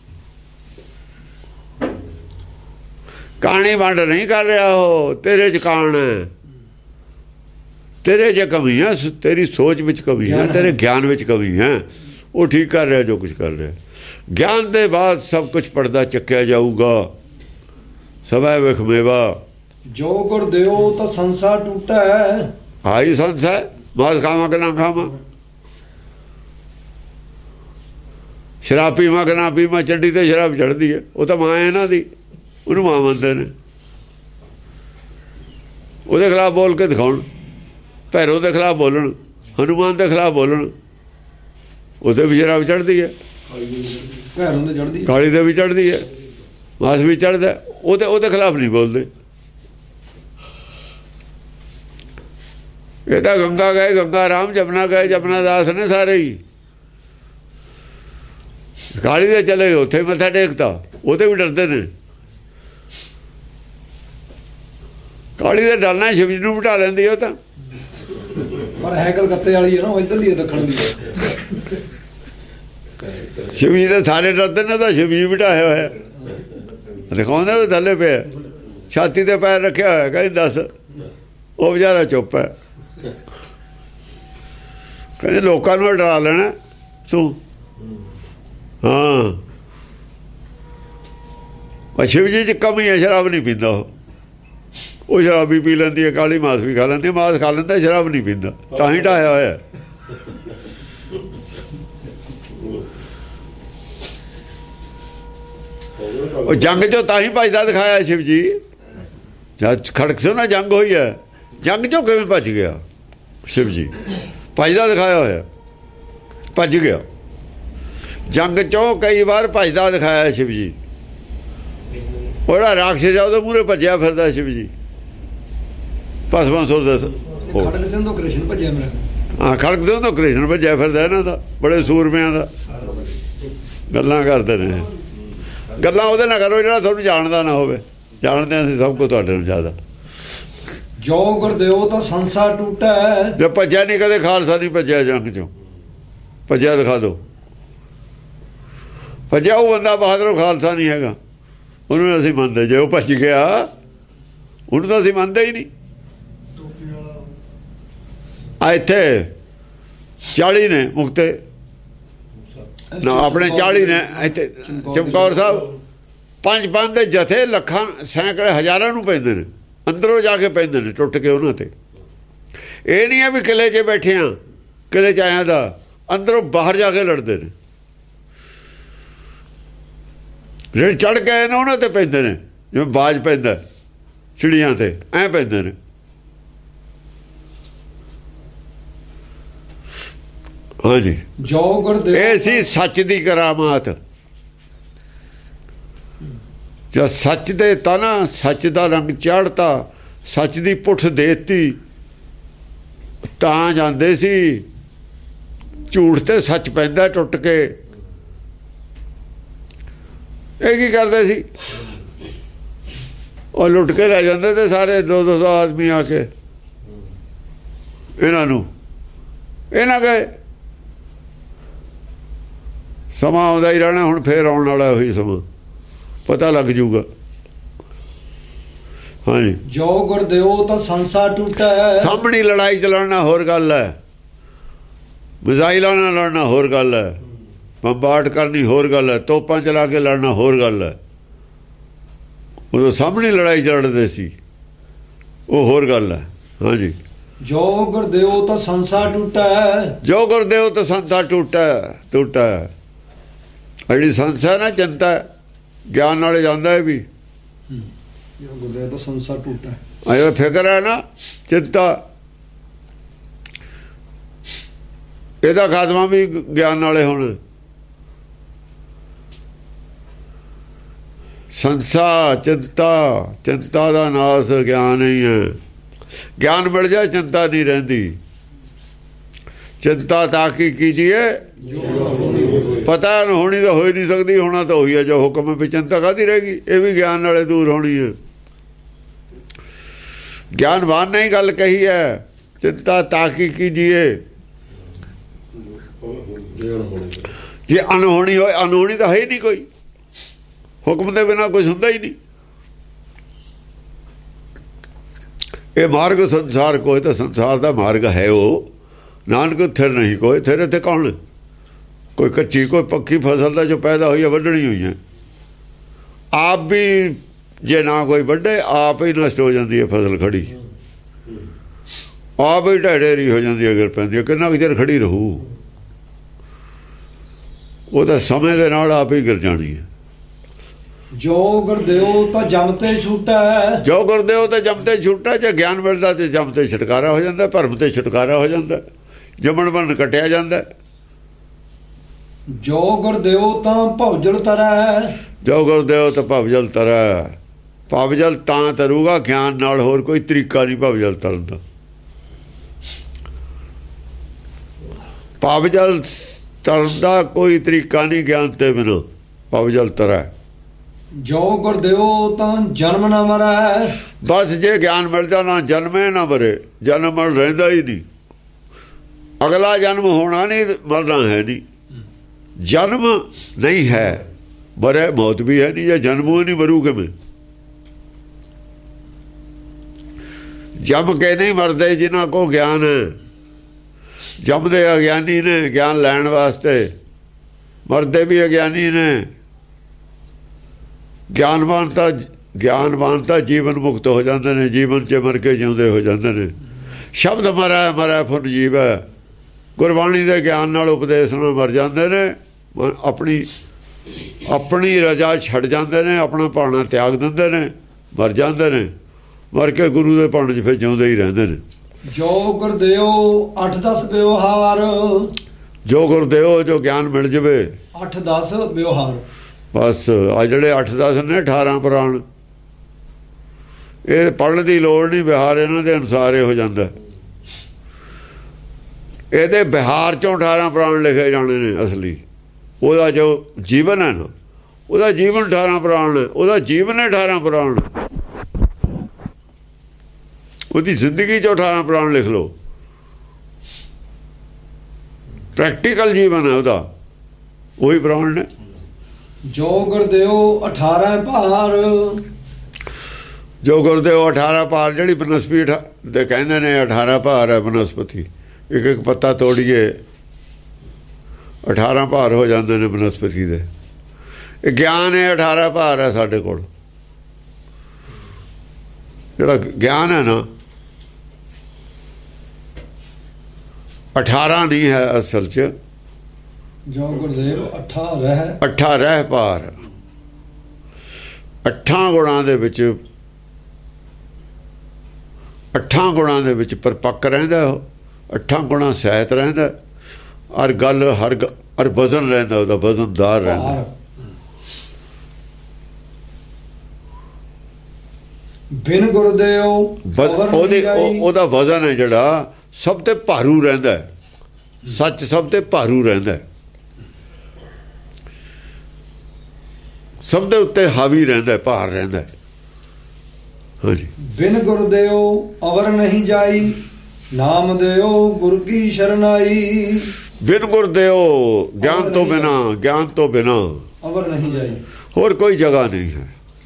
ਕਾਣੀ ਵੰਡ ਨਹੀਂ ਕਰ ਰਿਹਾ ਉਹ, ਤੇਰੇ 'ਚ ਕਾਣ ਹੈ, ਤੇਰੇ 'ਚ ਕਮੀ ਹੈ, ਤੇਰੀ ਸੋਚ ਵਿੱਚ ਕਮੀ ਹੈ, ਤੇਰੇ ਗਿਆਨ ਵਿੱਚ ਕਮੀ ਹੈ। ਉਹ ਠੀਕ ਕਰ ਰਿਹਾ ਜੋ ਕੁਝ ਕਰ ਰਿਹਾ। ਗਿਆਨ ਦੇ ਬਾਅਦ ਸਭ ਕੁਝ ਪਰਦਾ ਚੱਕਿਆ ਜਾਊਗਾ। ਸਭੈ ਵਿਖ ਮੇਵਾ। ਜੋ ਗੁਰਦੇਵ ਤਾਂ ਸੰਸਾਰ ਟੁੱਟਾ ਹੈ। ਆਈ ਸੰਸਾਰ ਮਾਸ ਖਾਵਾਂ ਕਿ ਨਾ ਖਾਵਾਂ, ਸ਼ਰਾਬ ਪੀਵਾਂ ਕਿ ਨਾ ਪੀਵਾਂ। ਚੱਡੀ ਤੇ ਸ਼ਰਾਬ ਚੜ੍ਹਦੀ ਹੈ, ਉਹ ਤਾਂ ਮਾਂ ਇਹਨਾਂ ਦੀ, ਉਹਨੂੰ ਮਾਂ ਮੰਨਦੇ ਨੇ। ਉਹਦੇ ਖਿਲਾਫ ਬੋਲ ਕੇ ਦਿਖਾਉਣ, ਭੈਰੋ ਦੇ ਖਿਲਾਫ ਬੋਲਣ, ਹਨੂਮਾਨ ਦੇ ਖਿਲਾਫ ਬੋਲਣ, ਉਹਦੇ ਵੀ ਸ਼ਰਾਬ ਚੜ੍ਹਦੀ ਹੈ, ਭੈਰੋਂ ਦੇ ਚੜ੍ਹਦੀ, ਕਾਲੀ ਦੇ ਵੀ ਚੜ੍ਹਦੀ ਹੈ, ਮਾਸ ਵੀ ਚੜ੍ਹਦਾ। ਉਹਦੇ ਉਹਦੇ ਖਿਲਾਫ ਨਹੀਂ ਬੋਲਦੇ। ਇਹ ਤਾਂ ਗੰਗਾ ਗਏ ਗੰਗਾ ਰਾਮ, ਜਮਨਾ ਗਏ ਜਮਨਾ ਦਾਸ ਨੇ ਸਾਰੇ ਹੀ। ਕਾਲੀ ਦੇ ਚਲੇ ਗਏ, ਉੱਥੇ ਮੱਥਾ ਟੇਕਤਾ, ਉਹਦੇ ਵੀ ਡਰਦੇ ਨੇ। ਕਾਲੀ ਦੇ ਡਰਨਾ ਸ਼ਿਵ ਜੀ ਨੂੰ ਬਿਠਾ ਲੈਂਦੀ ਉਹ ਤਾਂ, ਪਰ ਹੈ ਕਲਕੱਤੇ ਵਾਲੀ ਹੈ ਨਾ, ਉਹ ਇੱਧਰਲੀ ਹੈ, ਦੱਖਣ ਦੀ। ਸ਼ਿਵ ਜੀ ਦੇ ਸਾਰੇ ਡਰਦੇ ਨੇ, ਤਾਂ ਸ਼ਿਵ ਜੀ ਬਿਠਾਇਆ ਹੋਇਆ ਦਿਖਾਉਂਦੇ ਵੀ ਥੱਲੇ ਪਿਆ, ਛਾਤੀ ਤੇ ਪੈਰ ਰੱਖਿਆ ਹੋਇਆ। ਕਹਿੰਦੇ ਦੱਸ, ਉਹ ਵਿਚਾਰਾ ਚੁੱਪ ਹੈ। ਕਹਿੰਦੇ ਲੋਕਾਂ ਨੂੰ ਡਰਾ ਲੈਣਾ ਤੂੰ। ਹਾਂ, ਸ਼ਿਵ ਜੀ 'ਚ ਕਮੀ ਹੈ, ਸ਼ਰਾਬ ਨਹੀਂ ਪੀਂਦਾ ਉਹ। ਉਹ ਸ਼ਰਾਬ ਵੀ ਪੀ ਲੈਂਦੀ ਹੈ, ਕਾਲੀ ਮਾਸ ਵੀ ਖਾ ਲੈਂਦੀ ਹੈ, ਮਾਸ ਖਾ ਲੈਂਦਾ, ਸ਼ਰਾਬ ਨਹੀਂ ਪੀਂਦਾ, ਤਾਂ ਹੀ ਢਾਇਆ ਹੋਇਆ। ਉਹ ਜੰਗ 'ਚੋਂ ਤਾਂ ਹੀ ਭੱਜਦਾ ਦਿਖਾਇਆ ਸ਼ਿਵ ਜੀ। ਜਦ ਖੜਕ ਸੀ ਨਾ ਜੰਗ ਹੋਈ ਹੈ, ਜੰਗ 'ਚੋਂ ਕਿਵੇਂ ਭੱਜ ਗਿਆ ਸ਼ਿਵ ਜੀ? ਭੱਜਦਾ ਦਿਖਾਇਆ ਹੋਇਆ, ਭੱਜ ਗਿਆ। ਜੰਗ 'ਚੋਂ ਕਈ ਵਾਰ ਭੱਜਦਾ ਦਿਖਾਇਆ ਸ਼ਿਵ ਜੀ। ਉਹ ਜਿਹੜਾ ਰਾਖਸ਼ ਆ ਉਹਦੇ ਮੂਹਰੇ ਭੱਜਿਆ ਫਿਰਦਾ ਸ਼ਿਵ ਜੀ। ਭਸਮਾਂ ਸੁਰ ਦੱਸ, ਖੜਕ ਸਿੰਘ ਤੋਂ ਕ੍ਰਿਸ਼ਨ ਭੱਜਿਆ ਮੇਰਾ। ਹਾਂ, ਖੜਕ ਸਿੰਘ ਤੋਂ ਕ੍ਰਿਸ਼ਨ ਭੱਜਿਆ ਫਿਰਦਾ ਇਹਨਾਂ ਦਾ, ਬੜੇ ਸੂਰਮਿਆਂ ਦਾ। ਗੱਲਾਂ ਕਰਦੇ ਨੇ। ਗੱਲਾਂ ਉਹਦੇ ਨਾਲ ਕਰੋ ਜਿਹੜਾ ਤੁਹਾਨੂੰ ਜਾਣਦਾ ਨਾ ਹੋਵੇ। ਜਾਣਦੇ ਅਸੀਂ ਸਭ ਕੁਝ ਤੁਹਾਡੇ ਨੂੰ ਜ਼ਿਆਦਾ। ਜੋ ਗੁਰਦੇਵ ਤਾਂ ਸੰਸਾਰ ਟੁੱਟੈ। ਜੇ ਭੱਜਿਆ ਨਹੀਂ ਕਦੇ ਖਾਲਸਾ ਨਹੀਂ ਭੱਜਿਆ ਜੰਗ ਚੋਂ। ਭੱਜਿਆ ਦਿਖਾ ਦਿਓ। ਭੱਜਿਆ ਉਹ ਬੰਦਾ ਬਹਾਦਰ ਖਾਲਸਾ ਨਹੀਂ ਹੈਗਾ। ਉਹਨੂੰ ਅਸੀਂ ਮੰਨਦੇ। ਜੇ ਉਹ ਭੱਜ ਗਿਆ ਉਹਨੂੰ ਤਾਂ ਅਸੀਂ ਮੰਨਦੇ ਹੀ ਨਹੀਂ। ਆ ਇੱਥੇ ਚਾਲੀ ਨੇ ਮੁਕਤੇ ਨਾ ਆਪਣੇ ਚਾਲੀ ਨੇ ਇੱਥੇ ਚਮਕੌਰ ਸਾਹਿਬ ਪੰਜ ਪੰਜ ਦੇ ਜਥੇ ਲੱਖਾਂ ਸੈਂਕੜੇ ਹਜ਼ਾਰਾਂ ਨੂੰ ਪੈਂਦੇ ਨੇ। ਅੰਦਰੋਂ ਜਾ ਕੇ ਪੈਂਦੇ ਨੇ ਟੁੱਟ ਕੇ ਉਹਨਾਂ ਤੇ। ਇਹ ਨਹੀਂ ਹੈ ਵੀ ਕਿਲੇ 'ਚ ਬੈਠੇ ਆ ਕਿਲੇ 'ਚ ਆਇਆ ਦਾ ਅੰਦਰੋਂ ਬਾਹਰ ਜਾ ਕੇ ਲੜਦੇ ਨੇ। ਜਿਹੜੇ ਚੜ੍ਹ ਕੇ ਆਏ ਨੇ ਉਹਨਾਂ ਤੇ ਪੈਂਦੇ ਨੇ ਜਿਵੇਂ ਬਾਜ ਪੈਂਦਾ ਚਿੜੀਆਂ ਤੇ ਐਂ ਪੈਂਦੇ ਨੇ। ਹਾਂਜੀ ਜੋ ਗੁਰਦੇਵ ਇਹ ਸੀ ਸੱਚ ਦੀ ਕਰਾਮਾਤ। ਜਦ ਸੱਚ ਦੇ ਤਾਂ ਨਾ ਸੱਚ ਦਾ ਰੰਗ ਚਾੜਤਾ ਸੱਚ ਦੀ ਪੁੱਠ ਦੇਤੀ ਤਾਂ ਜਾਂਦੇ ਸੀ। ਝੂਠ ਤੇ ਸੱਚ ਪੈਂਦਾ ਟੁੱਟ ਕੇ। ਇਹ ਕੀ ਕਰਦੇ ਸੀ? ਉਹ ਲੁੱਟ ਕੇ ਲੈ ਜਾਂਦੇ ਤੇ ਸਾਰੇ ਦੋ ਦੋ ਸੌ ਆਦਮੀ ਆ ਕੇ ਇਹਨਾਂ ਨੂੰ ਇਹਨਾਂ ਗਏ। ਸਮਾਂ ਆਉਂਦਾ ਹੀ ਰਹਿਣਾ। ਹੁਣ ਫੇਰ ਆਉਣ ਵਾਲਾ ਉਹੀ ਸਮਾਂ ਪਤਾ ਲੱਗ ਜੂਗਾ। ਹਾਂਜੀ ਜੋ ਗੁਰਦੇਵ ਤਾਂ ਸੰਸਾਰ ਟੁੱਟੈ। ਸਾਹਮਣੀ ਲੜਾਈ ਚ ਲੜਨਾ ਹੋਰ ਗੱਲ ਹੈ। ਮਿਜ਼ਾਈਲਾਂ ਨਾਲ ਲੜਨਾ ਹੋਰ ਗੱਲ ਹੈ। ਬੰਬਾਰਡ ਕਰਨੀ ਹੋਰ ਗੱਲ ਹੈ। ਤੋਪਾਂ ਚਲਾ ਕੇ ਲੜਨਾ ਹੋਰ ਗੱਲ ਹੈ। ਉਦੋਂ ਸਾਹਮਣੇ ਲੜਾਈ ਲੜਦੇ ਸੀ ਉਹ ਹੋਰ ਗੱਲ ਹੈ। ਹਾਂਜੀ ਜੋ ਗੁਰਦੇਵ ਤਾਂ ਸੰਸਾਰ ਟੁੱਟੈ। ਜੋ ਗੁਰਦੇਵ ਤਾਂ ਸੰਸਾਰ ਟੁੱਟੈ ਟੁੱਟੈ। ਜਿਹੜੀ ਸੰਸਾਰ ਨਾ ਚਿੰਤਾ ਗਿਆਨ ਨਾਲੇ ਜਾਂਦਾ ਹੈ ਵੀ ਗੁਰਦੇਵ ਤਾਂ ਸੰਸਾਰ ਟੁੱਟੈ। ਜਿਹੜਾ ਫਿਕਰ ਹੈ ਨਾ ਚਿੰਤਾ ਇਹਦਾ ਖਾਤਮਾ ਵੀ ਗਿਆਨ ਨਾਲੇ ਹੋਣਾ। ਸੰਸਾਰ ਚਿੰਤਾ ਚਿੰਤਾ ਦਾ ਨਾਸ ਗਿਆਨ ਹੀ ਹੈ। ਗਿਆਨ ਮਿਲ ਜਾਏ ਚਿੰਤਾ ਨਹੀਂ ਰਹਿੰਦੀ। ਚਿੰਤਾ ਤਾਂ ਕੀ ਕੀਜੀਏ ਪਤਾ ਹੋਣੀ ਤਾਂ ਹੋ ਹੀ ਨਹੀਂ ਸਕਦੀ। ਹੋਣਾ ਤਾਂ ਉਹੀ ਹੈ ਜੋ ਹੁਕਮ ਹੈ ਵੀ ਚਿੰਤਾ ਕਾਹਦੀ ਰਹੇਗੀ। ਇਹ ਵੀ ਗਿਆਨ ਨਾਲੇ ਦੂਰ ਹੋਣੀ ਹੈ। ਗਿਆਨਵਾਨ ਨੇ ਗੱਲ ਕਹੀ ਹੈ ਚਿੰਤਾ ਤਾਂ ਕੀ ਕੀਜੀਏ। ਜੇ ਅਨਹੋਣੀ ਹੋਏ ਅਨਹੋਣੀ ਤਾਂ ਹੈ ਹੀ ਨਹੀਂ ਕੋਈ। ਹੁਕਮ ਦੇ ਬਿਨਾਂ ਕੁਝ ਹੁੰਦਾ ਹੀ ਨਹੀਂ। ਇਹ ਮਾਰਗ ਸੰਸਾਰ ਕੋਈ ਤਾਂ ਸੰਸਾਰ ਦਾ ਮਾਰਗ ਹੈ ਉਹ। ਨਾਨਕ ਥਿਰ ਨਹੀਂ ਕੋਈ। ਥਿਰ ਇੱਥੇ ਕੌਣ? ਕੋਈ ਕੱਚੀ ਕੋਈ ਪੱਕੀ ਫਸਲ ਦਾ ਜੋ ਪੈਦਾ ਹੋਈ ਹੈ ਵੱਢਣੀ ਹੋਈ ਹੈ। ਆਪ ਵੀ ਜੇ ਨਾ ਕੋਈ ਵੱਢੇ ਆਪ ਹੀ ਨਸ਼ਟ ਹੋ ਜਾਂਦੀ ਹੈ ਫਸਲ ਖੜੀ। ਆਪ ਹੀ ਢੇਰੀ ਹੋ ਜਾਂਦੀ ਹੈ। ਅਗਰ ਪੈਂਦੀ ਹੈ ਕਿੰਨਾ ਕੁ ਚਿਰ ਖੜੀ ਰਹੂ? ਉਹ ਤਾਂ ਸਮੇਂ ਦੇ ਨਾਲ ਆਪ ਹੀ ਗਿਰ ਜਾਣੀ ਹੈ। ਜੋ ਗੁਰਦੇਵ ਤਾਂ ਜਮ ਤੇ ਛੁੱਟੈ। ਜੋ ਗੁਰਦੇਵ ਤਾਂ ਜਮ ਤੇ ਛੁੱਟਾ। ਜੇ ਗਿਆਨ ਮਿਲਦਾ ਤੇ ਜਮ ਤੇ ਛੁਟਕਾਰਾ ਹੋ ਜਾਂਦਾ। ਭਰਮ ਤੇ ਛੁਟਕਾਰਾ ਹੋ ਜਾਂਦਾ। ਜਮਣ ਬਣ ਕੱਟਿਆ ਜਾਂਦਾ। ਜੋ ਗੁਰਦੇਵ ਤਾਂ ਭਵਜਲ ਤਰੈ। ਜੋ ਗੁਰਦੇਵ ਤਾਂ ਭਵਜਲ ਤਰੈ। ਭਵਜਲ ਤਾਂ ਤਰੂਗਾ ਗਿਆਨ ਨਾਲ। ਹੋਰ ਕੋਈ ਤਰੀਕਾ ਨਹੀਂ ਭਵਜਲ ਤਰਨ ਦਾ। ਭਵਜਲ ਤਰਨ ਦਾ ਕੋਈ ਤਰੀਕਾ ਨਹੀਂ ਗਿਆਨ ਤੇ ਬਿਨਾਂ। ਭਵਜਲ ਤਰੈ। ਜੋ ਗੁਰਦੇਵ ਤਾਂ ਜਨਮ ਨਾ ਮਰੈ। ਬਸ ਜੇ ਗਿਆਨ ਮਿਲ ਜਾ ਨਾ ਜਨਮੇ ਨਾ ਮਰੇ। ਜਨਮ ਮਰ ਰਹਿੰਦਾ ਹੀ ਨਹੀਂ। ਅਗਲਾ ਜਨਮ ਹੋਣਾ ਨਹੀਂ ਮਰਨਾ ਹੈ ਨਹੀਂ। ਜਨਮ ਨਹੀਂ ਹੈ ਮਰੇ ਮੌਤ ਵੀ ਹੈ ਨਹੀਂ। ਜੇ ਜਨਮ ਹੀ ਨਹੀਂ ਮਰੂ ਕਿਵੇਂ? ਜਮ ਕੇ ਨਹੀਂ ਮਰਦੇ ਜਿਨ੍ਹਾਂ ਕੋ ਗਿਆਨ ਹੈ। ਜਮਦੇ ਅਗਿਆਨੀ ਨੇ ਗਿਆਨ ਲੈਣ ਵਾਸਤੇ। ਮਰਦੇ ਵੀ ਅਗਿਆਨੀ ਨੇ। ਗਿਆਨਵਾਨ ਤਾਂ ਗਿਆਨਵਾਨ ਤਾਂ ਜੀਵਨ ਮੁਕਤ ਹੋ ਜਾਂਦੇ ਨੇ। ਜੀਵਨ 'ਚ ਮਰ ਕੇ ਜਿਉਂਦੇ ਹੋ ਜਾਂਦੇ ਨੇ। ਸ਼ਬਦ ਮਰੈ ਮਰੈ ਫੁਰ ਜੀਵੈ। ਗੁਰਬਾਣੀ ਦੇ ਗਿਆਨ ਨਾਲ ਉਪਦੇਸ਼ ਨਾਲ ਮਰ ਜਾਂਦੇ ਨੇ। ਆਪਣੀ ਆਪਣੀ ਰਜਾ ਛੱਡ ਜਾਂਦੇ ਨੇ। ਆਪਣਾ ਭਾਣਾ ਤਿਆਗ ਦਿੰਦੇ ਨੇ। ਮਰ ਜਾਂਦੇ ਨੇ। ਮਰ ਕੇ ਗੁਰੂ ਦੇ ਭਾਣੇ 'ਚ ਫਿਰ ਜਿਉਂਦੇ ਹੀ ਰਹਿੰਦੇ ਨੇ। ਜੋ ਗੁਰਦੇਵ ਅੱਠ ਦਸ ਵਿਵਹਾਰ। ਜੋ ਗੁਰਦੇਵ ਜੋ ਗਿਆਨ ਮਿਲ ਜਾਵੇ ਅੱਠ ਦਸ ਵਿਵਹਾਰ। ਬਸ ਆ ਜਿਹੜੇ ਅੱਠ ਦਸ ਨੇ ਅਠਾਰਾਂ ਪੁਰਾਣ ਇਹ ਪੜ੍ਹਨ ਦੀ ਲੋੜ ਨਹੀਂ। ਵਿਹਾਰ ਇਹਨਾਂ ਦੇ ਅਨੁਸਾਰ ਇਹ ਹੋ ਜਾਂਦਾ। ਇਹਦੇ ਬਿਹਾਰ ਚੋਂ ਅਠਾਰਾਂ ਪੁਰਾਣ ਲਿਖੇ ਜਾਣੇ ਨੇ ਅਸਲੀ। ਉਹਦਾ ਜੋ ਜੀਵਨ ਹੈ ਨਾ, ਉਹਦਾ ਜੀਵਨ ਅਠਾਰਾਂ ਪੁਰਾਣ ਹੈ, ਉਹਦਾ ਜੀਵਨ ਹੈ ਅਠਾਰਾਂ ਪੁਰਾਣ, ਉਹਦੀ ਜ਼ਿੰਦਗੀ 'ਚ ਅਠਾਰਾਂ ਪੁਰਾਣ ਲਿਖ ਲਓ। ਪ੍ਰੈਕਟੀਕਲ ਜੀਵਨ ਹੈ ਉਹਦਾ, ਉਹੀ ਪੁਰਾਣ ਨੇ। ਜੋ ਗੁਰਦੇਵ ਅਠਾਰਾਂ ਭਾਰ, ਜੋ ਗੁਰਦੇਵ ਅਠਾਰਾਂ ਭਾਰ, ਜਿਹੜੀ ਬਨਸਪਤੀ ਦੇ ਕਹਿੰਦੇ ਨੇ ਅਠਾਰਾਂ ਭਾਰ ਹੈ ਬਨਸਪਤੀ, ਇੱਕ ਇੱਕ ਪੱਤਾ ਤੋੜੀਏ ਅਠਾਰਾਂ ਭਾਰ ਹੋ ਜਾਂਦੇ ਨੇ ਬਨਸਪਤੀ ਦੇ। ਇਹ ਗਿਆਨ ਹੈ, ਅਠਾਰਾਂ ਭਾਰ ਹੈ ਸਾਡੇ ਕੋਲ। ਜਿਹੜਾ ਗਿਆਨ ਹੈ ਨਾ, ਅਠਾਰਾਂ ਨਹੀਂ ਹੈ ਅਸਲ 'ਚ। ਜੋ ਗੁਰਦੇਵ ਅਠਾ ਰਹਿ, ਅਠਾ ਰਹਿ ਭਾਰ, ਅੱਠਾਂ ਗੁਣਾਂ ਦੇ ਵਿੱਚ, ਅੱਠਾਂ ਗੁਣਾਂ ਦੇ ਵਿੱਚ ਪਰਪੱਕ ਰਹਿੰਦਾ ਉਹ, ਅੱਠਾਂ ਗੁਣਾਂ ਸਹਿਤ ਰਹਿੰਦਾ, ਔਰ ਗੱਲ ਹਰ ਔਰ ਵਜ਼ਨ ਰਹਿੰਦਾ ਉਹਦਾ, ਵਜ਼ਨਦਾਰ ਰਹਿੰਦਾ। ਬਿਨ ਗੁਰਦੇਵ ਉਹਦੇ ਉਹਦਾ ਵਜ਼ਨ ਹੈ ਜਿਹੜਾ ਸਭ ਤੇ ਭਾਰੂ ਰਹਿੰਦਾ, ਸੱਚ ਸਭ ਤੇ ਭਾਰੂ ਰਹਿੰਦਾ, ਸਭ ਦੇ ਉੱਤੇ ਹਾਵੀ ਰਹਿੰਦਾ, ਭਾਰ ਰਹਿੰਦਾ। ਹਾਂਜੀ। ਬਿਨ ਗੁਰਦੇਵ ਅਵਰ ਨਹੀਂ ਜਾਈ, ਨਾਮ ਦਿਓ ਗੁਰ ਕੀ ਸ਼ਰਨਾਈ। ਬਿਨ ਗੁਰਦੇਵ, ਗਿਆਨ ਤੋਂ ਬਿਨਾ, ਗਿਆਨ ਤੋਂ ਬਿਨਾ ਅਵਰ ਨਹੀਂ ਜਾਈ, ਹੋਰ ਕੋਈ ਜਗ੍ਹਾ ਨਹੀਂ ਹੈ।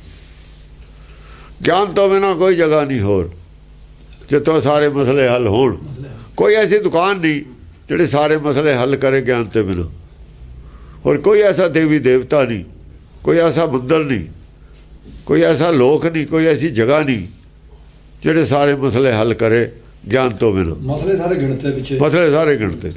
ਗਿਆਨ ਤੋਂ ਬਿਨਾ ਕੋਈ ਜਗ੍ਹਾ ਨਹੀਂ ਹੋਰ, ਜਿੱਥੋਂ ਸਾਰੇ ਮਸਲੇ ਹੱਲ ਹੋਣ। ਕੋਈ ਐਸੀ ਦੁਕਾਨ ਨਹੀਂ ਜਿਹੜੇ ਸਾਰੇ ਮਸਲੇ ਹੱਲ ਕਰੇ ਗਿਆਨ ਤੋਂ ਬਿਨਾ। ਹੋਰ ਕੋਈ ਐਸਾ ਦੇਵੀ ਦੇਵਤਾ ਨਹੀਂ, ਕੋਈ ਐਸਾ ਮੰਦਰ ਨਹੀਂ, ਕੋਈ ਐਸਾ ਲੋਕ ਨਹੀਂ, ਕੋਈ ਐਸੀ ਜਗ੍ਹਾ ਨਹੀਂ ਜਿਹੜੇ ਸਾਰੇ ਮਸਲੇ ਹੱਲ ਕਰੇ ਗਿਆਨ ਤੋਂ ਬਿਨਾ। ਮਸਲੇ ਸਾਰੇ ਗਿਣਤੇ ਪਿੱਛੇ, ਮਸਲੇ ਸਾਰੇ ਗਿਣਤੇ।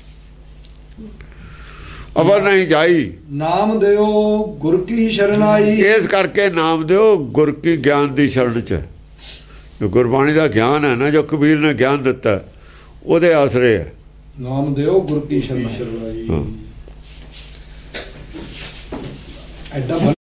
ਅਵਰ ਨਹੀਂ ਜਾਈ, ਨਾਮ ਦਿਓ ਗੁਰ ਕੀ ਸ਼ਰਨਾਈ। ਇਸ ਕਰਕੇ ਨਾਮ ਦਿਓ ਗੁਰ ਕੀ, ਗਿਆਨ ਦੀ ਸ਼ਰਨ 'ਚ। ਜੋ ਗੁਰਬਾਣੀ ਦਾ ਗਿਆਨ ਹੈ ਨਾ, ਜੋ ਕਬੀਰ ਨੇ ਗਿਆਨ ਦਿੱਤਾ, ਉਹਦੇ ਆਸਰੇ ਹੈ। ਨਾਮ ਦਿਓ ਗੁਰ ਕੀ ਸ਼ਰਨਾਈ। ਹਾਂ। ਐਡਾ